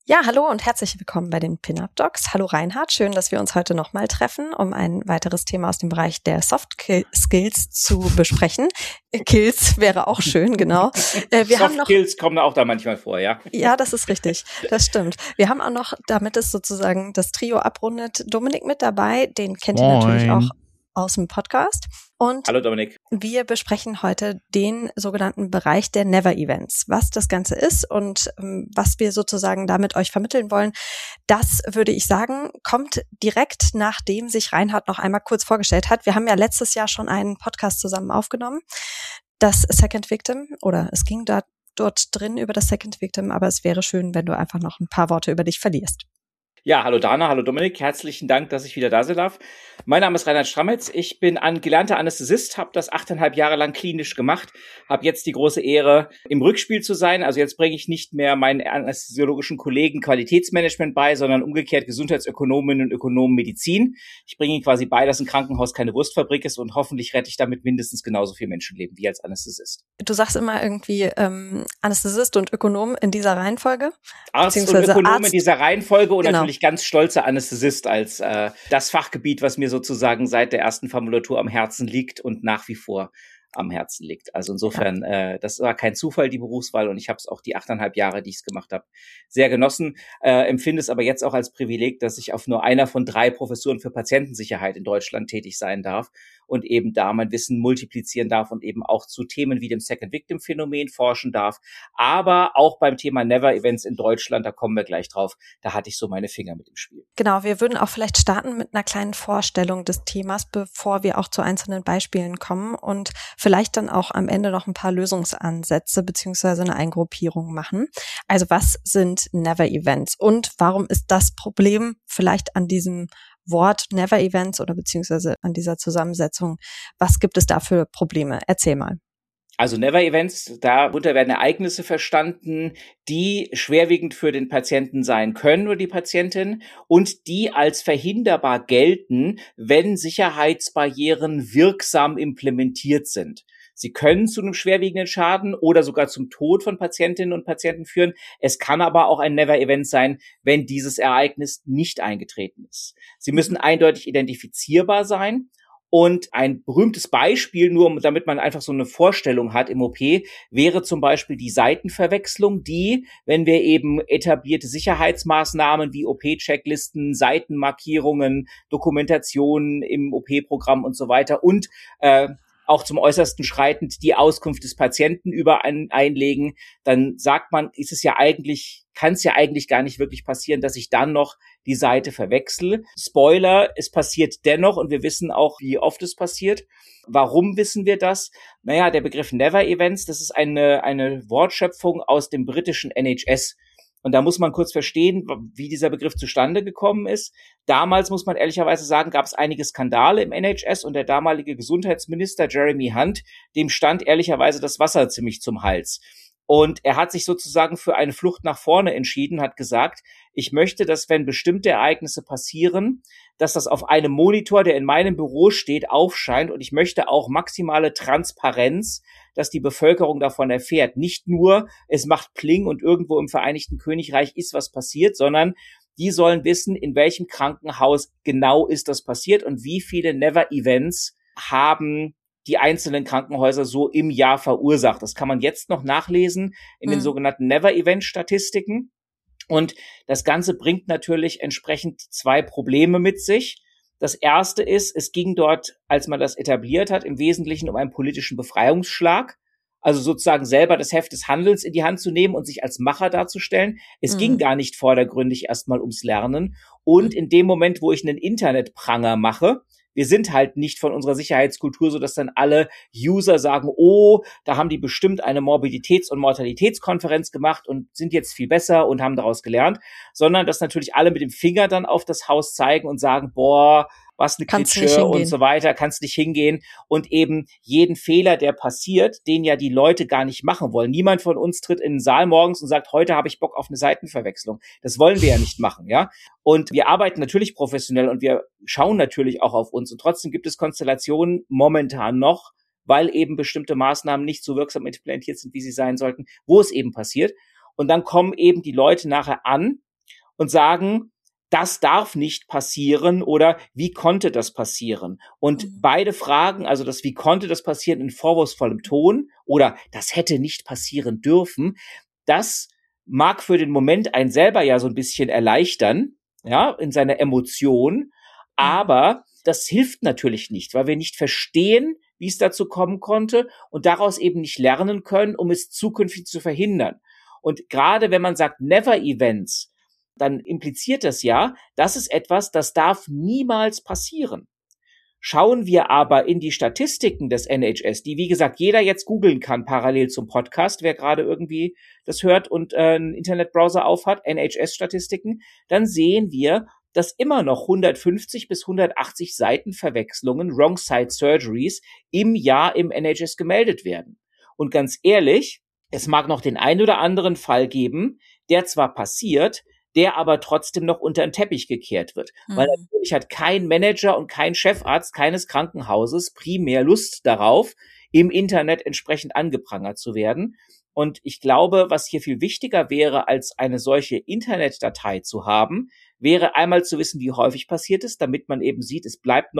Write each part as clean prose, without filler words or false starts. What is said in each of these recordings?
Ja, hallo und herzlich willkommen bei den Pin-Up Docs. Hallo Reinhard, schön, dass wir uns heute nochmal treffen, um ein weiteres Thema aus dem Bereich der Soft Skills zu besprechen. Kills wäre auch schön, genau. Soft Skills kommen auch da manchmal vor, ja? Ja, das ist richtig, das stimmt. Wir haben auch noch, damit es sozusagen das Trio abrundet, Dominik mit dabei, den kennt ihr natürlich auch aus dem Podcast. Und hallo Dominik. Wir besprechen heute den sogenannten Bereich der Never Events. Was das Ganze ist und was wir sozusagen damit euch vermitteln wollen, das würde ich sagen, kommt direkt nachdem sich Reinhard noch einmal kurz vorgestellt hat. Wir haben ja letztes Jahr schon einen Podcast zusammen aufgenommen, das Second Victim, oder es ging dort drin über das Second Victim, aber es wäre schön, wenn du einfach noch ein paar Worte über dich verlierst. Ja, hallo Dana, hallo Dominik, herzlichen Dank, dass ich wieder da sein darf. Mein Name ist Reinhard Strammetz, ich bin gelernter Anästhesist, habe das 8,5 Jahre lang klinisch gemacht, habe jetzt die große Ehre, im Rückspiel zu sein. Also jetzt bringe ich nicht mehr meinen anästhesiologischen Kollegen Qualitätsmanagement bei, sondern umgekehrt Gesundheitsökonominnen und Ökonomen Medizin. Ich bringe ihnen quasi bei, dass ein Krankenhaus keine Wurstfabrik ist und hoffentlich rette ich damit mindestens genauso viel Menschenleben wie als Anästhesist. Du sagst immer irgendwie Anästhesist und Ökonom in dieser Reihenfolge? Arzt und Ökonom Arzt in dieser Reihenfolge und genau. Natürlich ganz stolzer Anästhesist als das Fachgebiet, was mir sozusagen seit der ersten Formulatur am Herzen liegt und nach wie vor am Herzen liegt. Also insofern, das war kein Zufall, die Berufswahl, und ich habe es auch die 8,5 Jahre, die ich es gemacht habe, sehr genossen. Empfinde es aber jetzt auch als Privileg, dass ich auf nur einer von 3 Professuren für Patientensicherheit in Deutschland tätig sein darf und eben da mein Wissen multiplizieren darf und eben auch zu Themen wie dem Second-Victim-Phänomen forschen darf. Aber auch beim Thema Never-Events in Deutschland, da kommen wir gleich drauf, da hatte ich so meine Finger mit im Spiel. Genau, wir würden auch vielleicht starten mit einer kleinen Vorstellung des Themas, bevor wir auch zu einzelnen Beispielen kommen und vielleicht dann auch am Ende noch ein paar Lösungsansätze beziehungsweise eine Eingruppierung machen. Also was sind Never-Events und warum ist das Problem vielleicht an diesem Wort Never Events oder beziehungsweise an dieser Zusammensetzung? Was gibt es da für Probleme? Erzähl mal. Also Never Events, darunter werden Ereignisse verstanden, die schwerwiegend für den Patienten sein können oder die Patientin und die als verhinderbar gelten, wenn Sicherheitsbarrieren wirksam implementiert sind. Sie können zu einem schwerwiegenden Schaden oder sogar zum Tod von Patientinnen und Patienten führen. Es kann aber auch ein Never-Event sein, wenn dieses Ereignis nicht eingetreten ist. Sie müssen eindeutig identifizierbar sein. Und ein berühmtes Beispiel, nur damit man einfach so eine Vorstellung hat im OP, wäre zum Beispiel die Seitenverwechslung, die, wenn wir eben etablierte Sicherheitsmaßnahmen wie OP-Checklisten, Seitenmarkierungen, Dokumentationen im OP-Programm und so weiter und auch zum Äußersten schreitend die Auskunft des Patienten einlegen, dann sagt man, kann es ja eigentlich gar nicht wirklich passieren, dass ich dann noch die Seite verwechsle. Spoiler, es passiert dennoch und wir wissen auch, wie oft es passiert. Warum wissen wir das? Naja, der Begriff Never Events, das ist eine Wortschöpfung aus dem britischen NHS. Und da muss man kurz verstehen, wie dieser Begriff zustande gekommen ist. Damals, muss man ehrlicherweise sagen, gab es einige Skandale im NHS und der damalige Gesundheitsminister Jeremy Hunt, dem stand ehrlicherweise das Wasser ziemlich zum Hals. Und er hat sich sozusagen für eine Flucht nach vorne entschieden, hat gesagt, ich möchte, dass wenn bestimmte Ereignisse passieren, dass das auf einem Monitor, der in meinem Büro steht, aufscheint, und ich möchte auch maximale Transparenz, dass die Bevölkerung davon erfährt. Nicht nur, es macht Pling und irgendwo im Vereinigten Königreich ist was passiert, sondern die sollen wissen, in welchem Krankenhaus genau ist das passiert und wie viele Never-Events haben die einzelnen Krankenhäuser so im Jahr verursacht. Das kann man jetzt noch nachlesen in den sogenannten Never-Event-Statistiken. Und das Ganze bringt natürlich entsprechend 2 Probleme mit sich. Das erste ist, es ging dort, als man das etabliert hat, im Wesentlichen um einen politischen Befreiungsschlag. Also sozusagen selber das Heft des Handelns in die Hand zu nehmen und sich als Macher darzustellen. Es ging gar nicht vordergründig erstmal ums Lernen. Und in dem Moment, wo ich einen Internetpranger mache, wir sind halt nicht von unserer Sicherheitskultur so, dass dann alle User sagen, oh, da haben die bestimmt eine Morbiditäts- und Mortalitätskonferenz gemacht und sind jetzt viel besser und haben daraus gelernt, sondern dass natürlich alle mit dem Finger dann auf das Haus zeigen und sagen, boah, was eine Klitsche und so weiter, kannst nicht hingehen, und eben jeden Fehler, der passiert, den ja die Leute gar nicht machen wollen. Niemand von uns tritt in den Saal morgens und sagt, heute habe ich Bock auf eine Seitenverwechslung. Das wollen wir ja nicht machen, ja. Und wir arbeiten natürlich professionell und wir schauen natürlich auch auf uns. Und trotzdem gibt es Konstellationen momentan noch, weil eben bestimmte Maßnahmen nicht so wirksam implementiert sind, wie sie sein sollten, wo es eben passiert. Und dann kommen eben die Leute nachher an und sagen, das darf nicht passieren oder wie konnte das passieren? Und beide Fragen, also das wie konnte das passieren in vorwurfsvollem Ton oder das hätte nicht passieren dürfen, das mag für den Moment einen selber ja so ein bisschen erleichtern, ja, in seiner Emotion, aber das hilft natürlich nicht, weil wir nicht verstehen, wie es dazu kommen konnte und daraus eben nicht lernen können, um es zukünftig zu verhindern. Und gerade wenn man sagt Never Events, dann impliziert das ja, das ist etwas, das darf niemals passieren. Schauen wir aber in die Statistiken des NHS, die, wie gesagt, jeder jetzt googeln kann, parallel zum Podcast, wer gerade irgendwie das hört und einen Internetbrowser aufhat, NHS-Statistiken, dann sehen wir, dass immer noch 150 bis 180 Seitenverwechslungen, Wrong-Side-Surgeries, im Jahr im NHS gemeldet werden. Und ganz ehrlich, es mag noch den einen oder anderen Fall geben, der zwar passiert, der aber trotzdem noch unter den Teppich gekehrt wird. Weil natürlich hat kein Manager und kein Chefarzt keines Krankenhauses primär Lust darauf, im Internet entsprechend angeprangert zu werden. Und ich glaube, was hier viel wichtiger wäre, als eine solche Internetdatei zu haben, wäre einmal zu wissen, wie häufig passiert ist, damit man eben sieht, es bleiben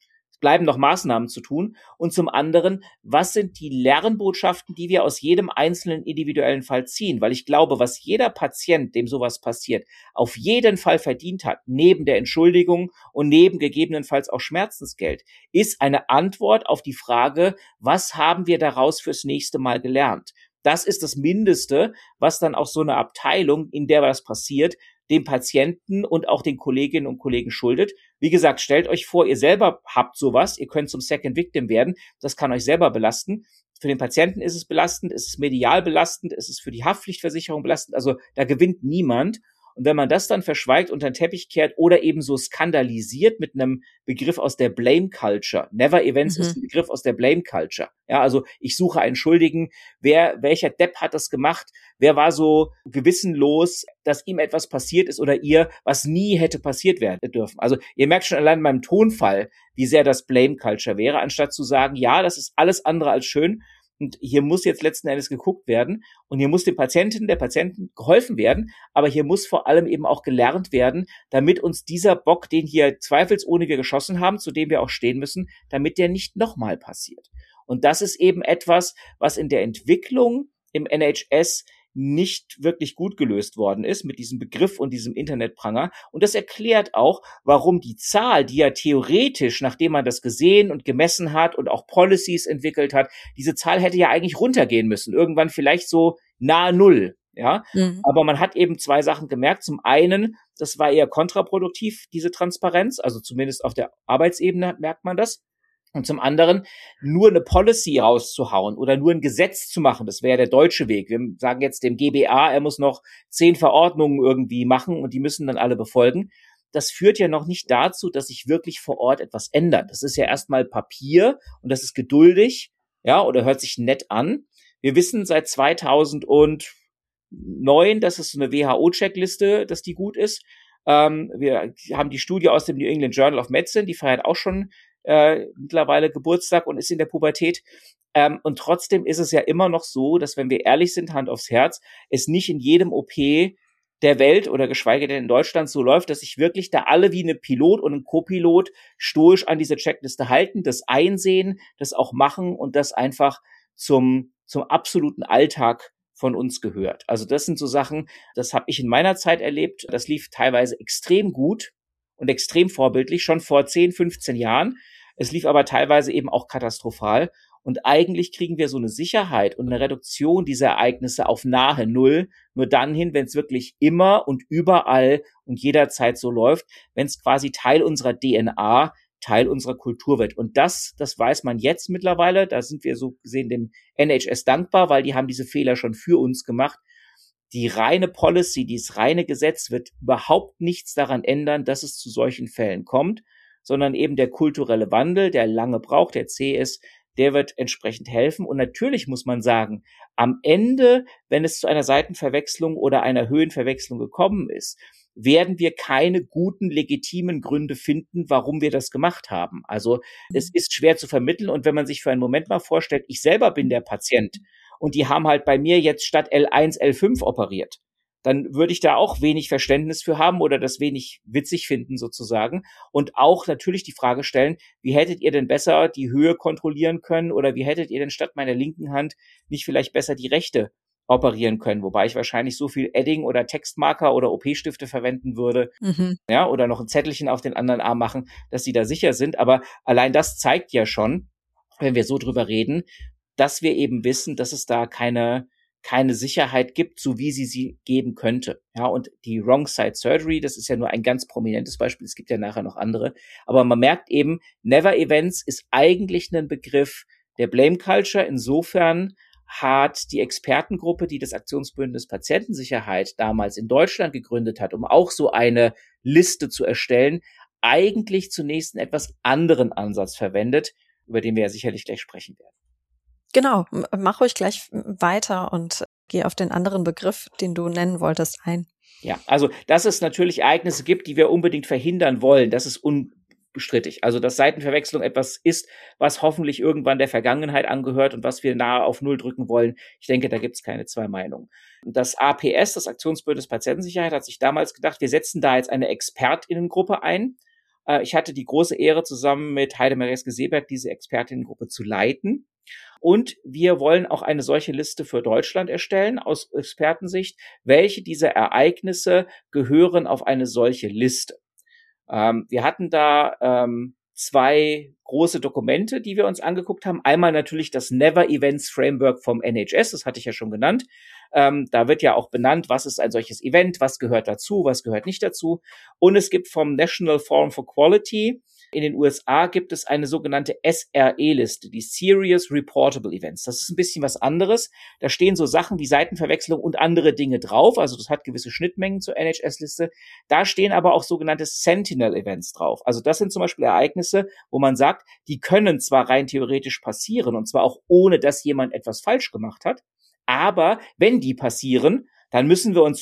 noch Maßnahmen zu tun. Und zum anderen, was sind die Lernbotschaften, die wir aus jedem einzelnen individuellen Fall ziehen? Weil ich glaube, was jeder Patient, dem sowas passiert, auf jeden Fall verdient hat, neben der Entschuldigung und neben gegebenenfalls auch Schmerzensgeld, ist eine Antwort auf die Frage, was haben wir daraus fürs nächste Mal gelernt? Das ist das Mindeste, was dann auch so eine Abteilung, in der was passiert, dem Patienten und auch den Kolleginnen und Kollegen schuldet. Wie gesagt, stellt euch vor, ihr selber habt sowas, ihr könnt zum Second Victim werden, das kann euch selber belasten. Für den Patienten ist es belastend, ist es medial belastend, ist es für die Haftpflichtversicherung belastend, also da gewinnt niemand. Und wenn man das dann verschweigt, unter den Teppich kehrt oder eben so skandalisiert mit einem Begriff aus der Blame Culture. Never Events ist ein Begriff aus der Blame Culture. Ja, also ich suche einen Schuldigen. Welcher Depp hat das gemacht? Wer war so gewissenlos, dass ihm etwas passiert ist oder ihr, was nie hätte passiert werden dürfen? Also ihr merkt schon allein in meinem Tonfall, wie sehr das Blame Culture wäre, anstatt zu sagen, ja, das ist alles andere als schön. Und hier muss jetzt letzten Endes geguckt werden und hier muss der Patientin geholfen werden, aber hier muss vor allem eben auch gelernt werden, damit uns dieser Bock, den hier zweifelsohne wir geschossen haben, zu dem wir auch stehen müssen, damit der nicht nochmal passiert. Und das ist eben etwas, was in der Entwicklung im NHS nicht wirklich gut gelöst worden ist mit diesem Begriff und diesem Internetpranger. Und das erklärt auch, warum die Zahl, die ja theoretisch, nachdem man das gesehen und gemessen hat und auch Policies entwickelt hat, diese Zahl hätte ja eigentlich runtergehen müssen. Irgendwann vielleicht so nahe Null. Ja, aber man hat eben zwei Sachen gemerkt. Zum einen, das war eher kontraproduktiv, diese Transparenz. Also zumindest auf der Arbeitsebene merkt man das. Und zum anderen, nur eine Policy rauszuhauen oder nur ein Gesetz zu machen, das wäre der deutsche Weg. Wir sagen jetzt dem GBA, er muss noch 10 Verordnungen irgendwie machen und die müssen dann alle befolgen. Das führt ja noch nicht dazu, dass sich wirklich vor Ort etwas ändert. Das ist ja erstmal Papier und das ist geduldig, ja, oder hört sich nett an. Wir wissen seit 2009, dass es so eine WHO-Checkliste, dass die gut ist. Wir haben die Studie aus dem New England Journal of Medicine, die feiert auch schon mittlerweile Geburtstag und ist in der Pubertät. Und trotzdem ist es ja immer noch so, dass, wenn wir ehrlich sind, Hand aufs Herz, es nicht in jedem OP der Welt oder geschweige denn in Deutschland so läuft, dass sich wirklich da alle wie eine Pilot und ein Co-Pilot stoisch an diese Checkliste halten, das einsehen, das auch machen und das einfach zum absoluten Alltag von uns gehört. Also das sind so Sachen, das habe ich in meiner Zeit erlebt. Das lief teilweise extrem gut und extrem vorbildlich, schon vor 10, 15 Jahren. Es lief aber teilweise eben auch katastrophal. Und eigentlich kriegen wir so eine Sicherheit und eine Reduktion dieser Ereignisse auf nahe Null nur dann hin, wenn es wirklich immer und überall und jederzeit so läuft, wenn es quasi Teil unserer DNA, Teil unserer Kultur wird. Und das weiß man jetzt mittlerweile. Da sind wir so gesehen dem NHS dankbar, weil die haben diese Fehler schon für uns gemacht. Die reine Policy, dieses reine Gesetz wird überhaupt nichts daran ändern, dass es zu solchen Fällen kommt, sondern eben der kulturelle Wandel, der lange braucht, der zäh ist, der wird entsprechend helfen. Und natürlich muss man sagen, am Ende, wenn es zu einer Seitenverwechslung oder einer Höhenverwechslung gekommen ist, werden wir keine guten, legitimen Gründe finden, warum wir das gemacht haben. Also es ist schwer zu vermitteln. Und wenn man sich für einen Moment mal vorstellt, ich selber bin der Patient und die haben halt bei mir jetzt statt L1 L5 operiert, dann würde ich da auch wenig Verständnis für haben oder das wenig witzig finden sozusagen. Und auch natürlich die Frage stellen, wie hättet ihr denn besser die Höhe kontrollieren können oder wie hättet ihr denn statt meiner linken Hand nicht vielleicht besser die rechte operieren können, wobei ich wahrscheinlich so viel Edding oder Textmarker oder OP-Stifte verwenden würde, ja, oder noch ein Zettelchen auf den anderen Arm machen, dass sie da sicher sind. Aber allein das zeigt ja schon, wenn wir so drüber reden, dass wir eben wissen, dass es da keine Sicherheit gibt, so wie sie geben könnte. Ja, und die Wrong Side Surgery, das ist ja nur ein ganz prominentes Beispiel, es gibt ja nachher noch andere. Aber man merkt eben, Never Events ist eigentlich ein Begriff der Blame Culture. Insofern hat die Expertengruppe, die das Aktionsbündnis Patientensicherheit damals in Deutschland gegründet hat, um auch so eine Liste zu erstellen, eigentlich zunächst einen etwas anderen Ansatz verwendet, über den wir ja sicherlich gleich sprechen werden. Genau, mach ruhig gleich weiter und geh auf den anderen Begriff, den du nennen wolltest, ein. Ja, also dass es natürlich Ereignisse gibt, die wir unbedingt verhindern wollen, das ist unbestrittig. Also dass Seitenverwechslung etwas ist, was hoffentlich irgendwann der Vergangenheit angehört und was wir nahe auf Null drücken wollen. Ich denke, da gibt es keine zwei Meinungen. Das APS, das Aktionsbündnis Patientensicherheit, hat sich damals gedacht, wir setzen da jetzt eine ExpertInnengruppe ein. Ich hatte die große Ehre, zusammen mit Heide Mareske-Seeberg diese Expertinnengruppe zu leiten. Und wir wollen auch eine solche Liste für Deutschland erstellen, aus Expertensicht. Welche dieser Ereignisse gehören auf eine solche Liste? Wir hatten da zwei große Dokumente, die wir uns angeguckt haben. Einmal natürlich das Never Events Framework vom NHS, das hatte ich ja schon genannt. Da wird ja auch benannt, was ist ein solches Event, was gehört dazu, was gehört nicht dazu. Und es gibt vom National Forum for Quality in den USA gibt es eine sogenannte SRE-Liste, die Serious Reportable Events. Das ist ein bisschen was anderes. Da stehen so Sachen wie Seitenverwechslung und andere Dinge drauf. Also das hat gewisse Schnittmengen zur NHS-Liste. Da stehen aber auch sogenannte Sentinel-Events drauf. Also das sind zum Beispiel Ereignisse, wo man sagt, die können zwar rein theoretisch passieren und zwar auch ohne, dass jemand etwas falsch gemacht hat. Aber wenn die passieren, dann müssen wir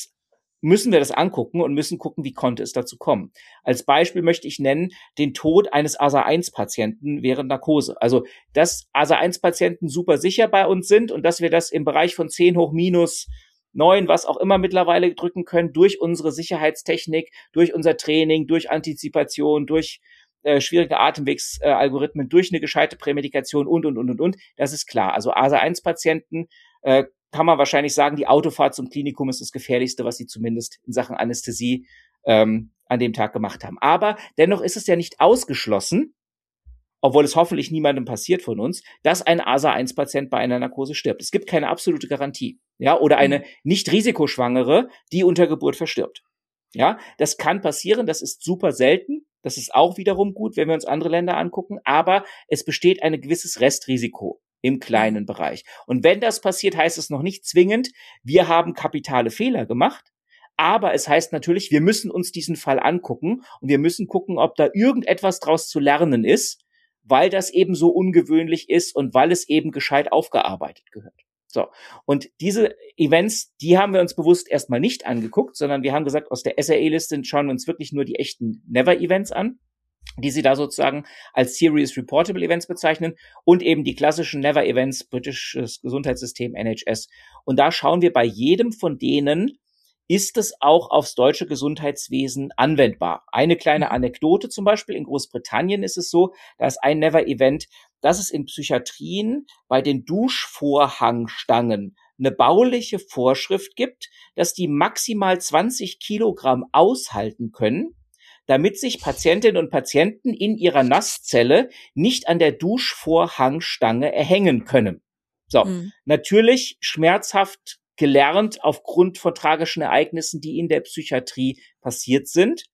das angucken und müssen gucken, wie konnte es dazu kommen. Als Beispiel möchte ich nennen den Tod eines ASA-1-Patienten während Narkose. Also, dass ASA-1-Patienten super sicher bei uns sind und dass wir das im Bereich von 10 hoch minus 9, was auch immer mittlerweile drücken können, durch unsere Sicherheitstechnik, durch unser Training, durch Antizipation, durch schwierige Atemwegsalgorithmen, durch eine gescheite Prämedikation und. Das ist klar. Also ASA-1-Patienten kann man wahrscheinlich sagen, die Autofahrt zum Klinikum ist das Gefährlichste, was sie zumindest in Sachen Anästhesie an dem Tag gemacht haben. Aber dennoch ist es ja nicht ausgeschlossen, obwohl es hoffentlich niemandem passiert von uns, dass ein ASA-1-Patient bei einer Narkose stirbt. Es gibt keine absolute Garantie. Ja, oder eine nicht Risikoschwangere, die unter Geburt verstirbt. Ja, das kann passieren, das ist super selten. Das ist auch wiederum gut, wenn wir uns andere Länder angucken, aber es besteht ein gewisses Restrisiko im kleinen Bereich. Und wenn das passiert, heißt es noch nicht zwingend, wir haben kapitale Fehler gemacht, aber es heißt natürlich, wir müssen uns diesen Fall angucken und wir müssen gucken, ob da irgendetwas draus zu lernen ist, weil das eben so ungewöhnlich ist und weil es eben gescheit aufgearbeitet gehört. So. Und diese Events, die haben wir uns bewusst erstmal nicht angeguckt, sondern wir haben gesagt, aus der SRE-Liste schauen wir uns wirklich nur die echten Never-Events an, die sie da sozusagen als Serious Reportable Events bezeichnen und eben die klassischen Never Events, britisches Gesundheitssystem, NHS. Und da schauen wir bei jedem von denen, ist es auch aufs deutsche Gesundheitswesen anwendbar. Eine kleine Anekdote zum Beispiel, in Großbritannien ist es so, da ist ein Never Event, dass es in Psychiatrien bei den Duschvorhangstangen eine bauliche Vorschrift gibt, dass die maximal 20 Kilogramm aushalten können, damit sich Patientinnen und Patienten in ihrer Nasszelle nicht an der Duschvorhangstange erhängen können. So, natürlich schmerzhaft gelernt aufgrund von tragischen Ereignissen, die in der Psychiatrie passiert sind.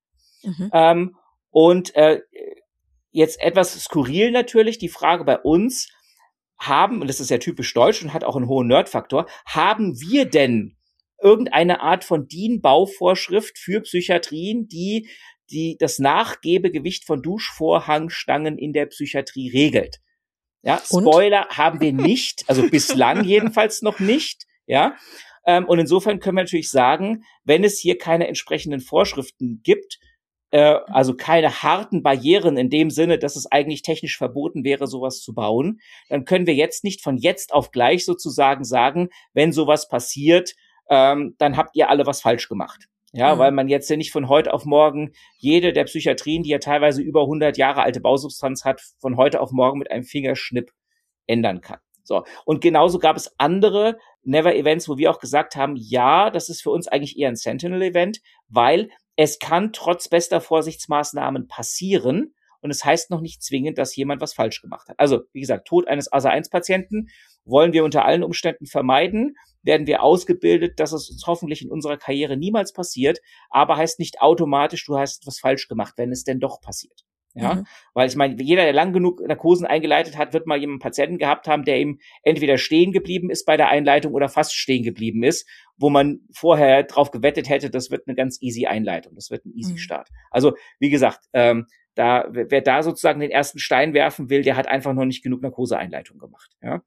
Jetzt etwas skurril natürlich, die Frage bei uns, und das ist ja typisch deutsch und hat auch einen hohen Nerdfaktor, haben wir denn irgendeine Art von DIN-Bauvorschrift für Psychiatrien, die das Nachgebegewicht von Duschvorhangstangen in der Psychiatrie regelt? Ja, Spoiler haben wir nicht, also bislang jedenfalls noch nicht, ja. Und insofern können wir natürlich sagen, wenn es hier keine entsprechenden Vorschriften gibt, also keine harten Barrieren in dem Sinne, dass es eigentlich technisch verboten wäre, sowas zu bauen, dann können wir jetzt nicht von jetzt auf gleich sozusagen sagen, wenn sowas passiert, dann habt ihr alle was falsch gemacht. Ja, weil man jetzt ja nicht von heute auf morgen jede der Psychiatrien, die ja teilweise über 100 Jahre alte Bausubstanz hat, von heute auf morgen mit einem Fingerschnipp ändern kann. So. Und genauso gab es andere Never-Events, wo wir auch gesagt haben, ja, das ist für uns eigentlich eher ein Sentinel-Event, weil es kann trotz bester Vorsichtsmaßnahmen passieren und es heißt noch nicht zwingend, dass jemand was falsch gemacht hat. Also, wie gesagt, Tod eines ASA-1-Patienten wollen wir unter allen Umständen vermeiden, werden wir ausgebildet, dass es uns hoffentlich in unserer Karriere niemals passiert, aber heißt nicht automatisch, du hast was falsch gemacht, wenn es denn doch passiert. Ja, weil ich meine, jeder, der lang genug Narkosen eingeleitet hat, wird mal jemanden Patienten gehabt haben, der ihm entweder stehen geblieben ist bei der Einleitung oder fast stehen geblieben ist, wo man vorher drauf gewettet hätte, das wird eine ganz easy Einleitung, das wird ein easy Start. Also, wie gesagt, wer da sozusagen den ersten Stein werfen will, der hat einfach noch nicht genug Narkoseeinleitung gemacht. Ja.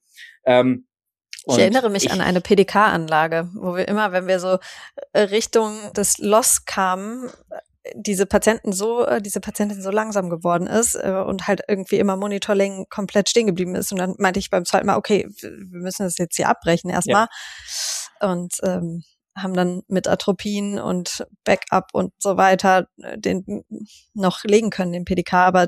Ich erinnere mich an eine PDK-Anlage, wo wir immer, wenn wir so Richtung des Loss kamen, diese Patientin so langsam geworden ist und halt irgendwie immer Monitoring komplett stehen geblieben ist. Und dann meinte ich beim zweiten Mal, okay, wir müssen das jetzt hier abbrechen erstmal. Ja. Und haben dann mit Atropin und Backup und so weiter den noch legen können, den PDK, aber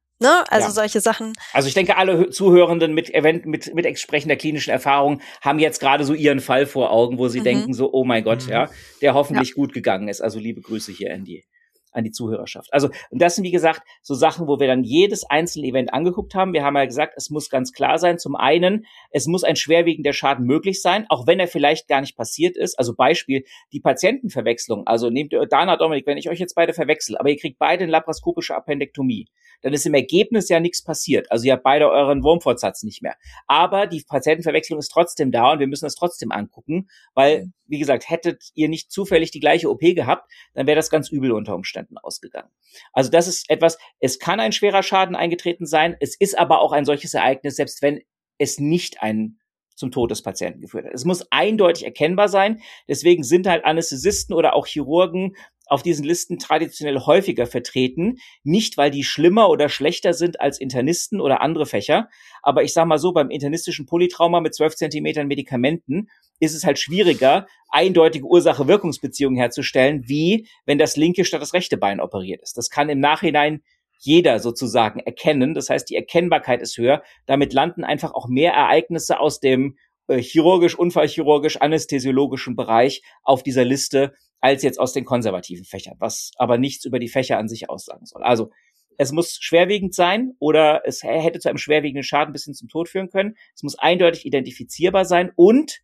solche Sachen. Also ich denke, alle Zuhörenden mit entsprechender klinischen Erfahrung haben jetzt gerade so ihren Fall vor Augen, wo sie denken so, oh mein Gott, der hoffentlich gut gegangen ist. Also liebe Grüße hier an die Zuhörerschaft. Also, und das sind, wie gesagt, so Sachen, wo wir dann jedes einzelne Event angeguckt haben. Wir haben ja gesagt, es muss ganz klar sein. Zum einen, es muss ein schwerwiegender Schaden möglich sein, auch wenn er vielleicht gar nicht passiert ist. Also Beispiel, die Patientenverwechslung. Also nehmt ihr Dana, Dominik, wenn ich euch jetzt beide verwechsel, aber ihr kriegt beide eine laparoskopische Appendektomie, dann ist im Ergebnis ja nichts passiert. Also ihr habt beide euren Wurmfortsatz nicht mehr. Aber die Patientenverwechslung ist trotzdem da und wir müssen das trotzdem angucken, weil, wie gesagt, hättet ihr nicht zufällig die gleiche OP gehabt, dann wäre das ganz übel unter Umständen ausgegangen. Also das ist etwas, es kann ein schwerer Schaden eingetreten sein, es ist aber auch ein solches Ereignis, selbst wenn es nicht zum Tod des Patienten geführt hat. Es muss eindeutig erkennbar sein, deswegen sind halt Anästhesisten oder auch Chirurgen auf diesen Listen traditionell häufiger vertreten, nicht weil die schlimmer oder schlechter sind als Internisten oder andere Fächer, aber ich sag mal so, beim internistischen Polytrauma mit 12 Zentimetern Medikamenten ist es halt schwieriger, eindeutige Ursache-Wirkungsbeziehungen herzustellen, wie wenn das linke statt das rechte Bein operiert ist. Das kann im Nachhinein jeder sozusagen erkennen, das heißt, die Erkennbarkeit ist höher, damit landen einfach auch mehr Ereignisse aus dem chirurgisch, unfallchirurgisch, anästhesiologischen Bereich auf dieser Liste, als jetzt aus den konservativen Fächern, was aber nichts über die Fächer an sich aussagen soll. Also es muss schwerwiegend sein oder es hätte zu einem schwerwiegenden Schaden bis hin zum Tod führen können. Es muss eindeutig identifizierbar sein und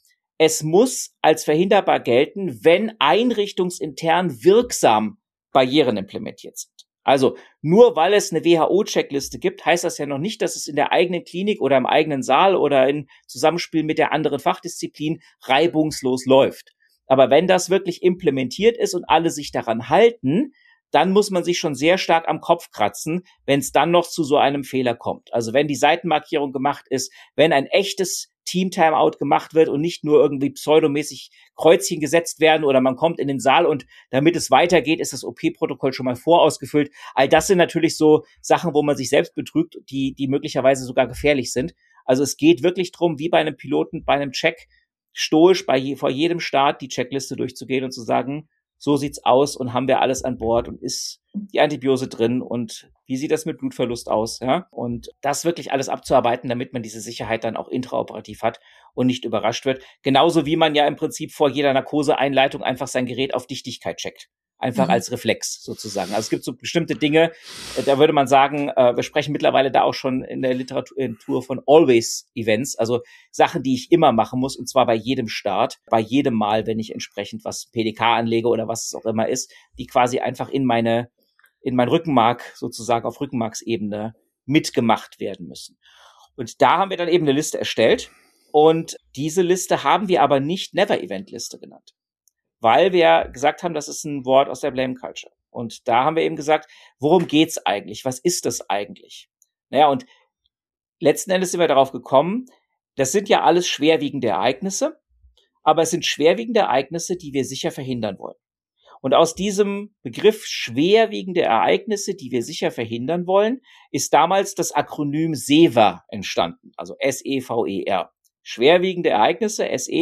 es muss als verhinderbar gelten, wenn einrichtungsintern wirksam Barrieren implementiert sind. Also nur weil es eine WHO-Checkliste gibt, heißt das ja noch nicht, dass es in der eigenen Klinik oder im eigenen Saal oder in Zusammenspiel mit der anderen Fachdisziplin reibungslos läuft. Aber wenn das wirklich implementiert ist und alle sich daran halten, dann muss man sich schon sehr stark am Kopf kratzen, wenn es dann noch zu so einem Fehler kommt. Also wenn die Seitenmarkierung gemacht ist, wenn ein echtes Team-Timeout gemacht wird und nicht nur irgendwie pseudomäßig Kreuzchen gesetzt werden oder man kommt in den Saal und damit es weitergeht, ist das OP-Protokoll schon mal vorausgefüllt. All das sind natürlich so Sachen, wo man sich selbst betrügt, die möglicherweise sogar gefährlich sind. Also es geht wirklich drum, wie bei einem Piloten, bei einem Check, stoisch vor jedem Start die Checkliste durchzugehen und zu sagen, so sieht's aus und haben wir alles an Bord und ist die Antibiose drin und wie sieht das mit Blutverlust aus, ja? Und das wirklich alles abzuarbeiten, damit man diese Sicherheit dann auch intraoperativ hat und nicht überrascht wird. Genauso wie man ja im Prinzip vor jeder Narkoseeinleitung einfach sein Gerät auf Dichtigkeit checkt. Einfach als Reflex sozusagen. Also es gibt so bestimmte Dinge, da würde man sagen, wir sprechen mittlerweile da auch schon in der Literatur von Always Events, also Sachen, die ich immer machen muss und zwar bei jedem Start, bei jedem Mal, wenn ich entsprechend was PDK anlege oder was es auch immer ist, die quasi einfach in mein Rückenmark sozusagen auf Rückenmarksebene mitgemacht werden müssen. Und da haben wir dann eben eine Liste erstellt und diese Liste haben wir aber nicht Never-Event-Liste genannt. Weil wir gesagt haben, das ist ein Wort aus der Blame Culture. Und da haben wir eben gesagt, worum geht's eigentlich? Was ist das eigentlich? Naja, und letzten Endes sind wir darauf gekommen, das sind ja alles schwerwiegende Ereignisse, aber es sind schwerwiegende Ereignisse, die wir sicher verhindern wollen. Und aus diesem Begriff schwerwiegende Ereignisse, die wir sicher verhindern wollen, ist damals das Akronym SEVER entstanden, also SEVER. Schwerwiegende Ereignisse, SE,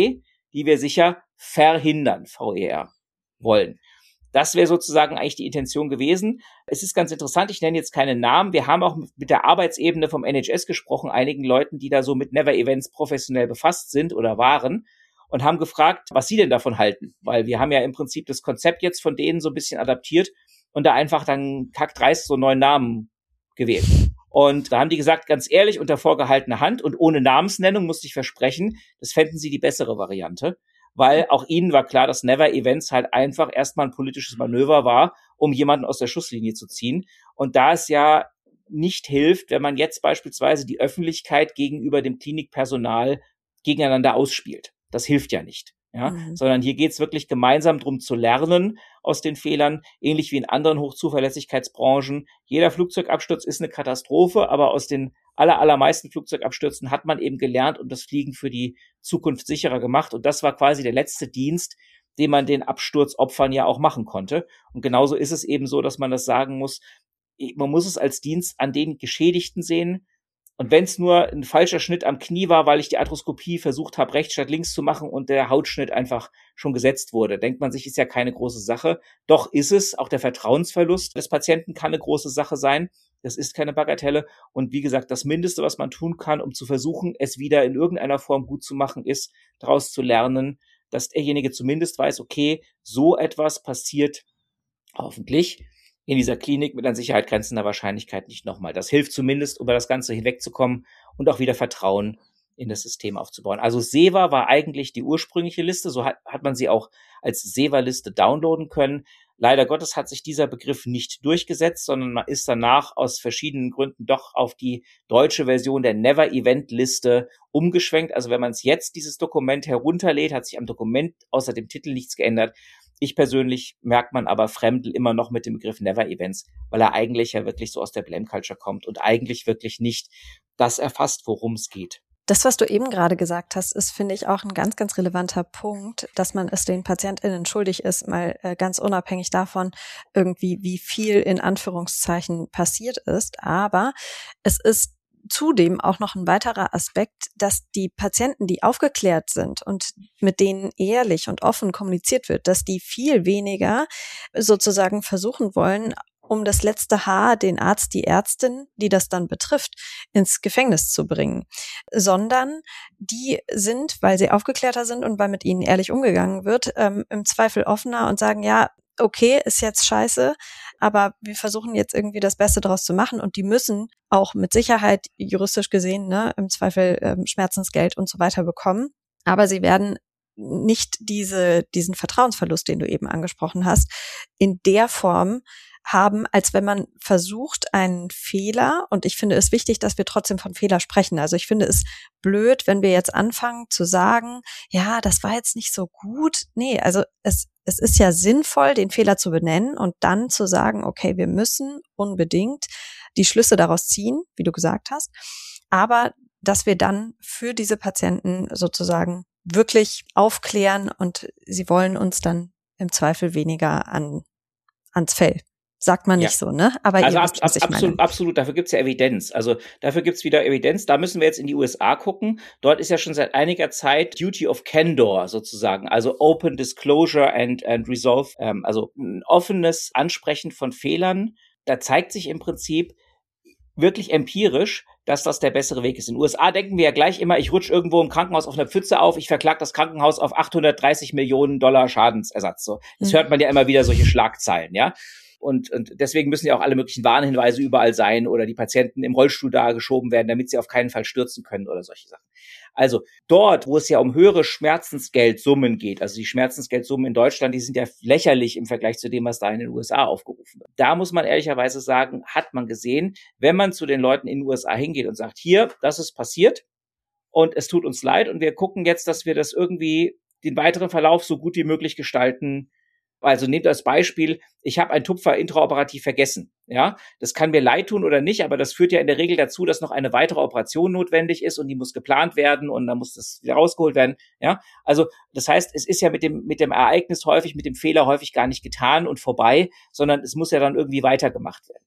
die wir sicher verhindern, VER, wollen. Das wäre sozusagen eigentlich die Intention gewesen. Es ist ganz interessant, ich nenne jetzt keine Namen. Wir haben auch mit der Arbeitsebene vom NHS gesprochen, einigen Leuten, die da so mit Never-Events professionell befasst sind oder waren und haben gefragt, was sie denn davon halten. Weil wir haben ja im Prinzip das Konzept jetzt von denen so ein bisschen adaptiert und da einfach dann kackdreist so einen neuen Namen gewählt. Und da haben die gesagt, ganz ehrlich, unter vorgehaltener Hand und ohne Namensnennung musste ich versprechen, das fänden sie die bessere Variante. Weil auch ihnen war klar, dass Never Events halt einfach erstmal ein politisches Manöver war, um jemanden aus der Schusslinie zu ziehen. Und da es ja nicht hilft, wenn man jetzt beispielsweise die Öffentlichkeit gegenüber dem Klinikpersonal gegeneinander ausspielt. Das hilft ja nicht. Ja, sondern hier geht's wirklich gemeinsam drum zu lernen aus den Fehlern, ähnlich wie in anderen Hochzuverlässigkeitsbranchen. Jeder Flugzeugabsturz ist eine Katastrophe, aber aus den allermeisten Flugzeugabstürzen hat man eben gelernt und das Fliegen für die Zukunft sicherer gemacht. Und das war quasi der letzte Dienst, den man den Absturzopfern ja auch machen konnte. Und genauso ist es eben so, dass man das sagen muss. Man muss es als Dienst an den Geschädigten sehen. Und wenn es nur ein falscher Schnitt am Knie war, weil ich die Arthroskopie versucht habe, rechts statt links zu machen und der Hautschnitt einfach schon gesetzt wurde, denkt man sich, ist ja keine große Sache. Doch ist es, auch der Vertrauensverlust des Patienten kann eine große Sache sein. Das ist keine Bagatelle. Und wie gesagt, das Mindeste, was man tun kann, um zu versuchen, es wieder in irgendeiner Form gut zu machen, ist, daraus zu lernen, dass derjenige zumindest weiß, okay, so etwas passiert hoffentlich in dieser Klinik mit an Sicherheit grenzender Wahrscheinlichkeit nicht nochmal. Das hilft zumindest, über das Ganze hinwegzukommen und auch wieder Vertrauen in das System aufzubauen. Also SEVA war eigentlich die ursprüngliche Liste, so hat man sie auch als SEVA-Liste downloaden können. Leider Gottes hat sich dieser Begriff nicht durchgesetzt, sondern man ist danach aus verschiedenen Gründen doch auf die deutsche Version der Never-Event-Liste umgeschwenkt. Also wenn man es jetzt, dieses Dokument herunterlädt, hat sich am Dokument außer dem Titel nichts geändert. Ich persönlich merkt man aber Fremdl immer noch mit dem Begriff Never Events, weil er eigentlich ja wirklich so aus der Blame Culture kommt und eigentlich wirklich nicht das erfasst, worum es geht. Das, was du eben gerade gesagt hast, ist, finde ich, auch ein ganz, ganz relevanter Punkt, dass man es den PatientInnen schuldig ist, mal ganz unabhängig davon irgendwie, wie viel in Anführungszeichen passiert ist. Aber es ist zudem auch noch ein weiterer Aspekt, dass die Patienten, die aufgeklärt sind und mit denen ehrlich und offen kommuniziert wird, dass die viel weniger sozusagen versuchen wollen, um das letzte Haar den Arzt, die Ärztin, die das dann betrifft, ins Gefängnis zu bringen, sondern die sind, weil sie aufgeklärter sind und weil mit ihnen ehrlich umgegangen wird, im Zweifel offener und sagen, ja, okay, ist jetzt scheiße, aber wir versuchen jetzt irgendwie das Beste daraus zu machen und die müssen auch mit Sicherheit juristisch gesehen, ne, im Zweifel Schmerzensgeld und so weiter bekommen, aber sie werden nicht diesen Vertrauensverlust, den du eben angesprochen hast, in der Form haben, als wenn man versucht, einen Fehler, und ich finde es wichtig, dass wir trotzdem von Fehler sprechen. Also ich finde es blöd, wenn wir jetzt anfangen zu sagen, ja, das war jetzt nicht so gut. Nee, also es ist ja sinnvoll, den Fehler zu benennen und dann zu sagen, okay, wir müssen unbedingt die Schlüsse daraus ziehen, wie du gesagt hast, aber dass wir dann für diese Patienten sozusagen wirklich aufklären und sie wollen uns dann im Zweifel weniger ans Fell. Sagt man nicht so, ne? Aber also absolut, dafür gibt's ja Evidenz. Also dafür gibt's wieder Evidenz. Da müssen wir jetzt in die USA gucken. Dort ist ja schon seit einiger Zeit Duty of Candor sozusagen, also Open Disclosure and Resolve, also ein offenes Ansprechen von Fehlern. Da zeigt sich im Prinzip wirklich empirisch, dass das der bessere Weg ist. In den USA denken wir ja gleich immer, ich rutsche irgendwo im Krankenhaus auf einer Pfütze auf, ich verklag das Krankenhaus auf $830 Millionen Schadensersatz. So, das hört man ja immer wieder, solche Schlagzeilen, ja. Und deswegen müssen ja auch alle möglichen Warnhinweise überall sein oder die Patienten im Rollstuhl da geschoben werden, damit sie auf keinen Fall stürzen können oder solche Sachen. Also dort, wo es ja um höhere Schmerzensgeldsummen geht, also die Schmerzensgeldsummen in Deutschland, die sind ja lächerlich im Vergleich zu dem, was da in den USA aufgerufen wird. Da muss man ehrlicherweise sagen, hat man gesehen, wenn man zu den Leuten in den USA hingeht und sagt, hier, das ist passiert und es tut uns leid und wir gucken jetzt, dass wir das irgendwie den weiteren Verlauf so gut wie möglich gestalten. Also nehmt als Beispiel, ich habe einen Tupfer intraoperativ vergessen. Ja, das kann mir leid tun oder nicht, aber das führt ja in der Regel dazu, dass noch eine weitere Operation notwendig ist und die muss geplant werden und dann muss das wieder rausgeholt werden. Ja, also das heißt, es ist ja mit dem Ereignis häufig, mit dem Fehler häufig gar nicht getan und vorbei, sondern es muss ja dann irgendwie weitergemacht werden.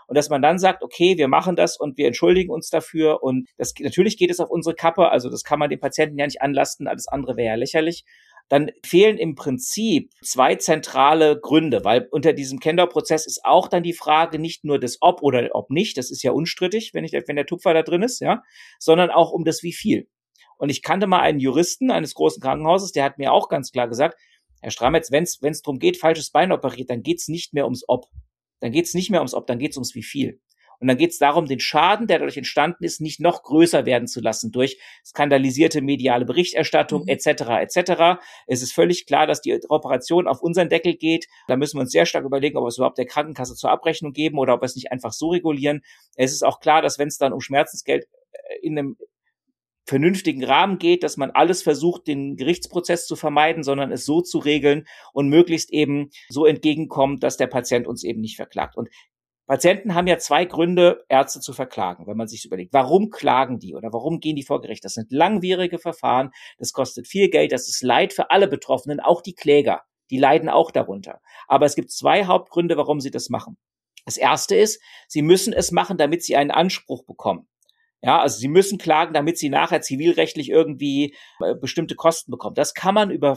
und dass man dann sagt, okay, wir machen das und wir entschuldigen uns dafür und das natürlich geht es auf unsere Kappe, also das kann man dem Patienten ja nicht anlasten, alles andere wäre ja lächerlich. Dann fehlen im Prinzip zwei zentrale Gründe, weil unter diesem Kendall-Prozess ist auch dann die Frage nicht nur des Ob oder ob nicht, das ist ja unstrittig, wenn der Tupfer da drin ist, ja, sondern auch um das Wie viel. Und ich kannte mal einen Juristen eines großen Krankenhauses, der hat mir auch ganz klar gesagt, Herr Strametz, wenn es darum geht, falsches Bein operiert, dann geht's nicht mehr ums Ob. Dann geht's nicht mehr ums Ob, dann geht's ums Wie viel. Und dann geht es darum, den Schaden, der dadurch entstanden ist, nicht noch größer werden zu lassen durch skandalisierte mediale Berichterstattung etc. etc. Es ist völlig klar, dass die Operation auf unseren Deckel geht. Da müssen wir uns sehr stark überlegen, ob wir es überhaupt der Krankenkasse zur Abrechnung geben oder ob wir es nicht einfach so regulieren. Es ist auch klar, dass wenn es dann um Schmerzensgeld in einem vernünftigen Rahmen geht, dass man alles versucht, den Gerichtsprozess zu vermeiden, sondern es so zu regeln und möglichst eben so entgegenkommt, dass der Patient uns eben nicht verklagt. Und Patienten haben ja zwei Gründe, Ärzte zu verklagen, wenn man sich überlegt. Warum klagen die oder warum gehen die vor Gericht? Das sind langwierige Verfahren, das kostet viel Geld, das ist Leid für alle Betroffenen, auch die Kläger, die leiden auch darunter. Aber es gibt zwei Hauptgründe, warum sie das machen. Das erste ist, sie müssen es machen, damit sie einen Anspruch bekommen. Ja, also sie müssen klagen, damit sie nachher zivilrechtlich irgendwie bestimmte Kosten bekommen. Das kann man über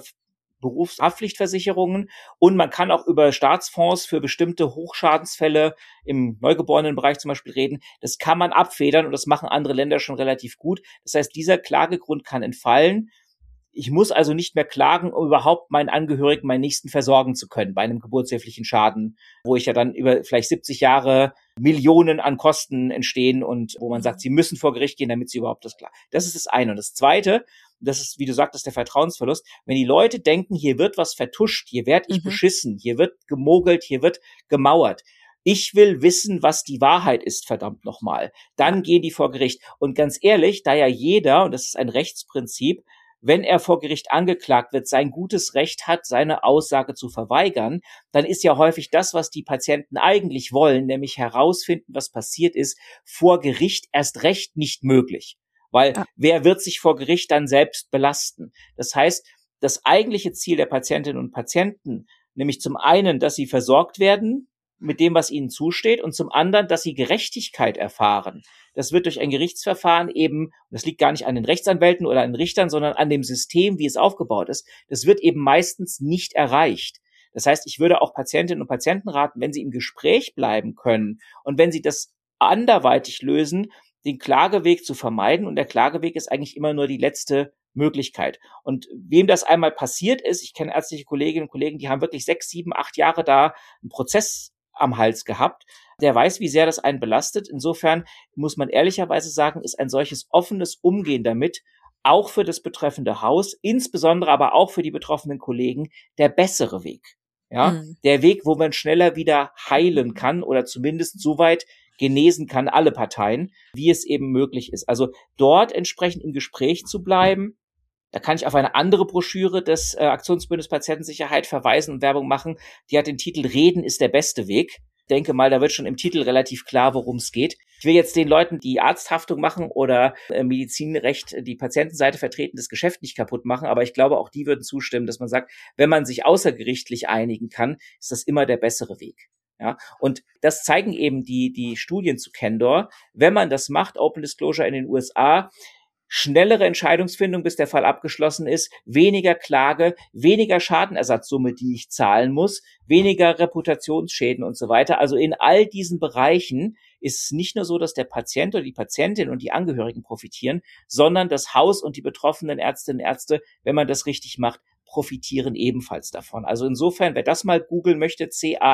Berufshaftpflichtversicherungen und man kann auch über Staatsfonds für bestimmte Hochschadensfälle im Neugeborenenbereich zum Beispiel reden. Das kann man abfedern und das machen andere Länder schon relativ gut. Das heißt, dieser Klagegrund kann entfallen. Ich muss also nicht mehr klagen, um überhaupt meinen Angehörigen, meinen Nächsten versorgen zu können bei einem geburtshilflichen Schaden, wo ich ja dann über vielleicht 70 Jahre Millionen an Kosten entstehen und wo man sagt, sie müssen vor Gericht gehen, damit sie überhaupt das klar. Das ist das eine. Und das zweite, das ist, wie du sagtest, der Vertrauensverlust. Wenn die Leute denken, hier wird was vertuscht, hier werde ich beschissen, hier wird gemogelt, hier wird gemauert. Ich will wissen, was die Wahrheit ist, verdammt nochmal. Dann gehen die vor Gericht. Und ganz ehrlich, da ja jeder, und das ist ein Rechtsprinzip, wenn er vor Gericht angeklagt wird, sein gutes Recht hat, seine Aussage zu verweigern, dann ist ja häufig das, was die Patienten eigentlich wollen, nämlich herausfinden, was passiert ist, vor Gericht erst recht nicht möglich. Weil wer wird sich vor Gericht dann selbst belasten? Das heißt, das eigentliche Ziel der Patientinnen und Patienten, nämlich zum einen, dass sie versorgt werden mit dem, was ihnen zusteht, und zum anderen, dass sie Gerechtigkeit erfahren. Das wird durch ein Gerichtsverfahren eben, und das liegt gar nicht an den Rechtsanwälten oder an den Richtern, sondern an dem System, wie es aufgebaut ist, das wird eben meistens nicht erreicht. Das heißt, ich würde auch Patientinnen und Patienten raten, wenn sie im Gespräch bleiben können und wenn sie das anderweitig lösen, den Klageweg zu vermeiden. Und der Klageweg ist eigentlich immer nur die letzte Möglichkeit. Und wem das einmal passiert ist, ich kenne ärztliche Kolleginnen und Kollegen, die haben wirklich 6, 7, 8 Jahre da einen Prozess am Hals gehabt, der weiß, wie sehr das einen belastet. Insofern muss man ehrlicherweise sagen, ist ein solches offenes Umgehen damit auch für das betreffende Haus, insbesondere aber auch für die betroffenen Kollegen, der bessere Weg. Ja, der Weg, wo man schneller wieder heilen kann oder zumindest so weit genesen kann, alle Parteien, wie es eben möglich ist. Also dort entsprechend im Gespräch zu bleiben. Da kann ich auf eine andere Broschüre des Aktionsbündnis Patientensicherheit verweisen und Werbung machen. Die hat den Titel Reden ist der beste Weg. Ich denke mal, da wird schon im Titel relativ klar, worum es geht. Ich will jetzt den Leuten, die Arzthaftung machen oder Medizinrecht die Patientenseite vertreten, das Geschäft nicht kaputt machen. Aber ich glaube, auch die würden zustimmen, dass man sagt, wenn man sich außergerichtlich einigen kann, ist das immer der bessere Weg. Ja, und das zeigen eben die Studien zu Kendall. Wenn man das macht, Open Disclosure in den USA, schnellere Entscheidungsfindung, bis der Fall abgeschlossen ist, weniger Klage, weniger Schadenersatzsumme, die ich zahlen muss, weniger Reputationsschäden und so weiter. Also in all diesen Bereichen ist es nicht nur so, dass der Patient oder die Patientin und die Angehörigen profitieren, sondern das Haus und die betroffenen Ärztinnen und Ärzte, wenn man das richtig macht, profitieren ebenfalls davon. Also insofern, wer das mal googeln möchte,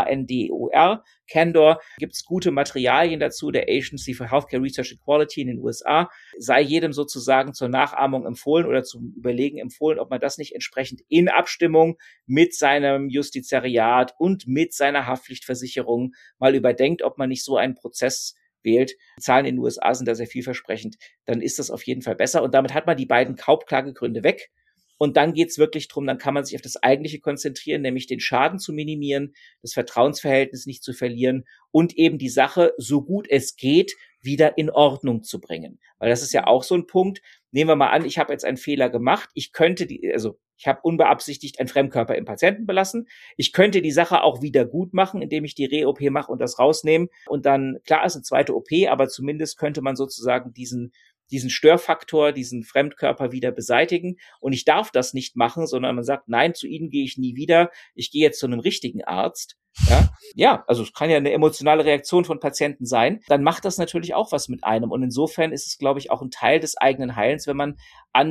CANDOR, Candor, gibt's gute Materialien dazu, der Agency for Healthcare Research and Quality in den USA, sei jedem sozusagen zur Nachahmung empfohlen oder zum Überlegen empfohlen, ob man das nicht entsprechend in Abstimmung mit seinem Justizariat und mit seiner Haftpflichtversicherung mal überdenkt, ob man nicht so einen Prozess wählt. Die Zahlen in den USA sind da sehr vielversprechend, dann ist das auf jeden Fall besser und damit hat man die beiden Hauptklagegründe weg. Und dann geht's wirklich drum, dann kann man sich auf das Eigentliche konzentrieren, nämlich den Schaden zu minimieren, das Vertrauensverhältnis nicht zu verlieren und eben die Sache, so gut es geht, wieder in Ordnung zu bringen. Weil das ist ja auch so ein Punkt. Nehmen wir mal an, ich habe jetzt einen Fehler gemacht. Ich ich habe unbeabsichtigt einen Fremdkörper im Patienten belassen. Ich könnte die Sache auch wieder gut machen, indem ich die Re-OP mache und das rausnehme. Und dann, klar, ist eine zweite OP, aber zumindest könnte man sozusagen diesen Störfaktor, diesen Fremdkörper wieder beseitigen. Und ich darf das nicht machen, sondern man sagt, nein, zu Ihnen gehe ich nie wieder. Ich gehe jetzt zu einem richtigen Arzt. Ja, also es kann ja eine emotionale Reaktion von Patienten sein. Dann macht das natürlich auch was mit einem. Und insofern ist es, glaube ich, auch ein Teil des eigenen Heilens, wenn man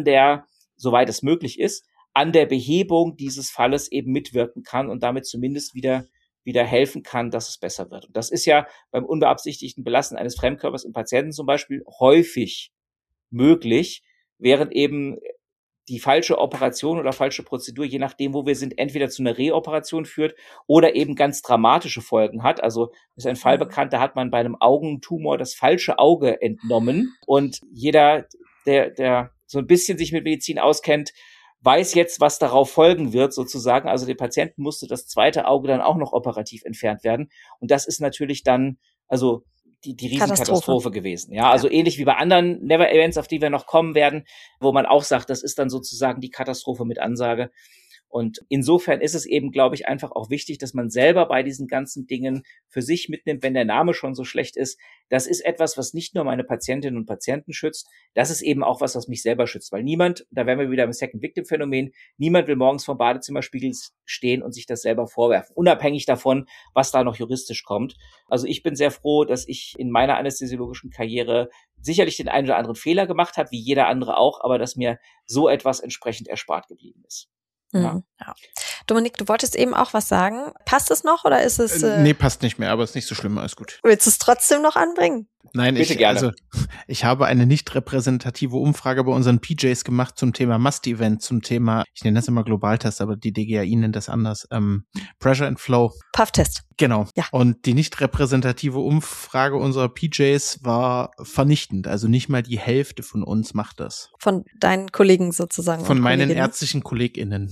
soweit es möglich ist, an der Behebung dieses Falles eben mitwirken kann und damit zumindest wieder helfen kann, dass es besser wird. Und das ist ja beim unbeabsichtigten Belassen eines Fremdkörpers im Patienten zum Beispiel häufig möglich, während eben die falsche Operation oder falsche Prozedur, je nachdem, wo wir sind, entweder zu einer Reoperation führt oder eben ganz dramatische Folgen hat. Also ist ein Fall bekannt, da hat man bei einem Augentumor das falsche Auge entnommen und jeder, der so ein bisschen sich mit Medizin auskennt, weiß jetzt, was darauf folgen wird sozusagen. Also dem Patienten musste das zweite Auge dann auch noch operativ entfernt werden. Und das ist natürlich dann, also die Riesenkatastrophe gewesen. Ja, also ähnlich wie bei anderen Never-Events, auf die wir noch kommen werden, wo man auch sagt, das ist dann sozusagen die Katastrophe mit Ansage. Und insofern ist es eben, glaube ich, einfach auch wichtig, dass man selber bei diesen ganzen Dingen für sich mitnimmt, wenn der Name schon so schlecht ist. Das ist etwas, was nicht nur meine Patientinnen und Patienten schützt, das ist eben auch was mich selber schützt. Weil niemand, da wären wir wieder im Second-Victim-Phänomen, niemand will morgens vor dem Badezimmerspiegel stehen und sich das selber vorwerfen, unabhängig davon, was da noch juristisch kommt. Also ich bin sehr froh, dass ich in meiner anästhesiologischen Karriere sicherlich den einen oder anderen Fehler gemacht habe, wie jeder andere auch, aber dass mir so etwas entsprechend erspart geblieben ist. Ja. Dominik, du wolltest eben auch was sagen. Passt es noch oder ist es... Nee, passt nicht mehr, aber ist nicht so schlimm, alles gut. Willst du es trotzdem noch anbringen? Nein, bitte gerne. Also ich habe eine nicht repräsentative Umfrage bei unseren PJs gemacht zum Thema Must-Event, zum Thema, ich nenne das immer Globaltest, aber die DGAI nennt das anders, Pressure and Flow. Puff-Test. Genau. Ja. Und die nicht repräsentative Umfrage unserer PJs war vernichtend. Also nicht mal die Hälfte von uns macht das. Von deinen Kollegen sozusagen. Von meinen ärztlichen KollegInnen.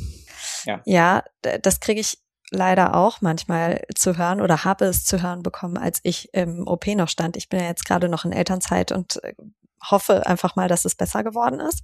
Ja, das kriege ich leider auch manchmal zu hören oder habe es zu hören bekommen, als ich im OP noch stand. Ich bin ja jetzt gerade noch in Elternzeit und hoffe einfach mal, dass es besser geworden ist.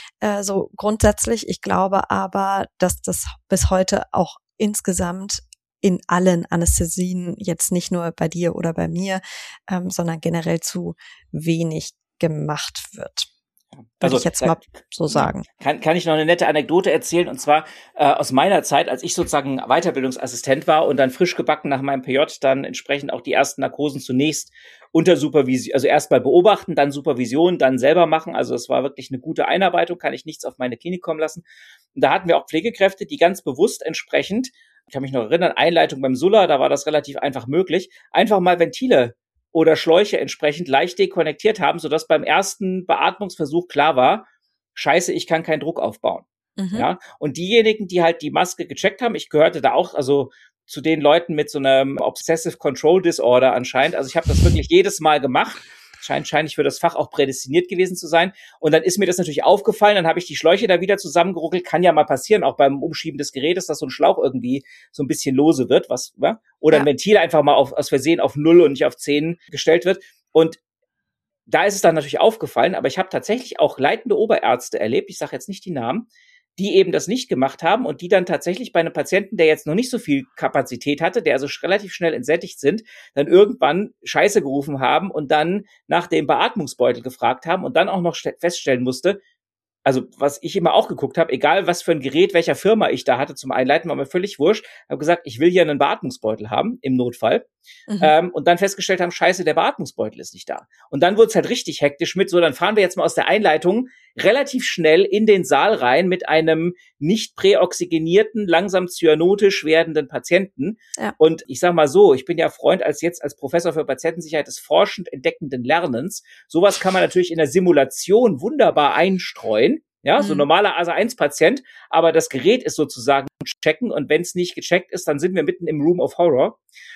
So grundsätzlich, ich glaube aber, dass das bis heute auch insgesamt in allen Anästhesien, jetzt nicht nur bei dir oder bei mir, sondern generell zu wenig gemacht wird. Würde ich jetzt mal so sagen. Kann ich noch eine nette Anekdote erzählen, und zwar aus meiner Zeit, als ich sozusagen Weiterbildungsassistent war und dann frisch gebacken nach meinem PJ dann entsprechend auch die ersten Narkosen zunächst unter Supervision, also erst mal beobachten, dann Supervision, dann selber machen. Also es war wirklich eine gute Einarbeitung, kann ich nichts auf meine Klinik kommen lassen. Und da hatten wir auch Pflegekräfte, die ganz bewusst entsprechend, ich kann mich noch erinnern, Einleitung beim Sulla, da war das relativ einfach möglich, einfach mal Ventile oder Schläuche entsprechend leicht dekonnektiert haben, sodass beim ersten Beatmungsversuch klar war, scheiße, ich kann keinen Druck aufbauen. Ja, und diejenigen, die halt die Maske gecheckt haben, ich gehörte da auch, also zu den Leuten mit so einem Obsessive Control Disorder anscheinend, also ich habe das wirklich jedes Mal gemacht, scheint ich für das Fach auch prädestiniert gewesen zu sein. Und dann ist mir das natürlich aufgefallen, dann habe ich die Schläuche da wieder zusammengeruckelt, kann ja mal passieren, auch beim Umschieben des Gerätes, dass so ein Schlauch irgendwie so ein bisschen lose wird, oder ein Ventil einfach mal aus Versehen auf 0 und nicht auf 10 gestellt wird. Und da ist es dann natürlich aufgefallen, aber ich habe tatsächlich auch leitende Oberärzte erlebt, ich sage jetzt nicht die Namen, die eben das nicht gemacht haben und die dann tatsächlich bei einem Patienten, der jetzt noch nicht so viel Kapazität hatte, der also relativ schnell entsättigt sind, dann irgendwann Scheiße gerufen haben und dann nach dem Beatmungsbeutel gefragt haben und dann auch noch feststellen musste, also was ich immer auch geguckt habe, egal was für ein Gerät, welcher Firma ich da hatte zum Einleiten, war mir völlig wurscht, habe gesagt, ich will hier einen Beatmungsbeutel haben, im Notfall. Und dann festgestellt haben, scheiße, der Beatmungsbeutel ist nicht da. Und dann wurde es halt richtig hektisch mit, so dann fahren wir jetzt mal aus der Einleitung relativ schnell in den Saal rein mit einem nicht präoxygenierten, langsam cyanotisch werdenden Patienten. Ja. Und ich sag mal so, ich bin ja Freund als Professor für Patientensicherheit des forschend entdeckenden Lernens. Sowas kann man natürlich in der Simulation wunderbar einstreuen. Ja, so normaler ASA-1-Patient, aber das Gerät ist sozusagen checken und wenn es nicht gecheckt ist, dann sind wir mitten im Room of Horror.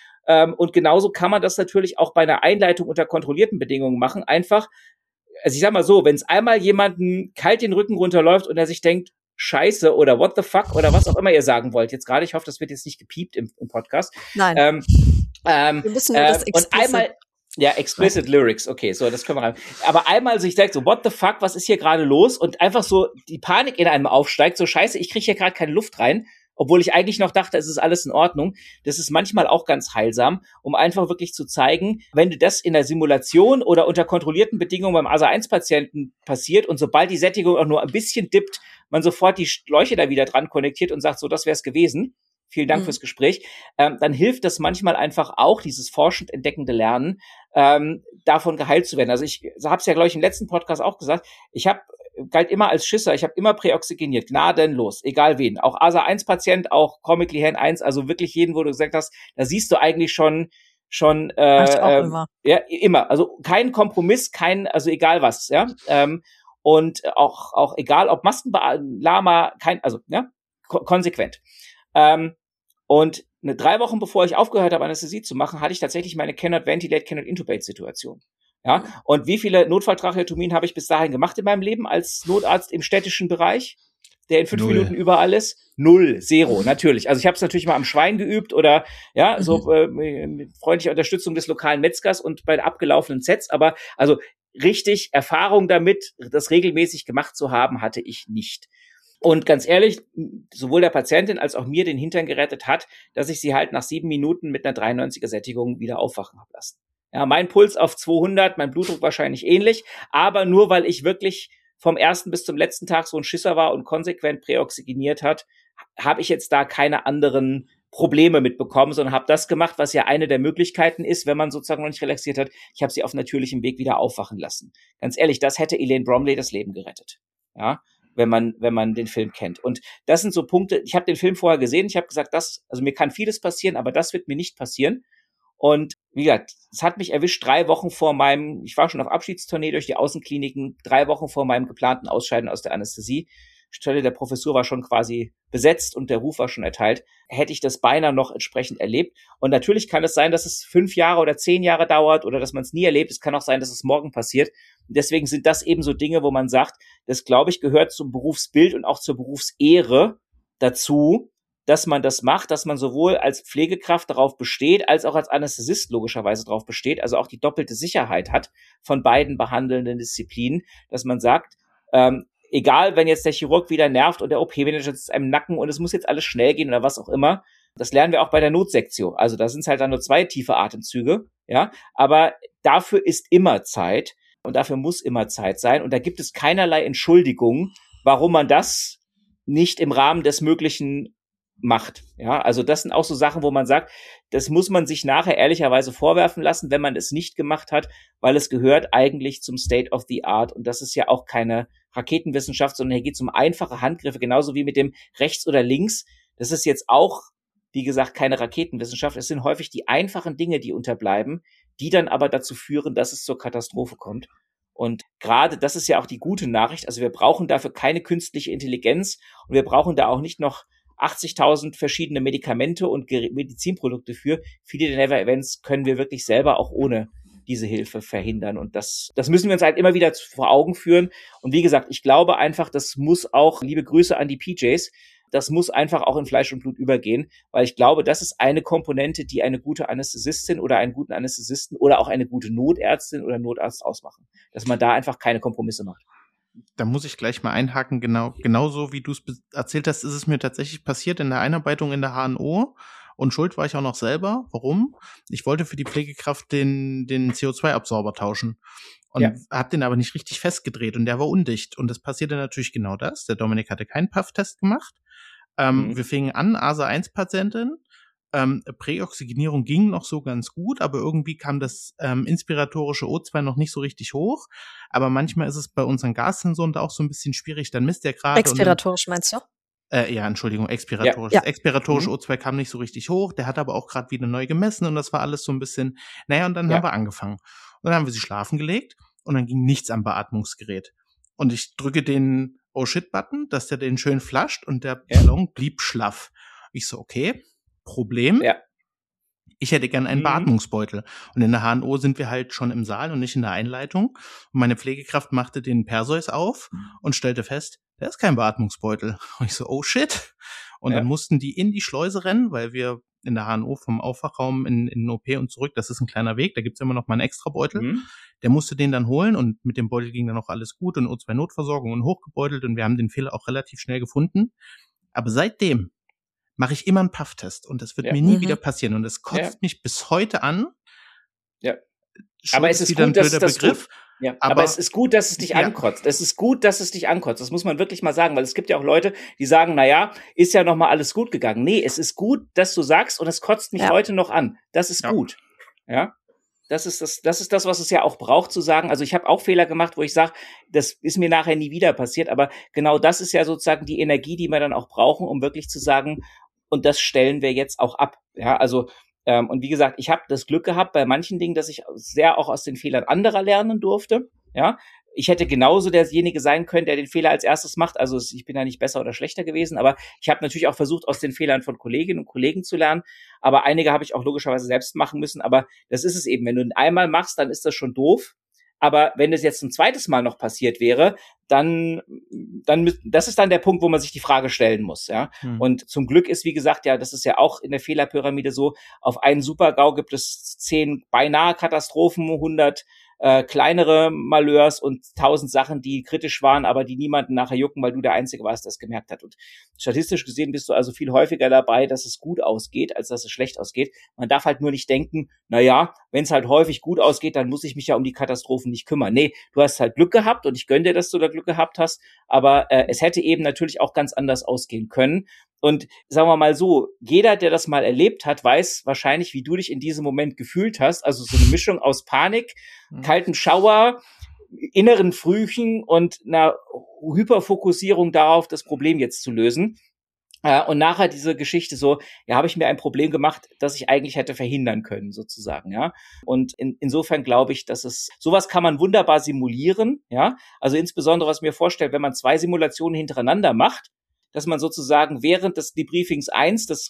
Und genauso kann man das natürlich auch bei einer Einleitung unter kontrollierten Bedingungen machen. Einfach, also ich sag mal so, wenn es einmal jemanden kalt den Rücken runterläuft und er sich denkt, Scheiße oder what the fuck oder was auch immer ihr sagen wollt jetzt gerade, ich hoffe, das wird jetzt nicht gepiept im Podcast. Nein. Wir müssen nur das und einmal Ja, explicit Lyrics, okay, so, das können wir rein. Aber einmal sich denkt so, what the fuck, was ist hier gerade los? Und einfach so die Panik in einem aufsteigt, so scheiße, ich kriege hier gerade keine Luft rein, obwohl ich eigentlich noch dachte, es ist alles in Ordnung. Das ist manchmal auch ganz heilsam, um einfach wirklich zu zeigen, wenn du das in der Simulation oder unter kontrollierten Bedingungen beim ASA-1-Patienten passiert und sobald die Sättigung auch nur ein bisschen dippt, man sofort die Schläuche da wieder dran konnektiert und sagt, so, das wär's gewesen. Vielen Dank fürs Gespräch. Dann hilft das manchmal einfach auch, dieses forschend entdeckende Lernen, davon geheilt zu werden. Also ich habe es ja, glaube ich, im letzten Podcast auch gesagt, galt immer als Schisser, ich habe immer präoxygeniert, gnadenlos, egal wen. Auch ASA-1-Patient, auch Comically Hen 1, also wirklich jeden, wo du gesagt hast, da siehst du eigentlich schon immer. Ja, immer. Also kein Kompromiss, also egal was, ja. Und auch egal, ob Lama, konsequent. Und 3 Wochen bevor ich aufgehört habe, Anästhesie zu machen, hatte ich tatsächlich meine Cannot Ventilate, Cannot Intubate Situation. Ja, und wie viele Notfalltracheotomien habe ich bis dahin gemacht in meinem Leben als Notarzt im städtischen Bereich, der in 5 Minuten überall ist? 0, 0, natürlich. Also ich habe es natürlich mal am Schwein geübt oder mit freundlicher Unterstützung des lokalen Metzgers und bei abgelaufenen Sets, aber also richtig Erfahrung damit, das regelmäßig gemacht zu haben, hatte ich nicht. Und ganz ehrlich, sowohl der Patientin als auch mir den Hintern gerettet hat, dass ich sie halt nach 7 Minuten mit einer 93er Sättigung wieder aufwachen habe lassen. Ja, mein Puls auf 200, mein Blutdruck wahrscheinlich ähnlich, aber nur weil ich wirklich vom ersten bis zum letzten Tag so ein Schisser war und konsequent präoxygeniert hat, habe ich jetzt da keine anderen Probleme mitbekommen, sondern habe das gemacht, was ja eine der Möglichkeiten ist, wenn man sozusagen noch nicht relaxiert hat. Ich habe sie auf natürlichem Weg wieder aufwachen lassen. Ganz ehrlich, das hätte Elaine Bromley das Leben gerettet. Ja, wenn man den Film kennt. Und das sind so Punkte, ich habe den Film vorher gesehen, ich habe gesagt, also mir kann vieles passieren, aber das wird mir nicht passieren. Und wie gesagt, es hat mich erwischt 3 Wochen ich war schon auf Abschiedstournee durch die Außenkliniken, 3 Wochen vor meinem geplanten Ausscheiden aus der Anästhesie. Stelle der Professur war schon quasi besetzt und der Ruf war schon erteilt. Hätte ich das beinahe noch entsprechend erlebt. Und natürlich kann es sein, dass es 5 Jahre oder 10 Jahre dauert oder dass man es nie erlebt. Es kann auch sein, dass es morgen passiert. Und deswegen sind das eben so Dinge, wo man sagt, das, glaube ich, gehört zum Berufsbild und auch zur Berufsehre dazu, dass man das macht, dass man sowohl als Pflegekraft darauf besteht, als auch als Anästhesist logischerweise darauf besteht, also auch die doppelte Sicherheit hat von beiden behandelnden Disziplinen, dass man sagt, egal, wenn jetzt der Chirurg wieder nervt und der OP-Manager sitzt einem Nacken und es muss jetzt alles schnell gehen oder was auch immer, das lernen wir auch bei der Notsektion. Also da sind es halt dann nur 2 tiefe Atemzüge, ja, aber dafür ist immer Zeit und dafür muss immer Zeit sein und da gibt es keinerlei Entschuldigung, warum man das nicht im Rahmen des Möglichen macht. Ja, also das sind auch so Sachen, wo man sagt, das muss man sich nachher ehrlicherweise vorwerfen lassen, wenn man es nicht gemacht hat, weil es gehört eigentlich zum State of the Art und das ist ja auch keine Raketenwissenschaft, sondern hier geht es um einfache Handgriffe, genauso wie mit dem rechts oder links. Das ist jetzt auch, wie gesagt, keine Raketenwissenschaft. Es sind häufig die einfachen Dinge, die unterbleiben, die dann aber dazu führen, dass es zur Katastrophe kommt. Und gerade das ist ja auch die gute Nachricht. Also wir brauchen dafür keine künstliche Intelligenz und wir brauchen da auch nicht noch 80.000 verschiedene Medikamente und Medizinprodukte für. Viele der Never Events können wir wirklich selber auch ohne diese Hilfe verhindern. Und das müssen wir uns halt immer wieder vor Augen führen. Und wie gesagt, ich glaube einfach, das muss auch, liebe Grüße an die PJs, das muss einfach auch in Fleisch und Blut übergehen, weil ich glaube, das ist eine Komponente, die eine gute Anästhesistin oder einen guten Anästhesisten oder auch eine gute Notärztin oder Notarzt ausmachen. Dass man da einfach keine Kompromisse macht. Da muss ich gleich mal einhaken, genauso wie du es erzählt hast, ist es mir tatsächlich passiert in der Einarbeitung in der HNO und schuld war ich auch noch selber. Warum? Ich wollte für die Pflegekraft den CO2-Absorber tauschen und habe den aber nicht richtig festgedreht und der war undicht und es passierte natürlich genau das. Der Dominik hatte keinen Puff-Test gemacht. Wir fingen an, ASA-1-Patientin, Präoxygenierung ging noch so ganz gut, aber irgendwie kam das inspiratorische O2 noch nicht so richtig hoch. Aber manchmal ist es bei unseren Gassensoren da auch so ein bisschen schwierig. Dann misst der gerade. Expiratorisch meinst du? Expiratorisch. Ja. Das expiratorische O2 kam nicht so richtig hoch. Der hat aber auch gerade wieder neu gemessen und das war alles so ein bisschen, und dann haben wir angefangen. Und dann haben wir sie schlafen gelegt und dann ging nichts am Beatmungsgerät. Und ich drücke den Oh-Shit-Button, dass der den schön flasht und der Ballon blieb schlaff. Ich so, okay, Problem. Ja. Ich hätte gern einen Beatmungsbeutel. Und in der HNO sind wir halt schon im Saal und nicht in der Einleitung. Und meine Pflegekraft machte den Perseus auf und stellte fest, da ist kein Beatmungsbeutel. Und ich so, oh shit. Und dann mussten die in die Schleuse rennen, weil wir in der HNO vom Aufwachraum in den OP und zurück. Das ist ein kleiner Weg, da gibt's immer noch mal einen extra Beutel. Der musste den dann holen und mit dem Beutel ging dann auch alles gut und O2-Notversorgung und hochgebeutelt und wir haben den Fehler auch relativ schnell gefunden. Aber seitdem mache ich immer einen Puff-Test und das wird mir nie wieder passieren und es kotzt mich bis heute an. Ja. Aber es ist wieder gut, ein blöder Begriff. Ja, aber es ist gut, dass es dich ankotzt. Es ist gut, dass es dich ankotzt. Das muss man wirklich mal sagen, weil es gibt ja auch Leute, die sagen, ist ja noch mal alles gut gegangen. Nee, es ist gut, dass du sagst und es kotzt mich heute noch an. Das ist gut. Ja. Das ist das, was es ja auch braucht zu sagen. Also ich habe auch Fehler gemacht, wo ich sage, das ist mir nachher nie wieder passiert. Aber genau das ist ja sozusagen die Energie, die wir dann auch brauchen, um wirklich zu sagen, und das stellen wir jetzt auch ab. Ja, also und wie gesagt, ich habe das Glück gehabt bei manchen Dingen, dass ich sehr auch aus den Fehlern anderer lernen durfte. Ja, ich hätte genauso derjenige sein können, der den Fehler als erstes macht. Also ich bin ja nicht besser oder schlechter gewesen, aber ich habe natürlich auch versucht, aus den Fehlern von Kolleginnen und Kollegen zu lernen. Aber einige habe ich auch logischerweise selbst machen müssen. Aber das ist es eben. Wenn du ihn einmal machst, dann ist das schon doof. Aber wenn es jetzt ein zweites Mal noch passiert wäre, dann das ist dann der Punkt, wo man sich die Frage stellen muss, ja. Und zum Glück ist, wie gesagt, das ist ja auch in der Fehlerpyramide so, auf einen Super-GAU gibt es 10 beinahe Katastrophen, 100 kleinere Malheurs und 1000 Sachen, die kritisch waren, aber die niemanden nachher jucken, weil du der Einzige warst, der es gemerkt hat. Und statistisch gesehen bist du also viel häufiger dabei, dass es gut ausgeht, als dass es schlecht ausgeht. Man darf halt nur nicht denken, wenn es halt häufig gut ausgeht, dann muss ich mich ja um die Katastrophen nicht kümmern. Nee, du hast halt Glück gehabt und ich gönne dir, dass du da Glück gehabt hast, aber es hätte eben natürlich auch ganz anders ausgehen können. Und sagen wir mal so, jeder, der das mal erlebt hat, weiß wahrscheinlich, wie du dich in diesem Moment gefühlt hast. Also so eine Mischung aus Panik, kaltem Schauer, inneren Frühchen und einer Hyperfokussierung darauf, das Problem jetzt zu lösen. Und nachher diese Geschichte so, habe ich mir ein Problem gemacht, das ich eigentlich hätte verhindern können, sozusagen, ja. Und insofern glaube ich, dass sowas kann man wunderbar simulieren, ja. Also insbesondere, was ich mir vorstelle, wenn man 2 Simulationen hintereinander macht, dass man sozusagen während des Debriefings 1, das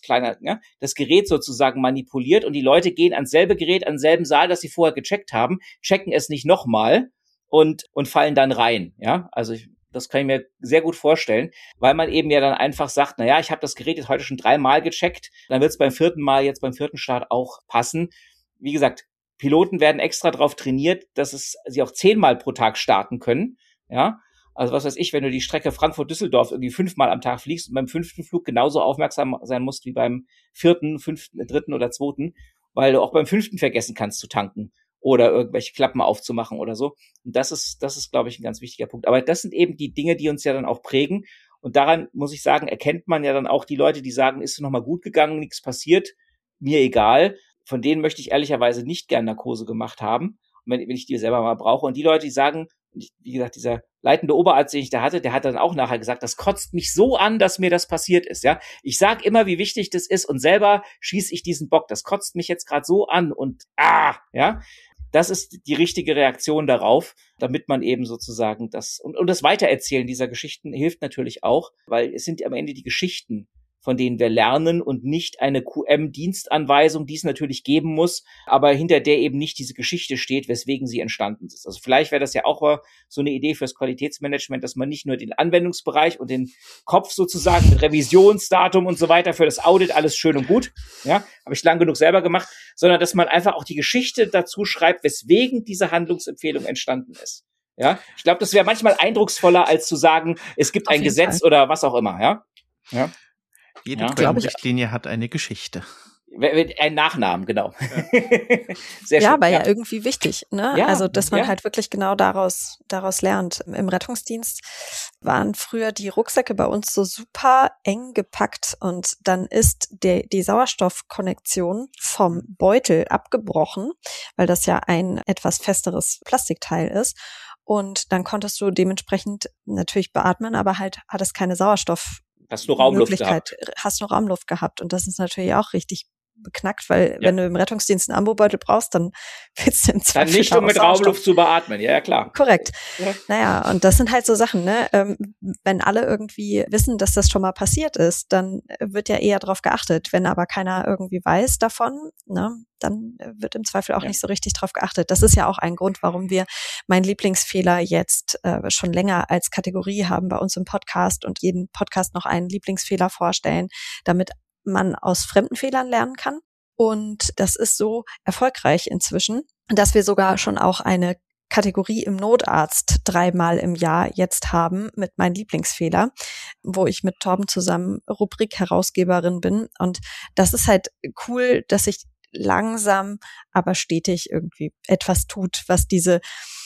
Gerät sozusagen manipuliert und die Leute gehen ans selbe Gerät, an denselben Saal, das sie vorher gecheckt haben, checken es nicht nochmal und fallen dann rein, ja. Also das kann ich mir sehr gut vorstellen, weil man eben ja dann einfach sagt, ich habe das Gerät jetzt heute schon 3-mal gecheckt, dann wird es beim 4. Mal jetzt beim 4. Start auch passen. Wie gesagt, Piloten werden extra darauf trainiert, dass sie auch 10-mal pro Tag starten können, ja. Also was weiß ich, wenn du die Strecke Frankfurt-Düsseldorf irgendwie 5-mal am Tag fliegst und beim 5. Flug genauso aufmerksam sein musst wie beim 4., 5., 3. oder 2., weil du auch beim 5. vergessen kannst zu tanken oder irgendwelche Klappen aufzumachen oder so. Und das ist, glaube ich, ein ganz wichtiger Punkt. Aber das sind eben die Dinge, die uns ja dann auch prägen. Und daran, muss ich sagen, erkennt man ja dann auch die Leute, die sagen, ist es nochmal gut gegangen, nichts passiert, mir egal. Von denen möchte ich ehrlicherweise nicht gern Narkose gemacht haben, wenn ich die selber mal brauche. Und die Leute, die sagen, wie gesagt, dieser leitende Oberarzt, den ich da hatte, der hat dann auch nachher gesagt, das kotzt mich so an, dass mir das passiert ist, ja. Ich sag immer, wie wichtig das ist und selber schieße ich diesen Bock. Das kotzt mich jetzt gerade so an und ja. Das ist die richtige Reaktion darauf, damit man eben sozusagen das Weitererzählen dieser Geschichten hilft natürlich auch, weil es sind am Ende die Geschichten, von denen wir lernen und nicht eine QM-Dienstanweisung, die es natürlich geben muss, aber hinter der eben nicht diese Geschichte steht, weswegen sie entstanden ist. Also vielleicht wäre das ja auch so eine Idee fürs Qualitätsmanagement, dass man nicht nur den Anwendungsbereich und den Kopf sozusagen mit Revisionsdatum und so weiter für das Audit, alles schön und gut, ja, habe ich lang genug selber gemacht, sondern dass man einfach auch die Geschichte dazu schreibt, weswegen diese Handlungsempfehlung entstanden ist. Ja, ich glaube, das wäre manchmal eindrucksvoller, als zu sagen, es gibt ein Gesetz oder was auch immer, ja. Jede Quellenrichtlinie hat eine Geschichte. Ein Nachnamen, genau. Ja, sehr schön. Aber ja irgendwie wichtig, ne? Ja, also, dass man halt wirklich genau daraus lernt. Im Rettungsdienst waren früher die Rucksäcke bei uns so super eng gepackt und dann ist die Sauerstoffkonnektion vom Beutel abgebrochen, weil das ja ein etwas festeres Plastikteil ist. Und dann konntest du dementsprechend natürlich beatmen, aber halt hattest keine Hast nur Raumluft gehabt. Hast nur Raumluft gehabt. Und das ist natürlich auch richtig beknackt, weil wenn du im Rettungsdienst einen Ambobeutel brauchst, dann willst du im Zweifel dann nicht, um mit Raumluft zu beatmen. Ja, klar. Korrekt. Ja. Naja, und das sind halt so Sachen, ne? Wenn alle irgendwie wissen, dass das schon mal passiert ist, dann wird ja eher drauf geachtet. Wenn aber keiner irgendwie weiß davon, ne, dann wird im Zweifel auch nicht so richtig drauf geachtet. Das ist ja auch ein Grund, warum wir meinen Lieblingsfehler jetzt schon länger als Kategorie haben bei uns im Podcast und jeden Podcast noch einen Lieblingsfehler vorstellen, damit man aus fremden Fehlern lernen kann. Und das ist so erfolgreich inzwischen, dass wir sogar schon auch eine Kategorie im Notarzt 3-mal im Jahr jetzt haben mit meinen Lieblingsfehler, wo ich mit Torben zusammen Rubrik-Herausgeberin bin. Und das ist halt cool, dass sich langsam, aber stetig irgendwie etwas tut, was diese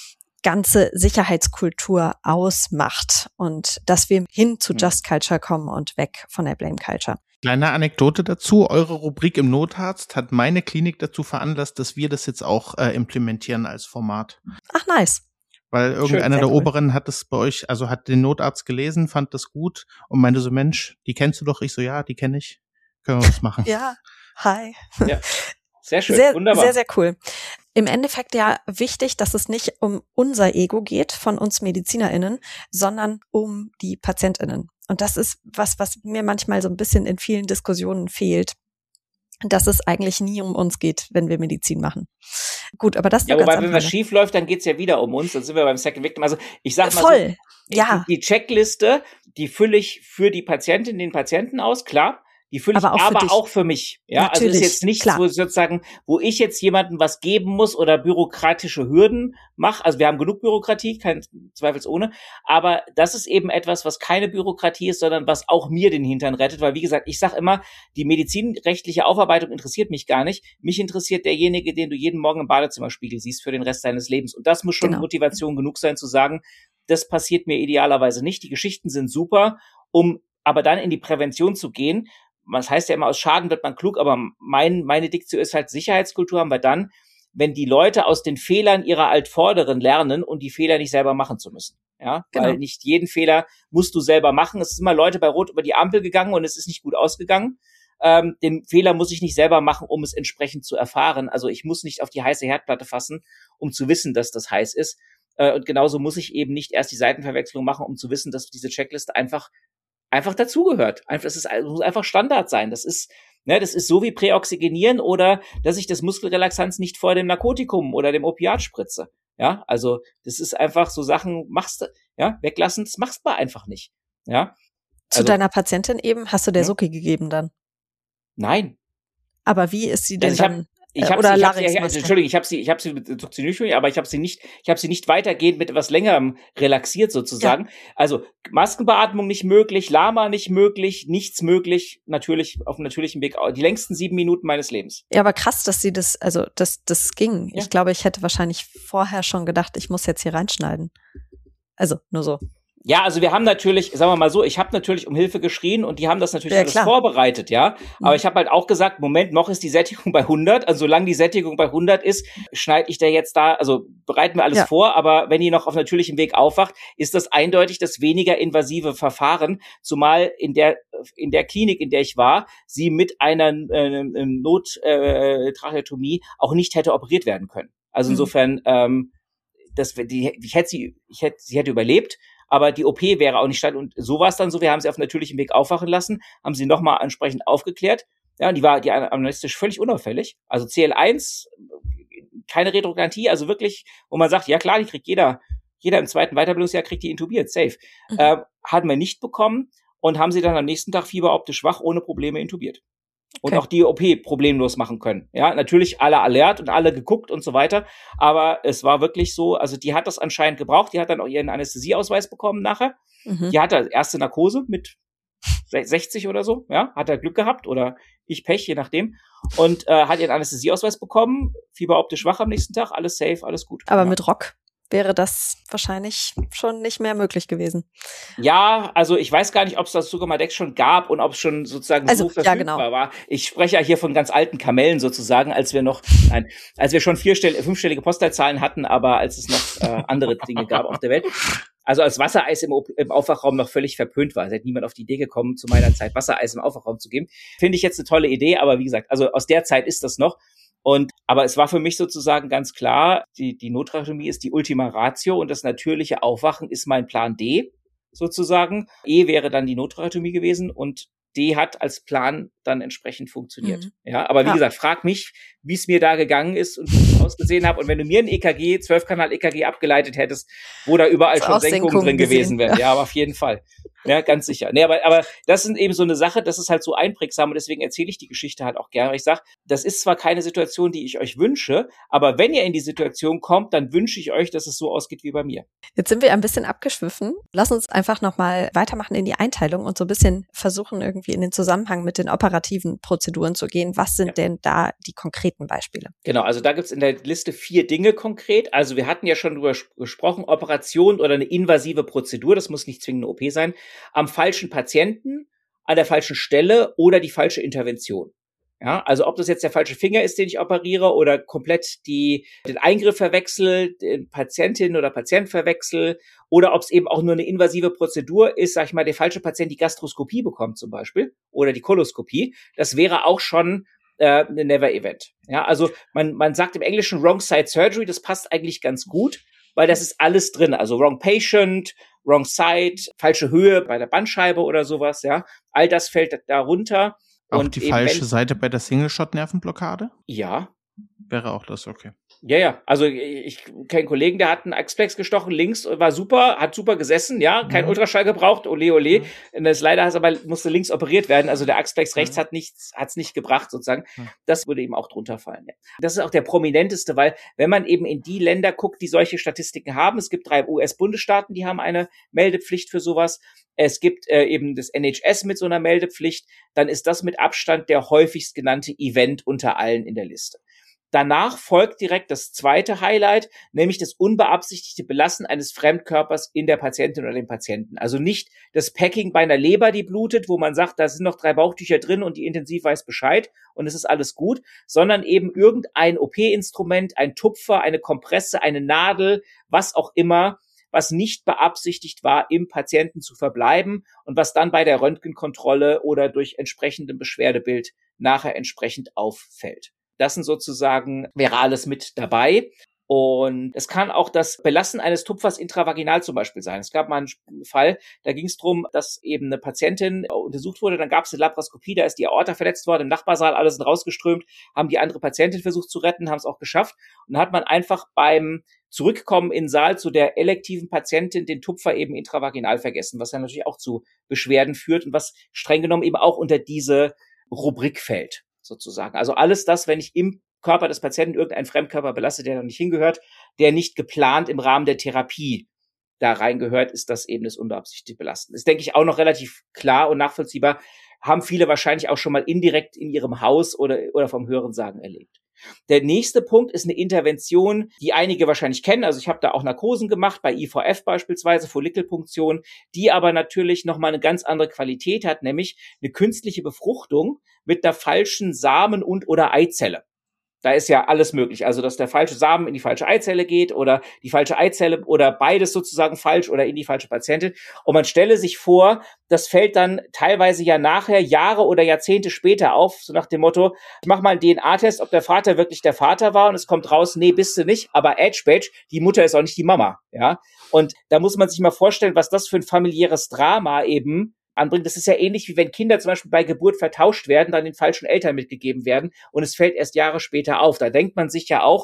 ganze Sicherheitskultur ausmacht und dass wir hin zu Just Culture kommen und weg von der Blame Culture. Kleine Anekdote dazu, eure Rubrik im Notarzt hat meine Klinik dazu veranlasst, dass wir das jetzt auch implementieren als Format. Ach, nice. Weil irgendeiner der Oberen hat es bei euch, also hat den Notarzt gelesen, fand das gut und meinte so, Mensch, die kennst du doch? Ich so, ja, die kenne ich. Können wir was machen. Ja, hi. Ja. Sehr schön, sehr, wunderbar. Sehr, sehr cool. Im Endeffekt ja wichtig, dass es nicht um unser Ego geht von uns MedizinerInnen, sondern um die PatientInnen. Und das ist was mir manchmal so ein bisschen in vielen Diskussionen fehlt, dass es eigentlich nie um uns geht, wenn wir Medizin machen. Gut, aber das ist ja, wobei, wenn was schief läuft, dann geht's ja wieder um uns, dann sind wir beim Second Victim. Also ich sag mal voll, so, ja. Die Checkliste, die fülle ich für die Patientin, den Patienten aus, klar. Die fülle ich aber auch für mich. Ja, natürlich, also ist jetzt nichts, wo sozusagen, wo ich jetzt jemandem was geben muss oder bürokratische Hürden mache. Also wir haben genug Bürokratie, kein zweifelsohne. Aber das ist eben etwas, was keine Bürokratie ist, sondern was auch mir den Hintern rettet. Weil wie gesagt, ich sage immer, die medizinrechtliche Aufarbeitung interessiert mich gar nicht. Mich interessiert derjenige, den du jeden Morgen im Badezimmerspiegel siehst für den Rest deines Lebens. Und das muss schon Motivation genug sein zu sagen, das passiert mir idealerweise nicht. Die Geschichten sind super, um aber dann in die Prävention zu gehen. Das heißt ja immer, aus Schaden wird man klug, aber meine Diktio ist halt, Sicherheitskultur haben wir dann, wenn die Leute aus den Fehlern ihrer Altvorderen lernen und die Fehler nicht selber machen zu müssen. Ja, genau. Weil nicht jeden Fehler musst du selber machen. Es sind immer Leute bei Rot über die Ampel gegangen und es ist nicht gut ausgegangen. Den Fehler muss ich nicht selber machen, um es entsprechend zu erfahren. Also ich muss nicht auf die heiße Herdplatte fassen, um zu wissen, dass das heiß ist. Und genauso muss ich eben nicht erst die Seitenverwechslung machen, um zu wissen, dass diese Checkliste einfach dazugehört. Es muss einfach Standard sein. Das ist so wie Präoxygenieren oder dass ich das Muskelrelaxanz nicht vor dem Narkotikum oder dem Opiat spritze. Ja, also das ist einfach so Sachen, weglassen, das machst du einfach nicht. Ja. Zu deiner Patientin eben, hast du der Sucki gegeben dann? Nein. Aber wie ist sie denn dann? Ich habe sie mit Succinylchemie, aber ich habe sie nicht weitergehend mit etwas längerem relaxiert sozusagen. Ja. Also Maskenbeatmung nicht möglich, Lama nicht möglich, nichts möglich, natürlich auf dem natürlichen Weg. Die längsten 7 Minuten meines Lebens. Ja, aber krass, dass sie das ging. Ja. Ich glaube, ich hätte wahrscheinlich vorher schon gedacht, ich muss jetzt hier reinschneiden. Also nur so. Ja, also wir haben natürlich, sagen wir mal so, ich habe natürlich um Hilfe geschrien und die haben das natürlich alles vorbereitet, ja. Aber ich habe halt auch gesagt, Moment, noch ist die Sättigung bei 100. Also solange die Sättigung bei 100 ist, schneide ich da jetzt also bereiten wir alles vor. Aber wenn die noch auf natürlichem Weg aufwacht, ist das eindeutig das weniger invasive Verfahren. Zumal in der Klinik, in der ich war, sie mit einer Nottracheotomie auch nicht hätte operiert werden können. Also insofern, sie hätte überlebt. Aber die OP wäre auch nicht statt. Und so war es dann so, wir haben sie auf natürlichem Weg aufwachen lassen, haben sie nochmal entsprechend aufgeklärt. Ja, und die war anamnestisch völlig unauffällig. Also CL1, keine Retrogarantie, also wirklich, wo man sagt, ja klar, die kriegt jeder im zweiten Weiterbildungsjahr kriegt die intubiert, safe. Hatten wir nicht bekommen und haben sie dann am nächsten Tag fieberoptisch wach, ohne Probleme intubiert. Und auch die OP problemlos machen können. Ja, natürlich alle alert und alle geguckt und so weiter. Aber es war wirklich so, also die hat das anscheinend gebraucht. Die hat dann auch ihren Anästhesieausweis bekommen nachher. Die hatte erste Narkose mit 60 oder so. Ja, hat er Glück gehabt oder ich Pech, je nachdem. Und hat ihren Anästhesieausweis bekommen, fieberoptisch wach am nächsten Tag, alles safe, alles gut. Aber mit Rock wäre das wahrscheinlich schon nicht mehr möglich gewesen. Ja, also ich weiß gar nicht, ob es das Sugammadex schon gab und ob es schon sozusagen so verfügbar war. Ich spreche ja hier von ganz alten Kamellen sozusagen, als wir schon 5-stellige Postleitzahlen hatten, aber als es noch andere Dinge gab auf der Welt. Also als Wassereis im Aufwachraum noch völlig verpönt war. Es hätte niemand auf die Idee gekommen, zu meiner Zeit Wassereis im Aufwachraum zu geben. Finde ich jetzt eine tolle Idee, aber wie gesagt, also aus der Zeit ist das noch. Aber es war für mich sozusagen ganz klar, die Nottracheotomie ist die Ultima Ratio und das natürliche Aufwachen ist mein Plan D sozusagen. E wäre dann die Nottracheotomie gewesen und D hat als Plan dann entsprechend funktioniert. Ja, aber wie gesagt, frag mich, wie es mir da gegangen ist und wie ich ausgesehen habe. Und wenn du mir ein EKG, 12-Kanal-EKG abgeleitet hättest, wo da überall schon Senkungen drin gewesen wären. Ja, aber auf jeden Fall. Ja, ganz sicher. Nee, aber das ist eben so eine Sache, das ist halt so einprägsam und deswegen erzähle ich die Geschichte halt auch gerne. Ich sage, das ist zwar keine Situation, die ich euch wünsche, aber wenn ihr in die Situation kommt, dann wünsche ich euch, dass es so ausgeht wie bei mir. Jetzt sind wir ein bisschen abgeschwiffen. Lass uns einfach nochmal weitermachen in die Einteilung und so ein bisschen versuchen, irgendwie in den Zusammenhang mit den operativen Prozeduren zu gehen. Was sind denn da die konkreten Beispiele? Genau, also da gibt's in der Liste 4 Dinge konkret. Also wir hatten ja schon drüber gesprochen, Operation oder eine invasive Prozedur, das muss nicht zwingend eine OP sein, am falschen Patienten, an der falschen Stelle oder die falsche Intervention. Ja, also ob das jetzt der falsche Finger ist, den ich operiere oder komplett den Eingriff verwechsel, den Patientin oder Patient verwechsel oder ob es eben auch nur eine invasive Prozedur ist, sag ich mal, der falsche Patient die Gastroskopie bekommt zum Beispiel oder die Koloskopie, das wäre auch schon eine Never-Event. Ja, also man sagt im Englischen Wrong Side Surgery, das passt eigentlich ganz gut, weil das ist alles drin. Also Wrong Patient, Wrong Side, falsche Höhe bei der Bandscheibe oder sowas, ja. All das fällt darunter. Auch und die falsche Seite bei der Single-Shot-Nervenblockade? Ja. Wäre auch das, okay. Ja. Also ich kenne einen Kollegen, der hat einen Axplex gestochen, links, war super, hat super gesessen, ja, kein Ultraschall gebraucht, ole. Und das leider musste links operiert werden, also der Axplex rechts hat's nicht gebracht, sozusagen. Das würde eben auch drunter fallen, ja. Das ist auch der prominenteste, weil wenn man eben in die Länder guckt, die solche Statistiken haben, es gibt 3 US-Bundesstaaten, die haben eine Meldepflicht für sowas. Es gibt eben das NHS mit so einer Meldepflicht, dann ist das mit Abstand der häufigst genannte Event unter allen in der Liste. Danach folgt direkt das zweite Highlight, nämlich das unbeabsichtigte Belassen eines Fremdkörpers in der Patientin oder dem Patienten. Also nicht das Packing bei einer Leber, die blutet, wo man sagt, da sind noch 3 Bauchtücher drin und die Intensiv weiß Bescheid und es ist alles gut, sondern eben irgendein OP-Instrument, ein Tupfer, eine Kompresse, eine Nadel, was auch immer, was nicht beabsichtigt war, im Patienten zu verbleiben und was dann bei der Röntgenkontrolle oder durch entsprechendem Beschwerdebild nachher entsprechend auffällt. Das sind sozusagen, wäre alles mit dabei. Und es kann auch das Belassen eines Tupfers intravaginal zum Beispiel sein. Es gab mal einen Fall, da ging es darum, dass eben eine Patientin untersucht wurde, dann gab es eine Laparoskopie, da ist die Aorta verletzt worden, im Nachbarsaal, alle sind rausgeströmt, haben die andere Patientin versucht zu retten, haben es auch geschafft. Und dann hat man einfach beim Zurückkommen in den Saal zu der elektiven Patientin den Tupfer eben intravaginal vergessen, was dann natürlich auch zu Beschwerden führt und was streng genommen eben auch unter diese Rubrik fällt, sozusagen. Also alles das, wenn ich im Körper des Patienten irgendeinen Fremdkörper belasse, der noch nicht hingehört, der nicht geplant im Rahmen der Therapie da reingehört, ist das eben das unbeabsichtigte Belasten. Das ist, denke ich, auch noch relativ klar und nachvollziehbar. Haben viele wahrscheinlich auch schon mal indirekt in ihrem Haus oder vom Hörensagen erlebt. Der nächste Punkt ist eine Intervention, die einige wahrscheinlich kennen. Also ich habe da auch Narkosen gemacht, bei IVF beispielsweise, Follikelpunktion, die aber natürlich nochmal eine ganz andere Qualität hat, nämlich eine künstliche Befruchtung mit einer falschen Samen- und oder Eizelle. Da ist ja alles möglich. Also, dass der falsche Samen in die falsche Eizelle geht oder die falsche Eizelle oder beides sozusagen falsch oder in die falsche Patientin. Und man stelle sich vor, das fällt dann teilweise ja nachher Jahre oder Jahrzehnte später auf, so nach dem Motto, ich mache mal einen DNA-Test, ob der Vater wirklich der Vater war und es kommt raus, nee, bist du nicht, aber Edge-Badge, die Mutter ist auch nicht die Mama, ja. Und da muss man sich mal vorstellen, was das für ein familiäres Drama eben anbringt. Das ist ja ähnlich, wie wenn Kinder zum Beispiel bei Geburt vertauscht werden, dann den falschen Eltern mitgegeben werden und es fällt erst Jahre später auf. Da denkt man sich ja auch,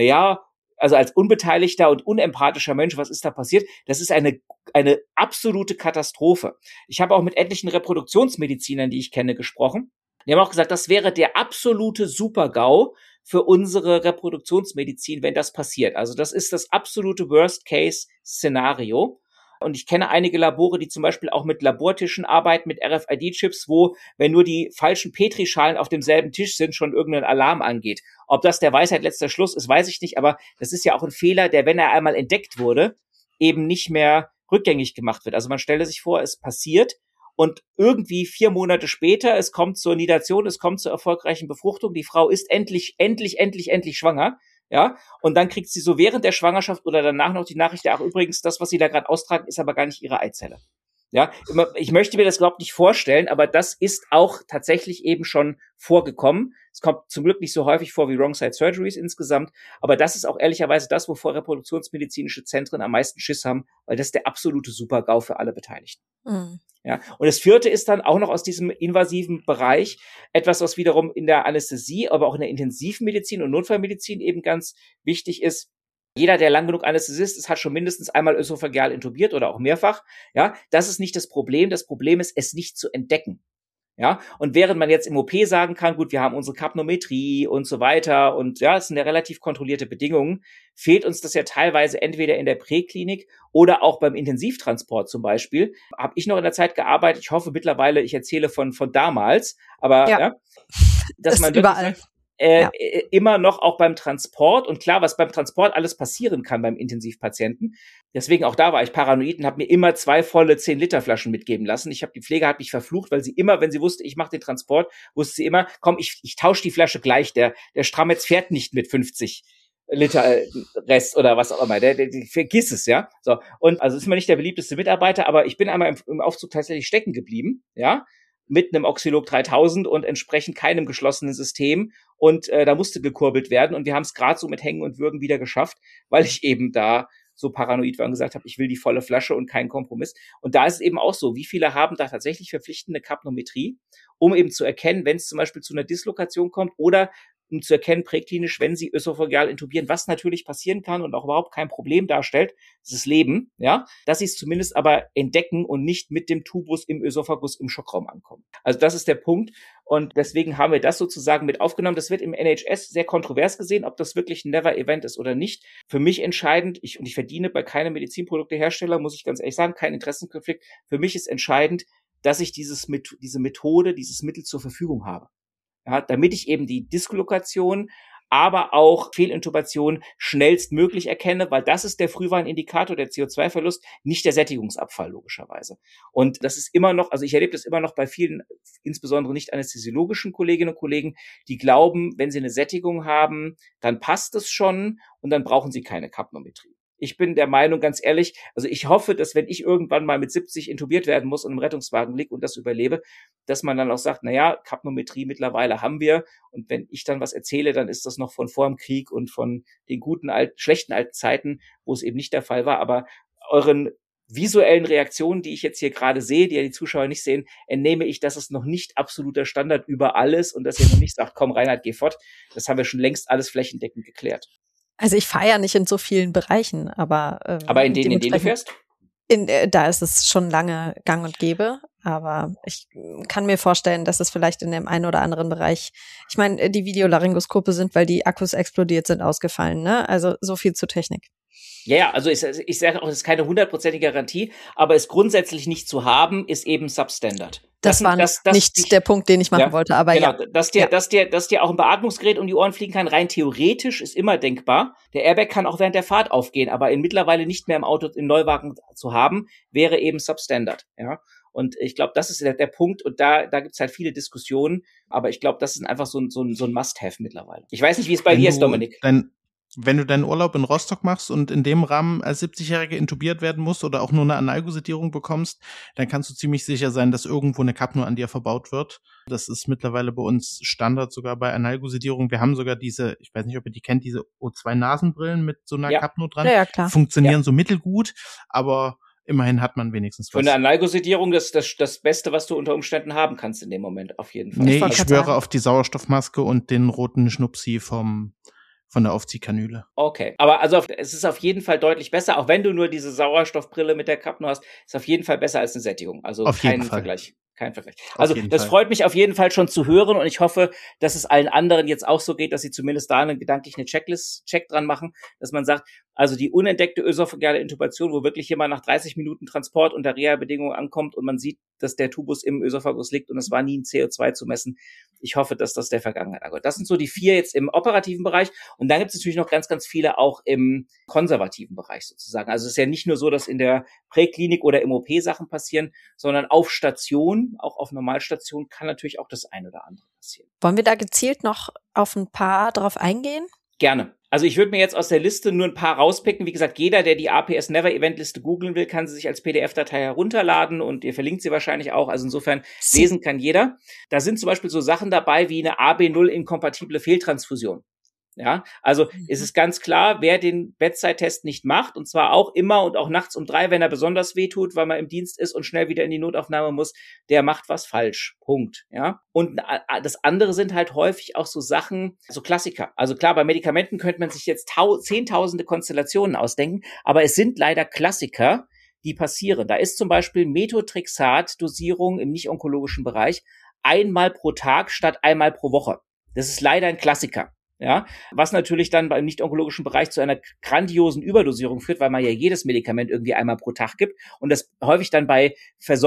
also als unbeteiligter und unempathischer Mensch, was ist da passiert? Das ist eine absolute Katastrophe. Ich habe auch mit etlichen Reproduktionsmedizinern, die ich kenne, gesprochen. Die haben auch gesagt, das wäre der absolute Super-GAU für unsere Reproduktionsmedizin, wenn das passiert. Also das ist das absolute Worst-Case-Szenario. Und ich kenne einige Labore, die zum Beispiel auch mit Labortischen arbeiten, mit RFID-Chips, wo, wenn nur die falschen Petrischalen auf demselben Tisch sind, schon irgendein Alarm angeht. Ob das der Weisheit letzter Schluss ist, weiß ich nicht, aber das ist ja auch ein Fehler, der, wenn er einmal entdeckt wurde, eben nicht mehr rückgängig gemacht wird. Also man stelle sich vor, es passiert und irgendwie 4 Monate später, es kommt zur Nidation, es kommt zur erfolgreichen Befruchtung, die Frau ist endlich schwanger. Ja, und dann kriegt sie so während der Schwangerschaft oder danach noch die Nachricht, ja, ach, übrigens, das, was sie da gerade austragen, ist aber gar nicht ihre Eizelle. Ja, ich möchte mir das überhaupt nicht vorstellen, aber das ist auch tatsächlich eben schon vorgekommen. Es kommt zum Glück nicht so häufig vor wie Wrong-Side Surgeries insgesamt, aber das ist auch ehrlicherweise das, wovor reproduktionsmedizinische Zentren am meisten Schiss haben, weil das ist der absolute Super-GAU für alle Beteiligten. Mhm. Ja, und das vierte ist dann auch noch aus diesem invasiven Bereich etwas, was wiederum in der Anästhesie, aber auch in der Intensivmedizin und Notfallmedizin eben ganz wichtig ist. Jeder, der lang genug Anästhesist ist, hat schon mindestens einmal ösophageal intubiert oder auch mehrfach. Ja, das ist nicht das Problem. Das Problem ist, es nicht zu entdecken. Ja, und während man jetzt im OP sagen kann, gut, wir haben unsere Kapnometrie und so weiter und ja, es sind ja relativ kontrollierte Bedingungen, fehlt uns das ja teilweise entweder in der Präklinik oder auch beim Intensivtransport zum Beispiel. Habe ich noch in der Zeit gearbeitet, ich hoffe mittlerweile, ich erzähle von damals, aber ja dass man überall. Immer noch auch beim Transport und klar, was beim Transport alles passieren kann beim Intensivpatienten. Deswegen auch da war ich paranoid und habe mir immer 2 volle 10-Liter-Flaschen mitgeben lassen. Die Pflege hat mich verflucht, weil sie immer, wenn sie wusste, ich mache den Transport, wusste sie immer, komm, ich tausche die Flasche gleich. Der Strametz fährt nicht mit 50 Liter Rest oder was auch immer. Der vergiss es, ja. So. Und also ist immer nicht der beliebteste Mitarbeiter, aber ich bin einmal im Aufzug tatsächlich stecken geblieben, ja, mit einem Oxylog 3000 und entsprechend keinem geschlossenen System. Und da musste gekurbelt werden. Und wir haben es gerade so mit Hängen und Würgen wieder geschafft, weil ich eben da so paranoid war und gesagt habe, ich will die volle Flasche und keinen Kompromiss. Und da ist es eben auch so, wie viele haben da tatsächlich verpflichtende Kapnometrie, um eben zu erkennen, wenn es zum Beispiel zu einer Dislokation kommt oder um zu erkennen, präklinisch, wenn sie ösophageal intubieren, was natürlich passieren kann und auch überhaupt kein Problem darstellt, das ist Leben, ja, dass sie es zumindest aber entdecken und nicht mit dem Tubus im Ösophagus im Schockraum ankommen. Also das ist der Punkt und deswegen haben wir das sozusagen mit aufgenommen. Das wird im NHS sehr kontrovers gesehen, ob das wirklich ein Never-Event ist oder nicht. Für mich entscheidend, ich verdiene bei keinem Medizinproduktehersteller, muss ich ganz ehrlich sagen, kein Interessenkonflikt. Für mich ist entscheidend, dass ich diese Methode, dieses Mittel zur Verfügung habe. Ja, damit ich eben die Dislokation, aber auch Fehlintubation schnellstmöglich erkenne, weil das ist der Frühwarnindikator, der CO2-Verlust, nicht der Sättigungsabfall logischerweise. Und das ist immer noch, also ich erlebe das immer noch bei vielen, insbesondere nicht anästhesiologischen Kolleginnen und Kollegen, die glauben, wenn sie eine Sättigung haben, dann passt es schon und dann brauchen sie keine Kapnometrie. Ich bin der Meinung, ganz ehrlich, also ich hoffe, dass wenn ich irgendwann mal mit 70 intubiert werden muss und im Rettungswagen liege und das überlebe, dass man dann auch sagt, naja, Kapnometrie mittlerweile haben wir und wenn ich dann was erzähle, dann ist das noch von vor dem Krieg und von den schlechten alten Zeiten, wo es eben nicht der Fall war, aber euren visuellen Reaktionen, die ich jetzt hier gerade sehe, die ja die Zuschauer nicht sehen, entnehme ich, dass es noch nicht absoluter Standard überall ist und dass ihr noch nicht sagt, komm Reinhard, geh fort. Das haben wir schon längst alles flächendeckend geklärt. Also ich fahre ja nicht in so vielen Bereichen, aber in denen du fährst? Da ist es schon lange gang und gäbe, aber ich kann mir vorstellen, dass es vielleicht in dem einen oder anderen Bereich, ich meine, die Videolaryngoskope sind, weil die Akkus explodiert sind, ausgefallen, ne? Also so viel zu Technik. Ja, also ich sage auch, es ist keine 100% Garantie, aber es grundsätzlich nicht zu haben, ist eben Substandard. Das war nicht der Punkt, den ich machen wollte, aber genau, dass dir auch ein Beatmungsgerät um die Ohren fliegen kann, rein theoretisch ist immer denkbar. Der Airbag kann auch während der Fahrt aufgehen, aber mittlerweile nicht mehr im Auto, im Neuwagen zu haben, wäre eben Substandard, ja. Und ich glaube, das ist der Punkt und da gibt's halt viele Diskussionen, aber ich glaube, das ist einfach so ein Must-Have mittlerweile. Ich weiß nicht, wie es bei dir ist, Dominik. Wenn du deinen Urlaub in Rostock machst und in dem Rahmen als 70-Jährige intubiert werden musst oder auch nur eine Analgosedierung bekommst, dann kannst du ziemlich sicher sein, dass irgendwo eine Kapno an dir verbaut wird. Das ist mittlerweile bei uns Standard, sogar bei Analgosedierung. Wir haben sogar diese, ich weiß nicht, ob ihr die kennt, diese O2-Nasenbrillen mit so einer Kapno dran. Ja, klar. Funktionieren so mittelgut, aber immerhin hat man wenigstens was. Für eine Analgosedierung das Beste, was du unter Umständen haben kannst in dem Moment, auf jeden Fall. Nee, ich schwöre auf die Sauerstoffmaske und den roten Schnupsi von der Aufziehkanüle. Okay, aber also es ist auf jeden Fall deutlich besser, auch wenn du nur diese Sauerstoffbrille mit der Kapno hast, ist auf jeden Fall besser als eine Sättigung. Also kein Vergleich. Also das freut mich auf jeden Fall schon zu hören und ich hoffe, dass es allen anderen jetzt auch so geht, dass sie zumindest da gedanklich eine Check dran machen, dass man sagt, also die unentdeckte ösophageale Intubation, wo wirklich jemand nach 30 Minuten Transport unter Reha-Bedingungen ankommt und man sieht, dass der Tubus im Ösophagus liegt und es war nie ein CO2 zu messen. Ich hoffe, dass das der Vergangenheit angehört. Das sind so die 4 jetzt im operativen Bereich und dann gibt es natürlich noch ganz, ganz viele auch im konservativen Bereich sozusagen. Also es ist ja nicht nur so, dass in der Präklinik oder im OP Sachen passieren, sondern auf Station, auch auf Normalstation kann natürlich auch das ein oder andere passieren. Wollen wir da gezielt noch auf ein paar drauf eingehen? Gerne. Also ich würde mir jetzt aus der Liste nur ein paar rauspicken. Wie gesagt, jeder, der die APS Never Event Liste googeln will, kann sie sich als PDF-Datei herunterladen und ihr verlinkt sie wahrscheinlich auch. Also insofern lesen kann jeder. Da sind zum Beispiel so Sachen dabei wie eine AB0-inkompatible Fehltransfusion. Ja, also ist es ganz klar, wer den Bedside-Test nicht macht, und zwar auch immer und auch nachts um 3, wenn er besonders wehtut, weil man im Dienst ist und schnell wieder in die Notaufnahme muss, der macht was falsch. Punkt. Ja. Und das andere sind halt häufig auch so Sachen, so Klassiker. Also klar, bei Medikamenten könnte man sich jetzt zehntausende Konstellationen ausdenken, aber es sind leider Klassiker, die passieren. Da ist zum Beispiel Methotrexat-Dosierung im nicht-onkologischen Bereich einmal pro Tag statt einmal pro Woche. Das ist leider ein Klassiker. Ja, was natürlich dann beim nicht-onkologischen Bereich zu einer grandiosen Überdosierung führt, weil man ja jedes Medikament irgendwie einmal pro Tag gibt und das häufig dann bei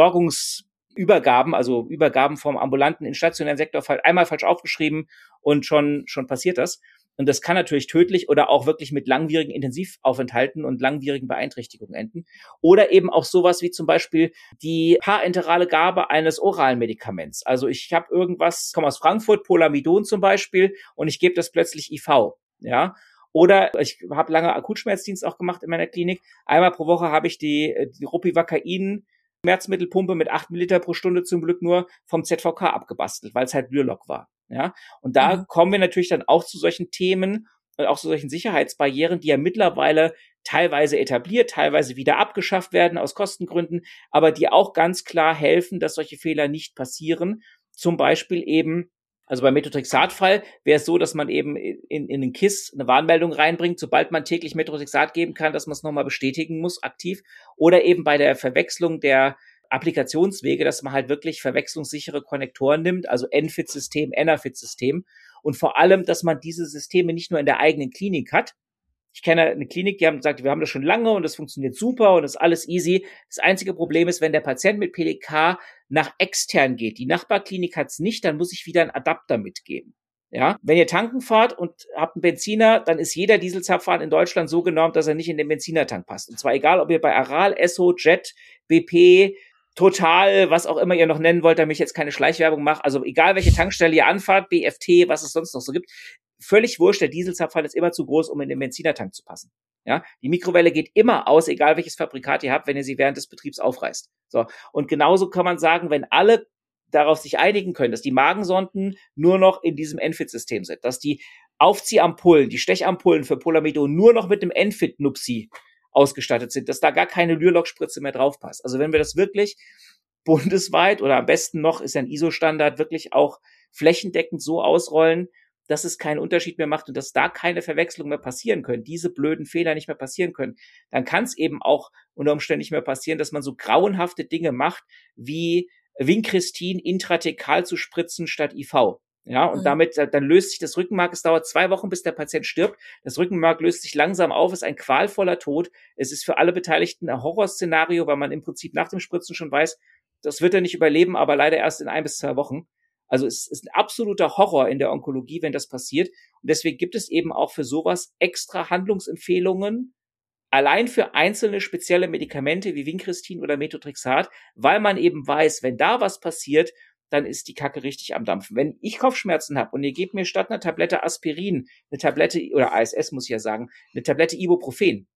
Versorgungsübergaben, also Übergaben vom ambulanten in stationären Sektor einmal falsch aufgeschrieben und schon passiert das. Und das kann natürlich tödlich oder auch wirklich mit langwierigen Intensivaufenthalten und langwierigen Beeinträchtigungen enden. Oder eben auch sowas wie zum Beispiel die parenterale Gabe eines oralen Medikaments. Also ich habe irgendwas, komme aus Frankfurt, Polamidon zum Beispiel, und ich gebe das plötzlich IV. Ja. Oder ich habe lange Akutschmerzdienst auch gemacht in meiner Klinik. Einmal pro Woche habe ich die Ropivacain Schmerzmittelpumpe mit 8 Milliliter pro Stunde zum Glück nur vom ZVK abgebastelt, weil es halt Lyrlock war. Ja, und da kommen wir natürlich dann auch zu solchen Themen und auch zu solchen Sicherheitsbarrieren, die ja mittlerweile teilweise etabliert, teilweise wieder abgeschafft werden aus Kostengründen, aber die auch ganz klar helfen, dass solche Fehler nicht passieren. Zum Beispiel eben, also beim Methotrexat-Fall wäre es so, dass man eben in den KISS eine Warnmeldung reinbringt, sobald man täglich Methotrexat geben kann, dass man es nochmal bestätigen muss, aktiv. Oder eben bei der Verwechslung der Applikationswege, dass man halt wirklich verwechslungssichere Konnektoren nimmt, also NFIT-System, NRFIT-System, und vor allem, dass man diese Systeme nicht nur in der eigenen Klinik hat. Ich kenne eine Klinik, die haben gesagt, wir haben das schon lange und das funktioniert super und das ist alles easy. Das einzige Problem ist, wenn der Patient mit PDK nach extern geht, die Nachbarklinik hat es nicht, dann muss ich wieder einen Adapter mitgeben. Ja, wenn ihr tanken fahrt und habt einen Benziner, dann ist jeder Dieselzapfhahn in Deutschland so genormt, dass er nicht in den Benzinertank passt. Und zwar egal, ob ihr bei Aral, Esso, Jet, BP, Total, was auch immer ihr noch nennen wollt, damit ich jetzt keine Schleichwerbung mache. Also egal, welche Tankstelle ihr anfahrt, BFT, was es sonst noch so gibt, völlig wurscht, der Dieselzapfhahn ist immer zu groß, um in den Benzinertank zu passen. Ja, die Mikrowelle geht immer aus, egal welches Fabrikat ihr habt, wenn ihr sie während des Betriebs aufreißt. So, und genauso kann man sagen, wenn alle darauf sich einigen können, dass die Magensonden nur noch in diesem NFIT-System sind, dass die Aufziehampullen, die Stechampullen für Polamidon nur noch mit dem NFIT-Nupsi ausgestattet sind, dass da gar keine Lyrlock-Spritze mehr drauf passt. Also wenn wir das wirklich bundesweit oder am besten noch ist ja ein ISO-Standard wirklich auch flächendeckend so ausrollen, dass es keinen Unterschied mehr macht und dass da keine Verwechslung mehr passieren können, diese blöden Fehler nicht mehr passieren können, dann kann es eben auch unter Umständen nicht mehr passieren, dass man so grauenhafte Dinge macht, wie Vincristin intrathekal zu spritzen statt IV. Ja, und damit, dann löst sich das Rückenmark, es dauert 2 Wochen, bis der Patient stirbt. Das Rückenmark löst sich langsam auf, ist ein qualvoller Tod. Es ist für alle Beteiligten ein Horrorszenario, weil man im Prinzip nach dem Spritzen schon weiß, das wird er nicht überleben, aber leider erst in 1 bis 2 Wochen. Also es ist ein absoluter Horror in der Onkologie, wenn das passiert. Und deswegen gibt es eben auch für sowas extra Handlungsempfehlungen, allein für einzelne spezielle Medikamente wie Vincristin oder Methotrexat, weil man eben weiß, wenn da was passiert, dann ist die Kacke richtig am Dampfen. Wenn ich Kopfschmerzen habe und ihr gebt mir statt einer Tablette Aspirin, eine Tablette, oder ASS muss ich ja sagen, eine Tablette Ibuprofen,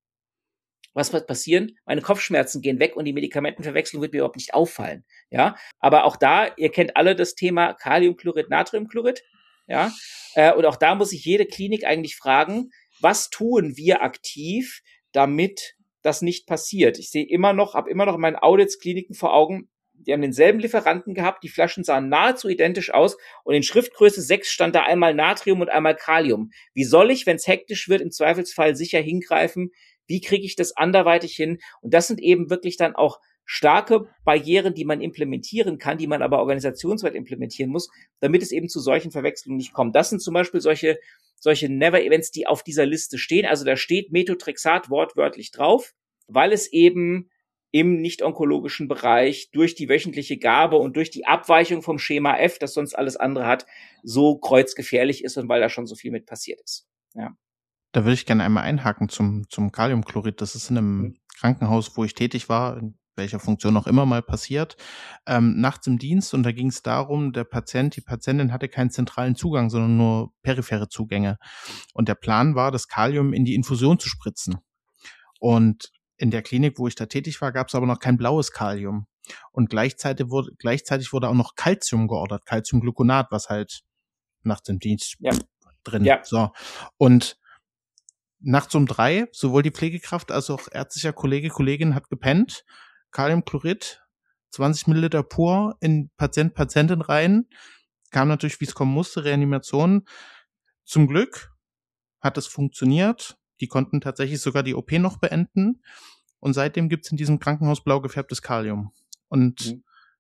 was wird passieren? Meine Kopfschmerzen gehen weg und die Medikamentenverwechslung wird mir überhaupt nicht auffallen. Ja, aber auch da, ihr kennt alle das Thema Kaliumchlorid, Natriumchlorid. Ja, und auch da muss sich jede Klinik eigentlich fragen, was tun wir aktiv, damit das nicht passiert? Ich sehe habe immer noch in meinen Audits Kliniken vor Augen, die haben denselben Lieferanten gehabt, die Flaschen sahen nahezu identisch aus und in Schriftgröße 6 stand da einmal Natrium und einmal Kalium. Wie soll ich, wenn es hektisch wird, im Zweifelsfall sicher hingreifen? Wie kriege ich das anderweitig hin? Und das sind eben wirklich dann auch starke Barrieren, die man implementieren kann, die man aber organisationsweit implementieren muss, damit es eben zu solchen Verwechslungen nicht kommt. Das sind zum Beispiel solche Never-Events, die auf dieser Liste stehen. Also da steht Methotrexat wortwörtlich drauf, weil es eben im nicht-onkologischen Bereich durch die wöchentliche Gabe und durch die Abweichung vom Schema F, das sonst alles andere hat, so kreuzgefährlich ist und weil da schon so viel mit passiert ist. Ja. Da würde ich gerne einmal einhaken zum Kaliumchlorid. Das ist in einem Krankenhaus, wo ich tätig war, in welcher Funktion auch immer mal passiert, nachts im Dienst, und da ging es darum, die Patientin hatte keinen zentralen Zugang, sondern nur periphere Zugänge. Und der Plan war, das Kalium in die Infusion zu spritzen. Und in der Klinik, wo ich da tätig war, gab es aber noch kein blaues Kalium. Und gleichzeitig wurde auch noch Calcium geordert, Calciumgluconat, was halt nachts im Dienst drin. Ja. So. Und nachts um 3, sowohl die Pflegekraft als auch ärztlicher Kollegin hat gepennt. Kaliumchlorid, 20 Milliliter pur in Patientin rein. Kam natürlich, wie es kommen musste, Reanimation. Zum Glück hat es funktioniert. Die konnten tatsächlich sogar die OP noch beenden. Und seitdem gibt's in diesem Krankenhaus blau gefärbtes Kalium. Und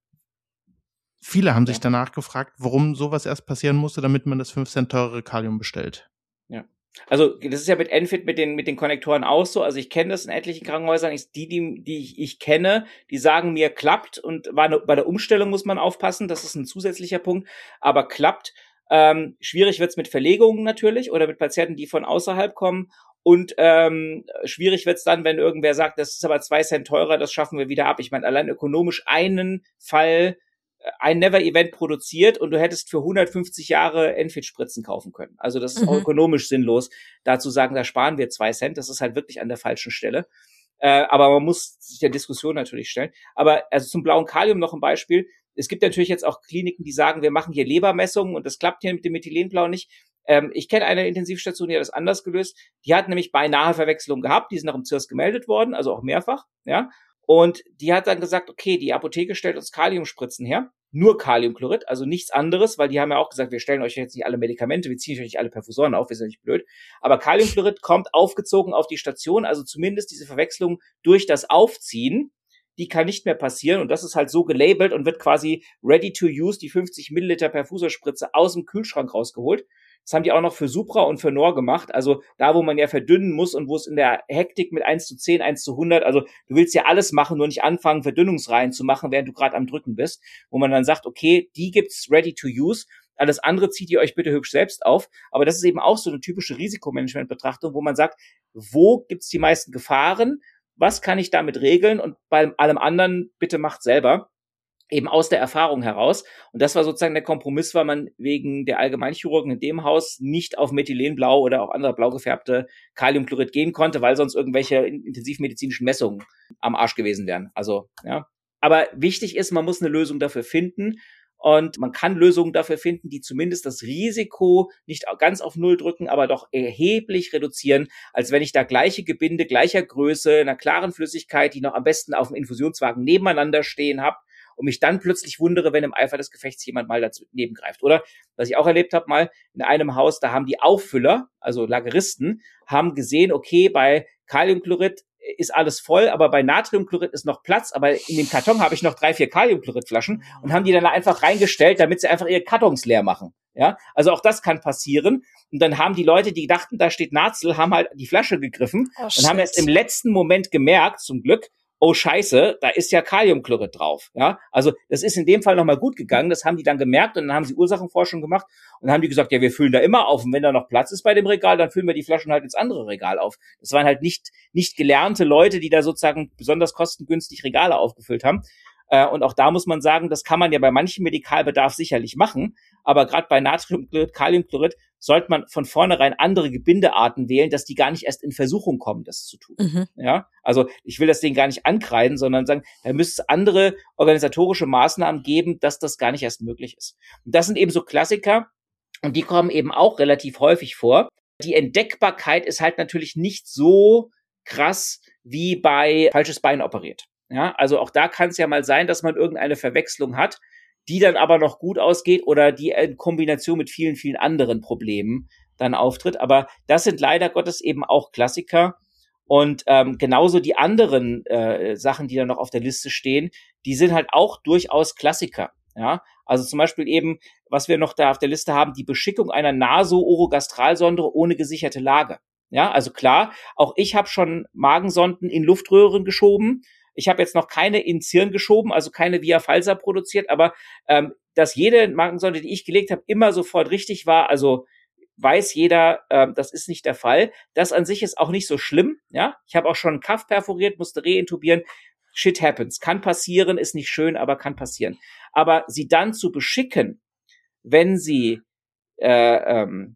viele haben sich danach gefragt, warum sowas erst passieren musste, damit man das 5 Cent teurere Kalium bestellt. Ja. Also das ist ja mit Enfit, mit den Konnektoren auch so. Also ich kenne das in etlichen Krankenhäusern. Die ich kenne, die sagen mir, klappt. Und bei der Umstellung muss man aufpassen. Das ist ein zusätzlicher Punkt. Aber klappt. Schwierig wird's mit Verlegungen natürlich oder mit Patienten, die von außerhalb kommen. Und schwierig wird's dann, wenn irgendwer sagt, das ist aber 2 Cent teurer, das schaffen wir wieder ab. Ich meine, allein ökonomisch einen Fall, ein Never-Event produziert und du hättest für 150 Jahre Enfit-Spritzen kaufen können. Also das ist auch ökonomisch sinnlos, da zu sagen, da sparen wir 2 Cent. Das ist halt wirklich an der falschen Stelle. Aber man muss sich der Diskussion natürlich stellen. Aber also zum blauen Kalium noch ein Beispiel. Es gibt natürlich jetzt auch Kliniken, die sagen, wir machen hier Lebermessungen und das klappt hier mit dem Methylenblau nicht. Ich kenne eine Intensivstation, die hat das anders gelöst. Die hat nämlich beinahe Verwechslung gehabt. Die sind nach dem ZIRS gemeldet worden, also auch mehrfach, ja. Und die hat dann gesagt, okay, die Apotheke stellt uns Kaliumspritzen her, nur Kaliumchlorid, also nichts anderes, weil die haben ja auch gesagt, wir stellen euch jetzt nicht alle Medikamente, wir ziehen euch nicht alle Perfusoren auf, wir sind nicht blöd. Aber Kaliumchlorid kommt aufgezogen auf die Station, also zumindest diese Verwechslung durch das Aufziehen, die kann nicht mehr passieren und das ist halt so gelabelt und wird quasi ready to use, die 50 Milliliter Perfusorspritze aus dem Kühlschrank rausgeholt. Das haben die auch noch für Supra und für Nor gemacht. Also da, wo man ja verdünnen muss und wo es in der Hektik mit 1:10, 1:100, also du willst ja alles machen, nur nicht anfangen, Verdünnungsreihen zu machen, während du gerade am Drücken bist. Wo man dann sagt, okay, die gibt's ready to use. Alles andere zieht ihr euch bitte hübsch selbst auf. Aber das ist eben auch so eine typische Risikomanagement-Betrachtung, wo man sagt, wo gibt's die meisten Gefahren? Was kann ich damit regeln? Und bei allem anderen, bitte macht selber. Eben aus der Erfahrung heraus. Und das war sozusagen der Kompromiss, weil man wegen der Allgemeinchirurgen in dem Haus nicht auf Methylenblau oder auch andere blau gefärbte Kaliumchlorid gehen konnte, weil sonst irgendwelche intensivmedizinischen Messungen am Arsch gewesen wären. Also, ja. Aber wichtig ist, man muss eine Lösung dafür finden. Und man kann Lösungen dafür finden, die zumindest das Risiko nicht ganz auf Null drücken, aber doch erheblich reduzieren, als wenn ich da gleiche Gebinde, gleicher Größe, einer klaren Flüssigkeit, die noch am besten auf dem Infusionswagen nebeneinander stehen habe, und mich dann plötzlich wundere, wenn im Eifer des Gefechts jemand mal daneben greift. Oder, was ich auch erlebt habe, mal in einem Haus, da haben die Auffüller, also Lageristen, haben gesehen, okay, bei Kaliumchlorid ist alles voll, aber bei Natriumchlorid ist noch Platz, aber in dem Karton habe ich noch 3, 4 Kaliumchloridflaschen und haben die dann einfach reingestellt, damit sie einfach ihre Kartons leer machen. Ja, also auch das kann passieren. Und dann haben die Leute, die dachten, da steht Nazel, haben halt die Flasche gegriffen und haben erst im letzten Moment gemerkt, zum Glück, oh Scheiße, da ist ja Kaliumchlorid drauf. Ja, also das ist in dem Fall nochmal gut gegangen. Das haben die dann gemerkt und dann haben sie Ursachenforschung gemacht und dann haben die gesagt, ja, wir füllen da immer auf und wenn da noch Platz ist bei dem Regal, dann füllen wir die Flaschen halt ins andere Regal auf. Das waren halt nicht gelernte Leute, die da sozusagen besonders kostengünstig Regale aufgefüllt haben. Und auch da muss man sagen, das kann man ja bei manchem Medikalbedarf sicherlich machen, aber gerade bei Natriumchlorid, Kaliumchlorid sollte man von vornherein andere Gebindearten wählen, dass die gar nicht erst in Versuchung kommen, das zu tun. Ja, also ich will das denen gar nicht ankreiden, sondern sagen, da müsste es andere organisatorische Maßnahmen geben, dass das gar nicht erst möglich ist. Und das sind eben so Klassiker und die kommen eben auch relativ häufig vor. Die Entdeckbarkeit ist halt natürlich nicht so krass wie bei falsches Bein operiert. Ja, also auch da kann es ja mal sein, dass man irgendeine Verwechslung hat, die dann aber noch gut ausgeht oder die in Kombination mit vielen, vielen anderen Problemen dann auftritt. Aber das sind leider Gottes eben auch Klassiker. Und genauso die anderen Sachen, die dann noch auf der Liste stehen, die sind halt auch durchaus Klassiker. Ja, also zum Beispiel eben, was wir noch da auf der Liste haben, die Beschickung einer Naso-Orogastralsonde ohne gesicherte Lage. Ja, also klar, auch ich habe schon Magensonden in Luftröhren geschoben. Ich habe jetzt noch keine ins Hirn geschoben, also keine Via falsa produziert, aber dass jede Magensonde, die ich gelegt habe, immer sofort richtig war, also weiß jeder, das ist nicht der Fall. Das an sich ist auch nicht so schlimm. Ja, ich habe auch schon einen Kaff perforiert, musste reintubieren. Shit happens, kann passieren, ist nicht schön, aber kann passieren. Aber sie dann zu beschicken, wenn sie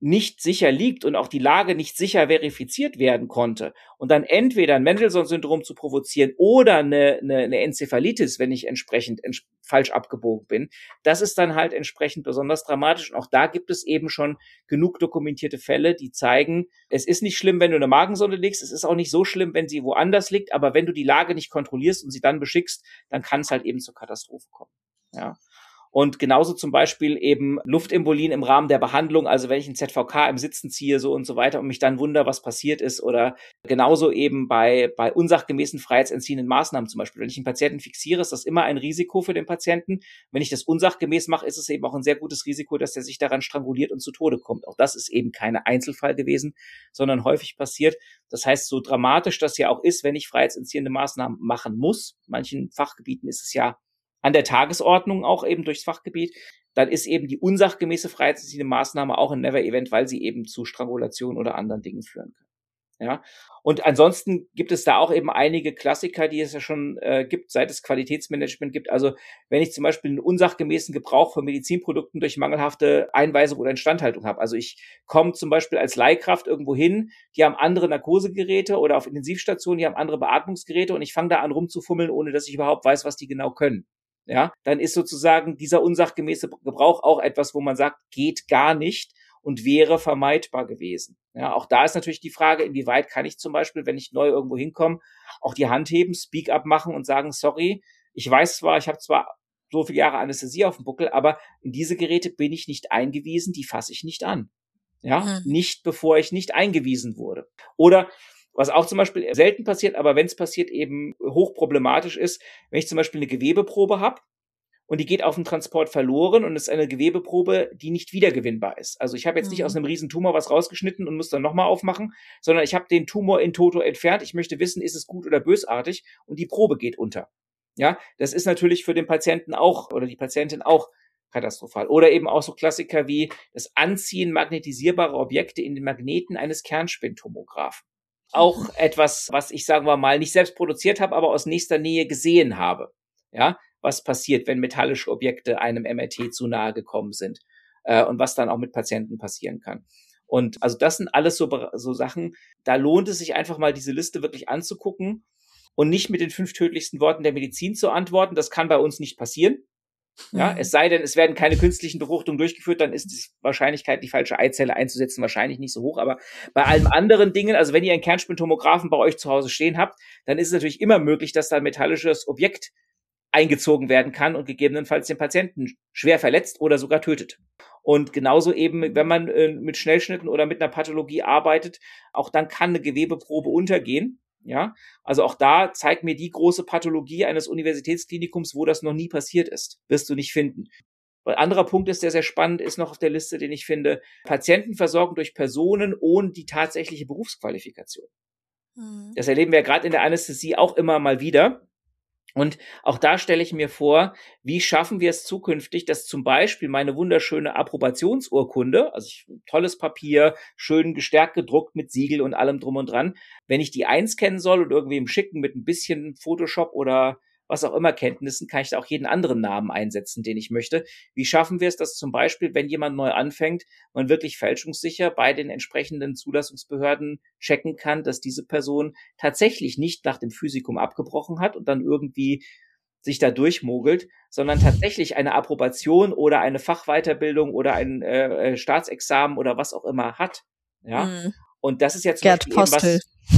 nicht sicher liegt und auch die Lage nicht sicher verifiziert werden konnte und dann entweder ein Mendelssohn-Syndrom zu provozieren oder eine Enzephalitis, wenn ich entsprechend falsch abgebogen bin, das ist dann halt entsprechend besonders dramatisch. Und auch da gibt es eben schon genug dokumentierte Fälle, die zeigen, es ist nicht schlimm, wenn du eine Magensonde legst, es ist auch nicht so schlimm, wenn sie woanders liegt, aber wenn du die Lage nicht kontrollierst und sie dann beschickst, dann kann es halt eben zur Katastrophe kommen. Ja. Und genauso zum Beispiel eben Luftembolien im Rahmen der Behandlung, also wenn ich ein ZVK im Sitzen ziehe, so und so weiter und mich dann wundere, was passiert ist, oder genauso eben bei unsachgemäßen freiheitsentziehenden Maßnahmen zum Beispiel. Wenn ich einen Patienten fixiere, ist das immer ein Risiko für den Patienten. Wenn ich das unsachgemäß mache, ist es eben auch ein sehr gutes Risiko, dass der sich daran stranguliert und zu Tode kommt. Auch das ist eben kein Einzelfall gewesen, sondern häufig passiert. Das heißt, so dramatisch das ja auch ist, wenn ich freiheitsentziehende Maßnahmen machen muss, in manchen Fachgebieten ist es ja an der Tagesordnung auch eben durchs Fachgebiet, dann ist eben die unsachgemäße freiheitsentziehende Maßnahme auch ein Never-Event, weil sie eben zu Strangulation oder anderen Dingen führen kann. Ja. Und ansonsten gibt es da auch eben einige Klassiker, die es ja schon gibt, seit es Qualitätsmanagement gibt. Also wenn ich zum Beispiel einen unsachgemäßen Gebrauch von Medizinprodukten durch mangelhafte Einweisung oder Instandhaltung habe. Also ich komme zum Beispiel als Leihkraft irgendwo hin, die haben andere Narkosegeräte oder auf Intensivstationen, die haben andere Beatmungsgeräte und ich fange da an rumzufummeln, ohne dass ich überhaupt weiß, was die genau können. Ja, dann ist sozusagen dieser unsachgemäße Gebrauch auch etwas, wo man sagt, geht gar nicht und wäre vermeidbar gewesen. Ja, auch da ist natürlich die Frage, inwieweit kann ich zum Beispiel, wenn ich neu irgendwo hinkomme, auch die Hand heben, Speak-up machen und sagen, sorry, ich weiß zwar, ich habe zwar so viele Jahre Anästhesie auf dem Buckel, aber in diese Geräte bin ich nicht eingewiesen, die fasse ich nicht an. Ja, nicht bevor ich nicht eingewiesen wurde. Oder was auch zum Beispiel selten passiert, aber wenn es passiert, eben hochproblematisch ist, wenn ich zum Beispiel eine Gewebeprobe habe und die geht auf dem Transport verloren und es ist eine Gewebeprobe, die nicht wiedergewinnbar ist. Also ich habe jetzt nicht aus einem riesen Tumor was rausgeschnitten und muss dann nochmal aufmachen, sondern ich habe den Tumor in toto entfernt. Ich möchte wissen, ist es gut oder bösartig und die Probe geht unter. Ja, das ist natürlich für den Patienten auch oder die Patientin auch katastrophal. Oder eben auch so Klassiker wie das Anziehen magnetisierbarer Objekte in den Magneten eines Kernspintomographen. Auch etwas, was ich, sagen wir mal, nicht selbst produziert habe, aber aus nächster Nähe gesehen habe. Ja, was passiert, wenn metallische Objekte einem MRT zu nahe gekommen sind und was dann auch mit Patienten passieren kann. Und also das sind alles so Sachen, da lohnt es sich einfach mal, diese Liste wirklich anzugucken und nicht mit den 5 tödlichsten Worten der Medizin zu antworten. Das kann bei uns nicht passieren. Ja, es sei denn, es werden keine künstlichen Befruchtungen durchgeführt, dann ist die Wahrscheinlichkeit, die falsche Eizelle einzusetzen, wahrscheinlich nicht so hoch. Aber bei allen anderen Dingen, also wenn ihr einen Kernspintomographen bei euch zu Hause stehen habt, dann ist es natürlich immer möglich, dass da ein metallisches Objekt eingezogen werden kann und gegebenenfalls den Patienten schwer verletzt oder sogar tötet. Und genauso eben, wenn man mit Schnellschnitten oder mit einer Pathologie arbeitet, auch dann kann eine Gewebeprobe untergehen. Ja, also auch da zeigt mir die große Pathologie eines Universitätsklinikums, wo das noch nie passiert ist. Wirst du nicht finden. Ein anderer Punkt ist, der sehr spannend ist noch auf der Liste, den ich finde, Patientenversorgung durch Personen ohne die tatsächliche Berufsqualifikation. Das erleben wir ja gerade in der Anästhesie auch immer mal wieder. Und auch da stelle ich mir vor, wie schaffen wir es zukünftig, dass zum Beispiel meine wunderschöne Approbationsurkunde, also tolles Papier, schön gestärkt gedruckt mit Siegel und allem drum und dran, wenn ich die einscannen soll und irgendwie im Schicken mit ein bisschen Photoshop oder was auch immer Kenntnissen, kann ich da auch jeden anderen Namen einsetzen, den ich möchte. Wie schaffen wir es, dass zum Beispiel, wenn jemand neu anfängt, man wirklich fälschungssicher bei den entsprechenden Zulassungsbehörden checken kann, dass diese Person tatsächlich nicht nach dem Physikum abgebrochen hat und dann irgendwie sich da durchmogelt, sondern tatsächlich eine Approbation oder eine Fachweiterbildung oder ein Staatsexamen oder was auch immer hat. Ja. Und das ist ja zum Beispiel Postel.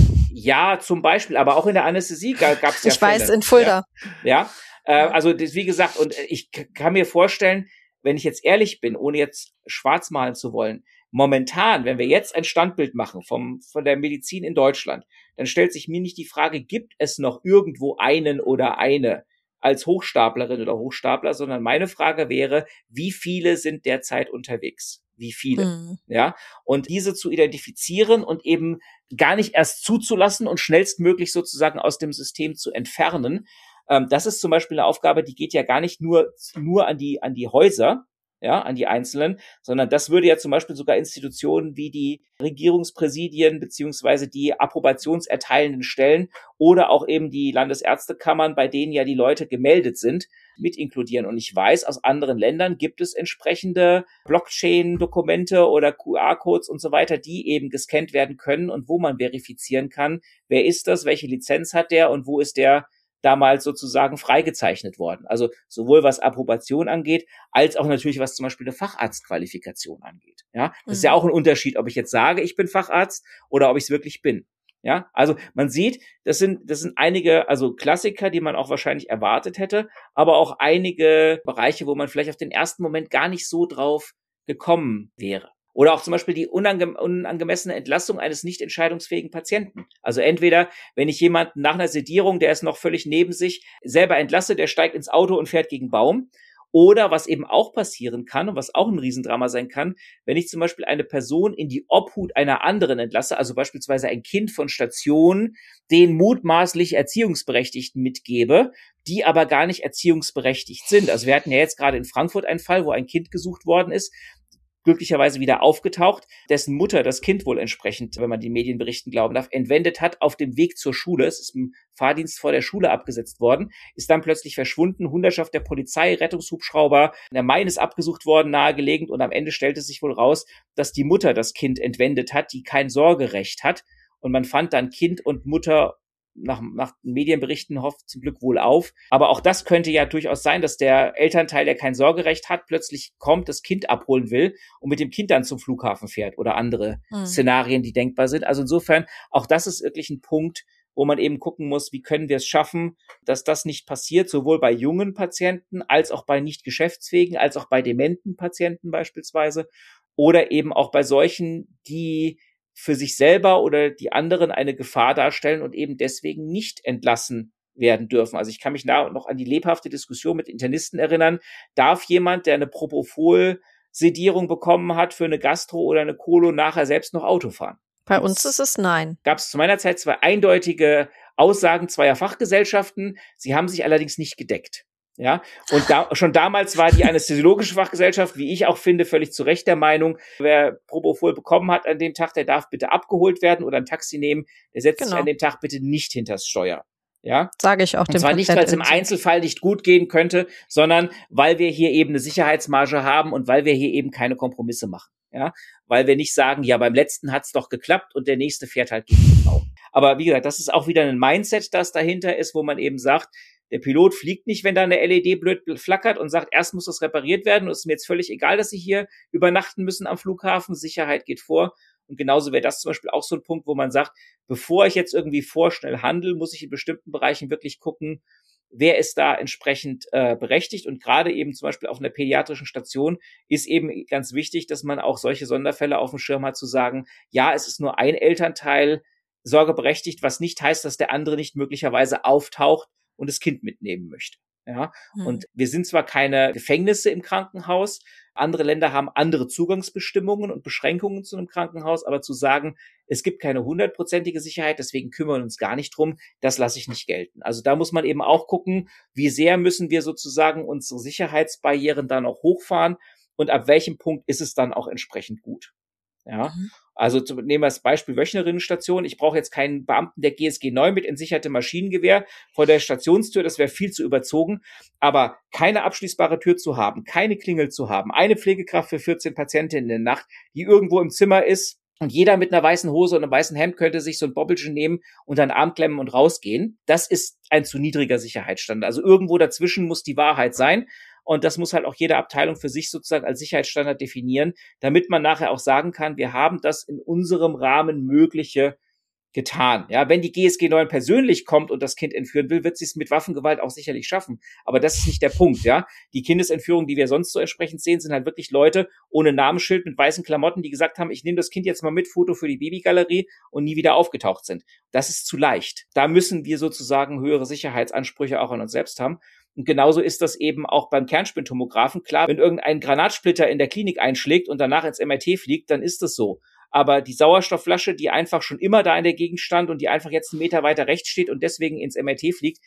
Ja, zum Beispiel, aber auch in der Anästhesie gab es ja Fälle. Ich weiß, in Fulda. Ja, also das, wie gesagt, und ich kann mir vorstellen, wenn ich jetzt ehrlich bin, ohne jetzt schwarz malen zu wollen, momentan, wenn wir jetzt ein Standbild machen von der Medizin in Deutschland, dann stellt sich mir nicht die Frage, gibt es noch irgendwo einen oder eine als Hochstaplerin oder Hochstapler, sondern meine Frage wäre, wie viele sind derzeit unterwegs? Wie viele? Ja, und diese zu identifizieren und eben gar nicht erst zuzulassen und schnellstmöglich sozusagen aus dem System zu entfernen. Das ist zum Beispiel eine Aufgabe, die geht ja gar nicht nur an die Häuser, ja, an die Einzelnen, sondern das würde ja zum Beispiel sogar Institutionen wie die Regierungspräsidien beziehungsweise die approbationserteilenden Stellen oder auch eben die Landesärztekammern, bei denen ja die Leute gemeldet sind, mit inkludieren. Und ich weiß, aus anderen Ländern gibt es entsprechende Blockchain-Dokumente oder QR-Codes und so weiter, die eben gescannt werden können und wo man verifizieren kann, wer ist das, welche Lizenz hat der und wo ist der damals sozusagen freigezeichnet worden. Also sowohl was Approbation angeht, als auch natürlich was zum Beispiel eine Facharztqualifikation angeht. Ja, das ist ja auch ein Unterschied, ob ich jetzt sage, ich bin Facharzt oder ob ich es wirklich bin. Ja, also man sieht, das sind einige, also Klassiker, die man auch wahrscheinlich erwartet hätte, aber auch einige Bereiche, wo man vielleicht auf den ersten Moment gar nicht so drauf gekommen wäre. Oder auch zum Beispiel die unangemessene Entlassung eines nicht entscheidungsfähigen Patienten. Also entweder, wenn ich jemanden nach einer Sedierung, der ist noch völlig neben sich, selber entlasse, der steigt ins Auto und fährt gegen Baum. Oder was eben auch passieren kann und was auch ein Riesendrama sein kann, wenn ich zum Beispiel eine Person in die Obhut einer anderen entlasse, also beispielsweise ein Kind von Station, den mutmaßlich Erziehungsberechtigten mitgebe, die aber gar nicht erziehungsberechtigt sind. Also wir hatten ja jetzt gerade in Frankfurt einen Fall, wo ein Kind gesucht worden ist, glücklicherweise wieder aufgetaucht, dessen Mutter das Kind wohl entsprechend, wenn man die Medienberichten glauben darf, entwendet hat auf dem Weg zur Schule. Es ist im Fahrdienst vor der Schule abgesetzt worden, ist dann plötzlich verschwunden, Hundertschaft der Polizei, Rettungshubschrauber, der Main ist abgesucht worden, nahegelegend und am Ende stellte sich wohl raus, dass die Mutter das Kind entwendet hat, die kein Sorgerecht hat und man fand dann Kind und Mutter nach Medienberichten hofft zum Glück wohl auf. Aber auch das könnte ja durchaus sein, dass der Elternteil, der kein Sorgerecht hat, plötzlich kommt, das Kind abholen will und mit dem Kind dann zum Flughafen fährt oder andere Szenarien, die denkbar sind. Also insofern, auch das ist wirklich ein Punkt, wo man eben gucken muss, wie können wir es schaffen, dass das nicht passiert, sowohl bei jungen Patienten als auch bei nicht geschäftsfähigen, als auch bei dementen Patienten beispielsweise oder eben auch bei solchen, die für sich selber oder die anderen eine Gefahr darstellen und eben deswegen nicht entlassen werden dürfen. Also ich kann mich noch an die lebhafte Diskussion mit Internisten erinnern. Darf jemand, der eine Propofol-Sedierung bekommen hat für eine Gastro oder eine Kolo, nachher selbst noch Auto fahren? Bei uns ist es nein. Gab es zu meiner Zeit 2 eindeutige Aussagen zweier Fachgesellschaften. Sie haben sich allerdings nicht gedeckt. Ja, und schon damals war die anästhesiologische Fachgesellschaft, wie ich auch finde, völlig zu Recht der Meinung, wer Propofol bekommen hat an dem Tag, der darf bitte abgeholt werden oder ein Taxi nehmen, der setzt sich an dem Tag bitte nicht hinters Steuer. Ja, sage ich auch dem Und zwar nicht, weil es im Einzelfall nicht gut gehen könnte, sondern weil wir hier eben eine Sicherheitsmarge haben und weil wir hier eben keine Kompromisse machen. Ja, weil wir nicht sagen, ja, beim letzten hat's doch geklappt und der nächste fährt halt gegen den Baum. Aber wie gesagt, das ist auch wieder ein Mindset, das dahinter ist, wo man eben sagt, der Pilot fliegt nicht, wenn da eine LED blöd flackert und sagt, erst muss das repariert werden und es ist mir jetzt völlig egal, dass Sie hier übernachten müssen am Flughafen. Sicherheit geht vor. Und genauso wäre das zum Beispiel auch so ein Punkt, wo man sagt, bevor ich jetzt irgendwie vorschnell handle, muss ich in bestimmten Bereichen wirklich gucken, wer ist da entsprechend berechtigt. Und gerade eben zum Beispiel auf einer pädiatrischen Station ist eben ganz wichtig, dass man auch solche Sonderfälle auf dem Schirm hat, zu sagen, ja, es ist nur ein Elternteil sorgeberechtigt, was nicht heißt, dass der andere nicht möglicherweise auftaucht und das Kind mitnehmen möchte. Ja, und wir sind zwar keine Gefängnisse im Krankenhaus, andere Länder haben andere Zugangsbestimmungen und Beschränkungen zu einem Krankenhaus, aber zu sagen, es gibt keine 100%ige Sicherheit, deswegen kümmern wir uns gar nicht drum, das lasse ich nicht gelten. Also da muss man eben auch gucken, wie sehr müssen wir sozusagen unsere Sicherheitsbarrieren dann auch hochfahren und ab welchem Punkt ist es dann auch entsprechend gut. Ja, also nehmen wir das Beispiel Wöchnerinnenstation. Ich brauche jetzt keinen Beamten der GSG 9 mit entsichertem Maschinengewehr vor der Stationstür. Das wäre viel zu überzogen. Aber keine abschließbare Tür zu haben, keine Klingel zu haben, eine Pflegekraft für 14 Patientinnen in der Nacht, die irgendwo im Zimmer ist und jeder mit einer weißen Hose und einem weißen Hemd könnte sich so ein Bobbelchen nehmen und dann Arm klemmen und rausgehen. Das ist ein zu niedriger Sicherheitsstandard. Also irgendwo dazwischen muss die Wahrheit sein. Und das muss halt auch jede Abteilung für sich sozusagen als Sicherheitsstandard definieren, damit man nachher auch sagen kann, wir haben das in unserem Rahmen Mögliche getan. Ja, wenn die GSG 9 persönlich kommt und das Kind entführen will, wird sie es mit Waffengewalt auch sicherlich schaffen. Aber das ist nicht der Punkt, ja. Die Kindesentführungen, die wir sonst so entsprechend sehen, sind halt wirklich Leute ohne Namensschild mit weißen Klamotten, die gesagt haben, ich nehme das Kind jetzt mal mit, Foto für die Babygalerie und nie wieder aufgetaucht sind. Das ist zu leicht. Da müssen wir sozusagen höhere Sicherheitsansprüche auch an uns selbst haben. Und genauso ist das eben auch beim Kernspintomographen. Klar, wenn irgendein Granatsplitter in der Klinik einschlägt und danach ins MRT fliegt, dann ist das so. Aber die Sauerstoffflasche, die einfach schon immer da in der Gegend stand und die einfach jetzt 1 Meter weiter rechts steht und deswegen ins MRT fliegt,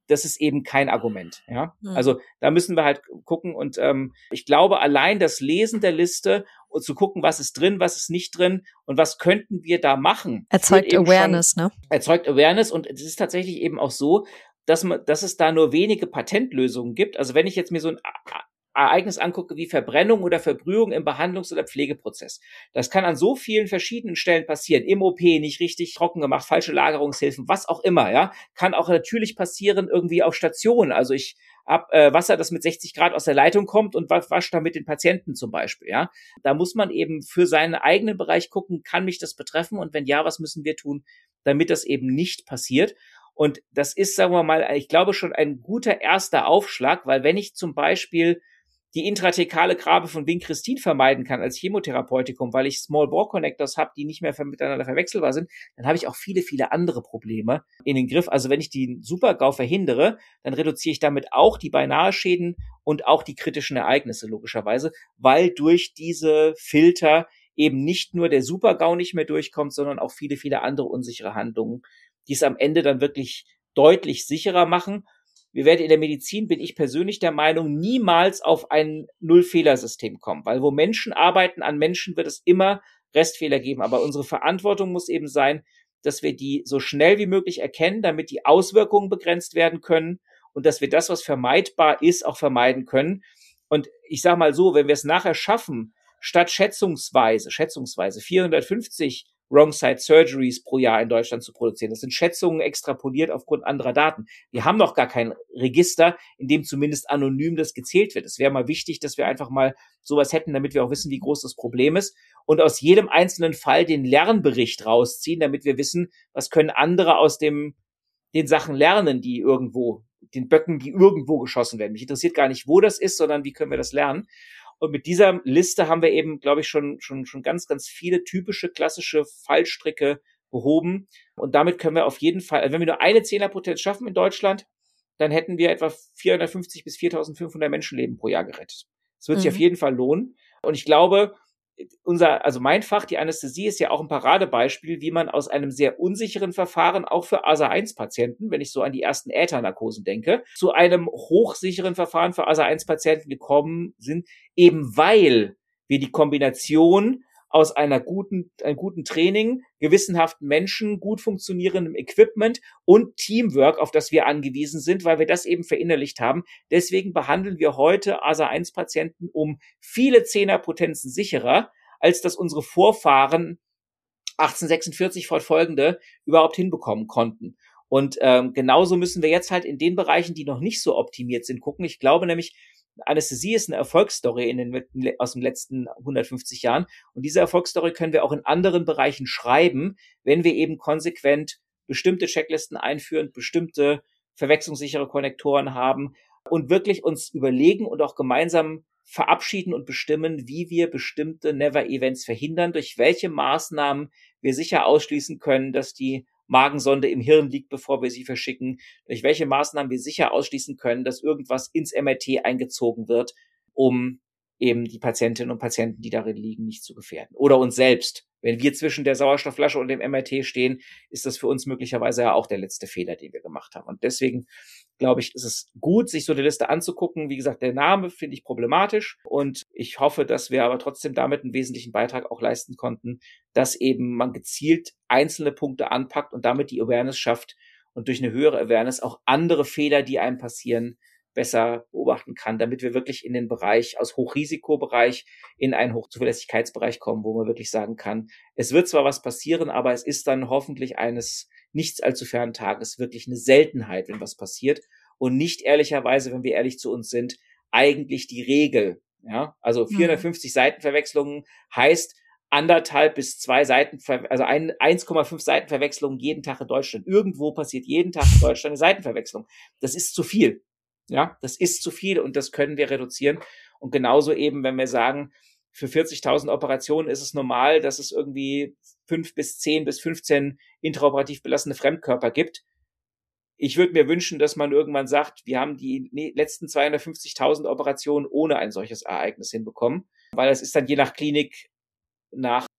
das ist eben kein Argument. Ja, also da müssen wir halt gucken und ich glaube, allein das Lesen der Liste und zu gucken, was ist drin, was ist nicht drin und was könnten wir da machen. Erzeugt Awareness, ne? Erzeugt Awareness und es ist tatsächlich eben auch so, dass es da nur wenige Patentlösungen gibt. Also wenn ich jetzt mir so ein Ereignis angucke wie Verbrennung oder Verbrühung im Behandlungs- oder Pflegeprozess. Das kann an so vielen verschiedenen Stellen passieren. Im OP nicht richtig trocken gemacht, falsche Lagerungshilfen, was auch immer, ja. Kann auch natürlich passieren irgendwie auf Station. Also ich hab Wasser, das mit 60 Grad aus der Leitung kommt und wascht damit den Patienten zum Beispiel, ja. Da muss man eben für seinen eigenen Bereich gucken, kann mich das betreffen und wenn ja, was müssen wir tun, damit das eben nicht passiert. Und das ist, sagen wir mal, ich glaube schon ein guter erster Aufschlag, weil wenn ich zum Beispiel die intrathekale Grabe von Vincristine vermeiden kann als Chemotherapeutikum, weil ich Small Bore Connectors habe, die nicht mehr miteinander verwechselbar sind, dann habe ich auch viele, viele andere Probleme in den Griff. Also wenn ich den Super-GAU verhindere, dann reduziere ich damit auch die Beinahe-Schäden und auch die kritischen Ereignisse logischerweise, weil durch diese Filter eben nicht nur der Super-GAU nicht mehr durchkommt, sondern auch viele, viele andere unsichere Handlungen, die es am Ende dann wirklich deutlich sicherer machen. Wir werden in der Medizin, bin ich persönlich der Meinung, niemals auf ein Null-Fehler-System kommen, weil wo Menschen arbeiten, an Menschen wird es immer Restfehler geben. Aber unsere Verantwortung muss eben sein, dass wir die so schnell wie möglich erkennen, damit die Auswirkungen begrenzt werden können und dass wir das, was vermeidbar ist, auch vermeiden können. Und ich sage mal so, wenn wir es nachher schaffen, statt schätzungsweise 450 Wrong-Side-Surgeries pro Jahr in Deutschland zu produzieren. Das sind Schätzungen extrapoliert aufgrund anderer Daten. Wir haben noch gar kein Register, in dem zumindest anonym das gezählt wird. Es wäre mal wichtig, dass wir einfach mal sowas hätten, damit wir auch wissen, wie groß das Problem ist und aus jedem einzelnen Fall den Lernbericht rausziehen, damit wir wissen, was können andere aus den Sachen lernen, die irgendwo, den Böcken, die irgendwo geschossen werden. Mich interessiert gar nicht, wo das ist, sondern wie können wir das lernen. Und mit dieser Liste haben wir eben, glaube ich, schon ganz, ganz viele typische, klassische Fallstricke behoben. Und damit können wir auf jeden Fall, also wenn wir nur eine Zehnerpotenz schaffen in Deutschland, dann hätten wir etwa 450 bis 4.500 Menschenleben pro Jahr gerettet. Das wird sich auf jeden Fall lohnen. Und ich glaube, mein Fach, die Anästhesie, ist ja auch ein Paradebeispiel, wie man aus einem sehr unsicheren Verfahren, auch für ASA-1-Patienten, wenn ich so an die ersten Äthernarkosen denke, zu einem hochsicheren Verfahren für ASA-1-Patienten gekommen sind, eben weil wir die Kombination aus einem guten Training, gewissenhaften Menschen, gut funktionierendem Equipment und Teamwork, auf das wir angewiesen sind, weil wir das eben verinnerlicht haben. Deswegen behandeln wir heute ASA-1-Patienten um viele Zehnerpotenzen sicherer, als das unsere Vorfahren 1846 fortfolgende überhaupt hinbekommen konnten. Und genauso müssen wir jetzt halt in den Bereichen, die noch nicht so optimiert sind, gucken. Ich glaube nämlich, Anästhesie ist eine Erfolgsstory aus den letzten 150 Jahren. Und diese Erfolgsstory können wir auch in anderen Bereichen schreiben, wenn wir eben konsequent bestimmte Checklisten einführen, bestimmte verwechslungssichere Konnektoren haben und wirklich uns überlegen und auch gemeinsam verabschieden und bestimmen, wie wir bestimmte Never-Events verhindern, durch welche Maßnahmen wir sicher ausschließen können, dass die Magensonde im Hirn liegt, bevor wir sie verschicken, durch welche Maßnahmen wir sicher ausschließen können, dass irgendwas ins MRT eingezogen wird, um eben die Patientinnen und Patienten, die darin liegen, nicht zu gefährden. Oder uns selbst. Wenn wir zwischen der Sauerstoffflasche und dem MRT stehen, ist das für uns möglicherweise ja auch der letzte Fehler, den wir gemacht haben. Und deswegen glaube ich, ist es gut, sich so eine Liste anzugucken. Wie gesagt, der Name finde ich problematisch und ich hoffe, dass wir aber trotzdem damit einen wesentlichen Beitrag auch leisten konnten, dass eben man gezielt einzelne Punkte anpackt und damit die Awareness schafft und durch eine höhere Awareness auch andere Fehler, die einem passieren, besser beobachten kann, damit wir wirklich in den Bereich, aus Hochrisikobereich in einen Hochzuverlässigkeitsbereich kommen, wo man wirklich sagen kann, es wird zwar was passieren, aber es ist dann hoffentlich eines nichts allzu fernen Tages wirklich eine Seltenheit, wenn was passiert und nicht ehrlicherweise, wenn wir ehrlich zu uns sind, eigentlich die Regel. Ja, also 450 Seitenverwechslungen heißt 1,5 bis 2 Seiten, also 1,5 Seitenverwechslungen jeden Tag in Deutschland. Irgendwo passiert jeden Tag in Deutschland eine Seitenverwechslung. Das ist zu viel. Ja, das ist zu viel und das können wir reduzieren. Und genauso eben, wenn wir sagen, für 40.000 Operationen ist es normal, dass es irgendwie 5 bis 10 bis 15 intraoperativ belassene Fremdkörper gibt. Ich würde mir wünschen, dass man irgendwann sagt, wir haben die letzten 250.000 Operationen ohne ein solches Ereignis hinbekommen, weil es ist dann je nach Klinik nach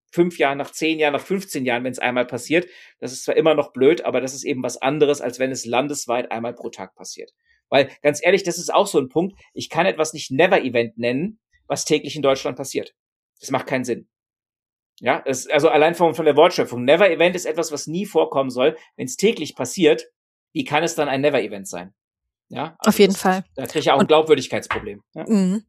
5 Jahren, nach 10 Jahren, nach 15 Jahren, wenn es einmal passiert. Das ist zwar immer noch blöd, aber das ist eben was anderes, als wenn es landesweit einmal pro Tag passiert. Weil, ganz ehrlich, das ist auch so ein Punkt. Ich kann etwas nicht Never-Event nennen, was täglich in Deutschland passiert. Das macht keinen Sinn. Ja, also allein von der Wortschöpfung. Never-Event ist etwas, was nie vorkommen soll. Wenn es täglich passiert, wie kann es dann ein Never-Event sein? Ja, also auf jeden Fall. Da kriege ich auch ein Glaubwürdigkeitsproblem. Ja.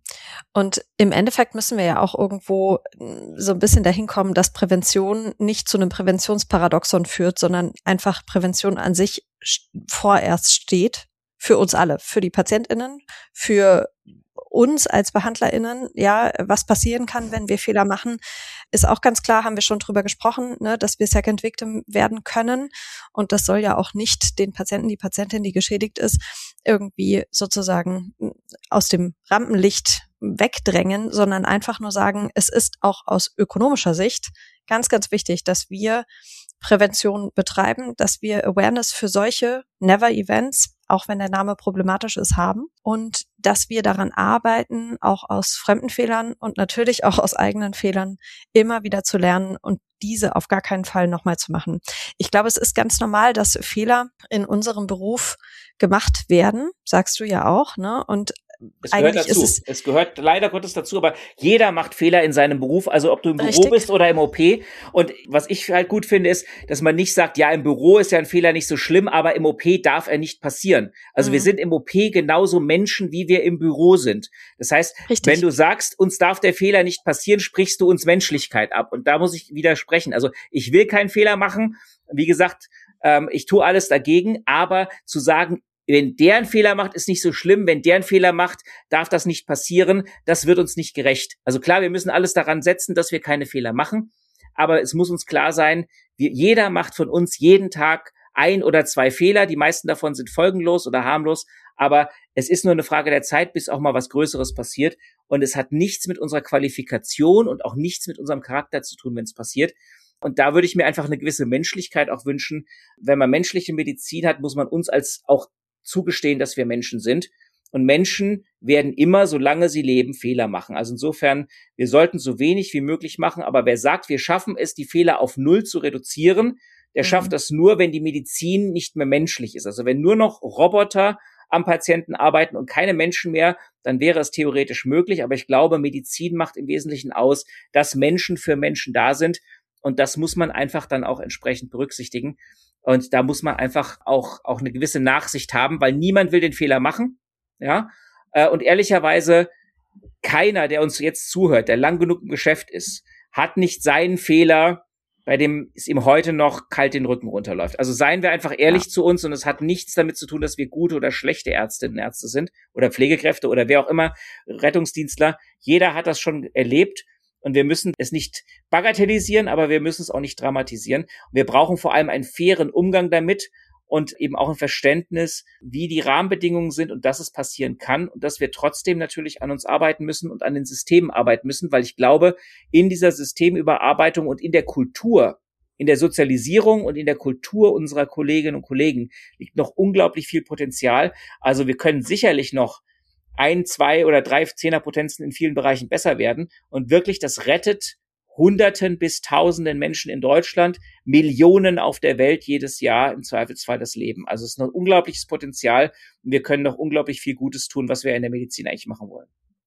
Und im Endeffekt müssen wir ja auch irgendwo so ein bisschen dahin kommen, dass Prävention nicht zu einem Präventionsparadoxon führt, sondern einfach Prävention an sich vorerst steht. Für uns alle, für die PatientInnen, für uns als BehandlerInnen, ja, was passieren kann, wenn wir Fehler machen, ist auch ganz klar, haben wir schon drüber gesprochen, ne, dass wir Second Victim werden können. Und das soll ja auch nicht den Patienten, die Patientin, die geschädigt ist, irgendwie sozusagen aus dem Rampenlicht wegdrängen, sondern einfach nur sagen, es ist auch aus ökonomischer Sicht ganz, ganz wichtig, dass wir Prävention betreiben, dass wir Awareness für solche Never-Events, auch wenn der Name problematisch ist, haben und dass wir daran arbeiten, auch aus fremden Fehlern und natürlich auch aus eigenen Fehlern immer wieder zu lernen und diese auf gar keinen Fall nochmal zu machen. Ich glaube, es ist ganz normal, dass Fehler in unserem Beruf gemacht werden, sagst du ja auch, ne? Und es gehört dazu. Es gehört leider Gottes dazu, aber jeder macht Fehler in seinem Beruf, also ob du im Büro bist oder im OP. Und was ich halt gut finde, ist, dass man nicht sagt, ja, im Büro ist ja ein Fehler nicht so schlimm, aber im OP darf er nicht passieren. Also wir sind im OP genauso Menschen, wie wir im Büro sind. Das heißt, wenn du sagst, uns darf der Fehler nicht passieren, sprichst du uns Menschlichkeit ab. Und da muss ich widersprechen. Also ich will keinen Fehler machen. Wie gesagt, ich tue alles dagegen, aber zu sagen, wenn der einen Fehler macht, ist nicht so schlimm. Wenn der einen Fehler macht, darf das nicht passieren. Das wird uns nicht gerecht. Also klar, wir müssen alles daran setzen, dass wir keine Fehler machen. Aber es muss uns klar sein, jeder macht von uns jeden Tag 1 oder 2 Fehler. Die meisten davon sind folgenlos oder harmlos. Aber es ist nur eine Frage der Zeit, bis auch mal was Größeres passiert. Und es hat nichts mit unserer Qualifikation und auch nichts mit unserem Charakter zu tun, wenn es passiert. Und da würde ich mir einfach eine gewisse Menschlichkeit auch wünschen. Wenn man menschliche Medizin hat, muss man uns als auch zugestehen, dass wir Menschen sind. Und Menschen werden immer, solange sie leben, Fehler machen. Also insofern, wir sollten so wenig wie möglich machen. Aber wer sagt, wir schaffen es, die Fehler auf 0 zu reduzieren, der schafft das nur, wenn die Medizin nicht mehr menschlich ist. Also wenn nur noch Roboter am Patienten arbeiten und keine Menschen mehr, dann wäre es theoretisch möglich. Aber ich glaube, Medizin macht im Wesentlichen aus, dass Menschen für Menschen da sind. Und das muss man einfach dann auch entsprechend berücksichtigen. Und da muss man einfach auch eine gewisse Nachsicht haben, weil niemand will den Fehler machen. Ja. Und ehrlicherweise, keiner, der uns jetzt zuhört, der lang genug im Geschäft ist, hat nicht seinen Fehler, bei dem es ihm heute noch kalt den Rücken runterläuft. Also seien wir einfach ehrlich zu uns, und es hat nichts damit zu tun, dass wir gute oder schlechte Ärztinnen und Ärzte sind oder Pflegekräfte oder wer auch immer, Rettungsdienstler. Jeder hat das schon erlebt. Und wir müssen es nicht bagatellisieren, aber wir müssen es auch nicht dramatisieren. Wir brauchen vor allem einen fairen Umgang damit und eben auch ein Verständnis, wie die Rahmenbedingungen sind und dass es passieren kann und dass wir trotzdem natürlich an uns arbeiten müssen und an den Systemen arbeiten müssen, weil ich glaube, in dieser Systemüberarbeitung und in der Kultur, in der Sozialisierung und in der Kultur unserer Kolleginnen und Kollegen liegt noch unglaublich viel Potenzial. Also wir können sicherlich noch 1, 2 oder 3 Zehnerpotenzen in vielen Bereichen besser werden. Und wirklich, das rettet Hunderten bis Tausenden Menschen in Deutschland, Millionen auf der Welt jedes Jahr im Zweifelsfall das Leben. Also es ist noch ein unglaubliches Potenzial und wir können noch unglaublich viel Gutes tun, was wir in der Medizin eigentlich machen wollen.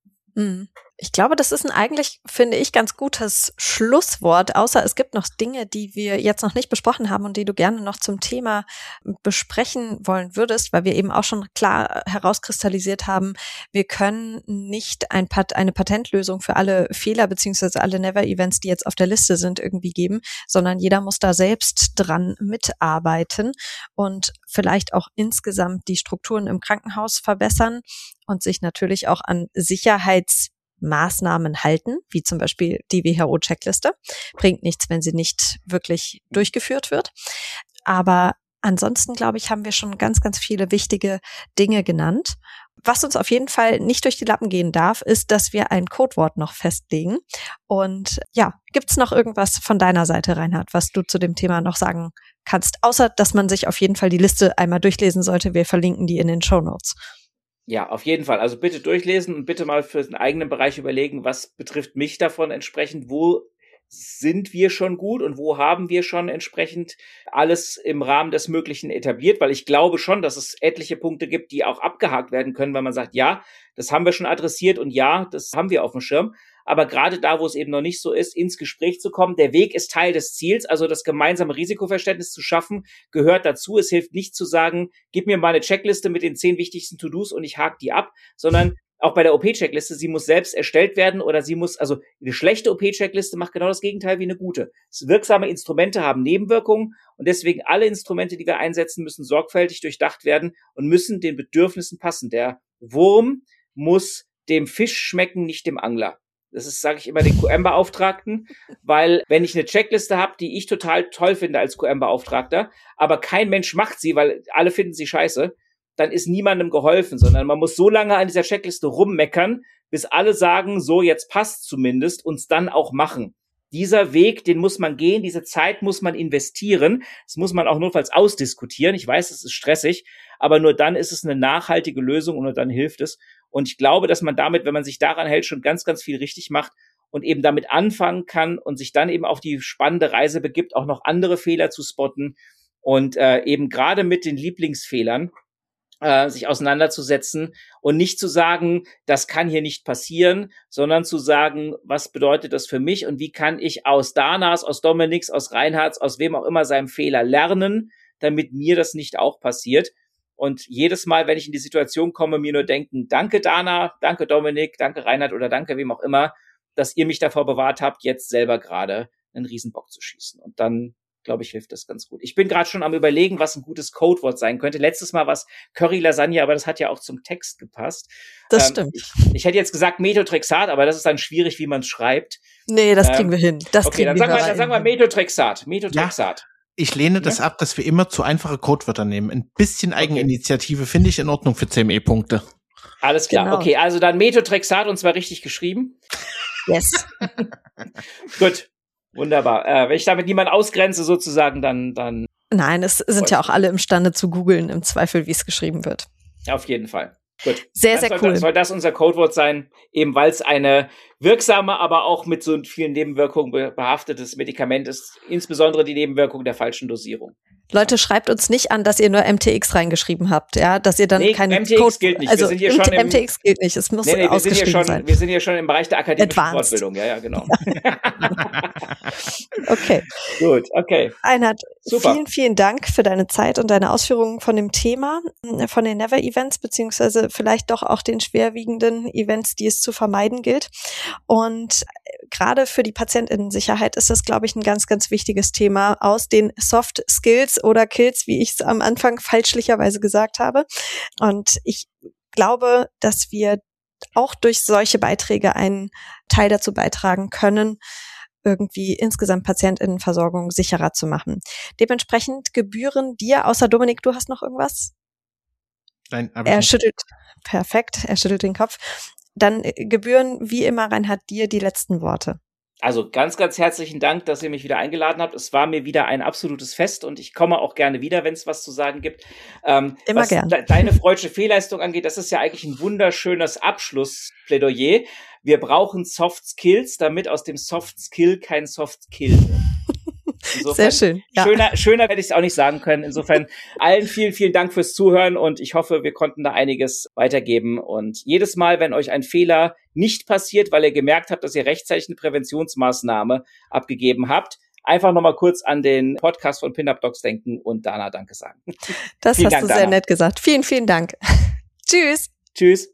Ich glaube, das ist eigentlich, finde ich, ganz gutes Schlusswort, außer es gibt noch Dinge, die wir jetzt noch nicht besprochen haben und die du gerne noch zum Thema besprechen wollen würdest, weil wir eben auch schon klar herauskristallisiert haben, wir können nicht eine Patentlösung für alle Fehler beziehungsweise alle Never-Events, die jetzt auf der Liste sind, irgendwie geben, sondern jeder muss da selbst dran mitarbeiten und vielleicht auch insgesamt die Strukturen im Krankenhaus verbessern und sich natürlich auch an Sicherheitsmaßnahmen halten, wie zum Beispiel die WHO-Checkliste. Bringt nichts, wenn sie nicht wirklich durchgeführt wird. Aber ansonsten, glaube ich, haben wir schon ganz, ganz viele wichtige Dinge genannt. Was uns auf jeden Fall nicht durch die Lappen gehen darf, ist, dass wir ein Codewort noch festlegen. Und ja, gibt's noch irgendwas von deiner Seite, Reinhard, was du zu dem Thema noch sagen kannst? Außer, dass man sich auf jeden Fall die Liste einmal durchlesen sollte. Wir verlinken die in den Shownotes. Ja, auf jeden Fall. Also bitte durchlesen und bitte mal für den eigenen Bereich überlegen, was betrifft mich davon entsprechend, wo sind wir schon gut und wo haben wir schon entsprechend alles im Rahmen des Möglichen etabliert, weil ich glaube schon, dass es etliche Punkte gibt, die auch abgehakt werden können, weil man sagt, ja, das haben wir schon adressiert und ja, das haben wir auf dem Schirm. Aber gerade da, wo es eben noch nicht so ist, ins Gespräch zu kommen, der Weg ist Teil des Ziels, also das gemeinsame Risikoverständnis zu schaffen, gehört dazu. Es hilft nicht zu sagen, gib mir mal eine Checkliste mit den 10 wichtigsten To-Dos und ich hake die ab, sondern auch bei der OP-Checkliste, sie muss selbst erstellt werden oder also eine schlechte OP-Checkliste macht genau das Gegenteil wie eine gute. Wirksame Instrumente haben Nebenwirkungen und deswegen alle Instrumente, die wir einsetzen, müssen sorgfältig durchdacht werden und müssen den Bedürfnissen passen. Der Wurm muss dem Fisch schmecken, nicht dem Angler. Das ist, sage ich immer, den QM-Beauftragten, weil wenn ich eine Checkliste habe, die ich total toll finde als QM-Beauftragter, aber kein Mensch macht sie, weil alle finden sie scheiße, dann ist niemandem geholfen, sondern man muss so lange an dieser Checkliste rummeckern, bis alle sagen, so, jetzt passt zumindest, uns dann auch machen. Dieser Weg, den muss man gehen, diese Zeit muss man investieren, das muss man auch notfalls ausdiskutieren. Ich weiß, es ist stressig, aber nur dann ist es eine nachhaltige Lösung und nur dann hilft es. Und ich glaube, dass man damit, wenn man sich daran hält, schon ganz, ganz viel richtig macht und eben damit anfangen kann und sich dann eben auf die spannende Reise begibt, auch noch andere Fehler zu spotten und eben gerade mit den Lieblingsfehlern sich auseinanderzusetzen und nicht zu sagen, das kann hier nicht passieren, sondern zu sagen, was bedeutet das für mich und wie kann ich aus Danas, aus Dominiks, aus Reinhards, aus wem auch immer seinem Fehler lernen, damit mir das nicht auch passiert. Und jedes Mal, wenn ich in die Situation komme, mir nur denken, danke Dana, danke Dominik, danke Reinhard oder danke wem auch immer, dass ihr mich davor bewahrt habt, jetzt selber gerade einen Riesenbock zu schießen. Und dann, glaube ich, hilft das ganz gut. Ich bin gerade schon am Überlegen, was ein gutes Codewort sein könnte. Letztes Mal war es Curry Lasagne, aber das hat ja auch zum Text gepasst. Das stimmt. Ich hätte jetzt gesagt Methotrexat, aber das ist dann schwierig, wie man es schreibt. Nee, das kriegen wir hin. Okay, dann sagen wir Methotrexat. Methotrexat. Ja. Ich lehne das ab, dass wir immer zu einfache Codewörter nehmen. Ein bisschen Eigeninitiative finde ich in Ordnung für CME-Punkte. Alles klar. Genau. Okay, also dann Methotrexat und zwar richtig geschrieben. Yes. Gut, wunderbar. Wenn ich damit niemanden ausgrenze sozusagen, dann. Nein, es sind ja auch alle imstande zu googeln, im Zweifel, wie es geschrieben wird. Auf jeden Fall. Gut. Sehr, sehr cool. Soll das unser Codewort sein, eben weil es eine wirksame, aber auch mit so vielen Nebenwirkungen behaftetes Medikament ist, insbesondere die Nebenwirkung der falschen Dosierung. Leute, schreibt uns nicht an, dass ihr nur MTX reingeschrieben habt, ja, dass ihr dann keine MTX Code gilt nicht. Also wir sind hier schon MTX gilt nicht, es muss ausgeschrieben sein. Wir sind hier schon im Bereich der akademischen Advanced. Fortbildung, ja, genau. Okay. Gut, okay. Reinhard, super. Vielen, vielen Dank für deine Zeit und deine Ausführungen von dem Thema, von den Never-Events, beziehungsweise vielleicht doch auch den schwerwiegenden Events, die es zu vermeiden gilt. Und gerade für die PatientInnen-Sicherheit ist das, glaube ich, ein ganz, ganz wichtiges Thema aus den Soft Skills oder Kills, wie ich es am Anfang fälschlicherweise gesagt habe. Und ich glaube, dass wir auch durch solche Beiträge einen Teil dazu beitragen können, irgendwie insgesamt PatientInnenversorgung sicherer zu machen. Dementsprechend gebühren dir, außer Dominik, du hast noch irgendwas? Nein, aber er schüttelt den Kopf. Dann gebühren wie immer, Reinhard, dir die letzten Worte. Also ganz, ganz herzlichen Dank, dass ihr mich wieder eingeladen habt. Es war mir wieder ein absolutes Fest und ich komme auch gerne wieder, wenn es was zu sagen gibt. Immer gern. Deine freudsche Fehlleistung angeht, das ist ja eigentlich ein wunderschönes Abschlussplädoyer. Wir brauchen Soft Skills, damit aus dem Soft Skill kein Soft Kill wird. Insofern, sehr schön. Ja. Schöner hätte ich es auch nicht sagen können. Insofern allen vielen, vielen Dank fürs Zuhören und ich hoffe, wir konnten da einiges weitergeben. Und jedes Mal, wenn euch ein Fehler nicht passiert, weil ihr gemerkt habt, dass ihr rechtzeitig eine Präventionsmaßnahme abgegeben habt, einfach nochmal kurz an den Podcast von Pin-Up Docs denken und Dana Danke sagen. Das hast du sehr nett gesagt. Vielen, vielen Dank. Tschüss. Tschüss.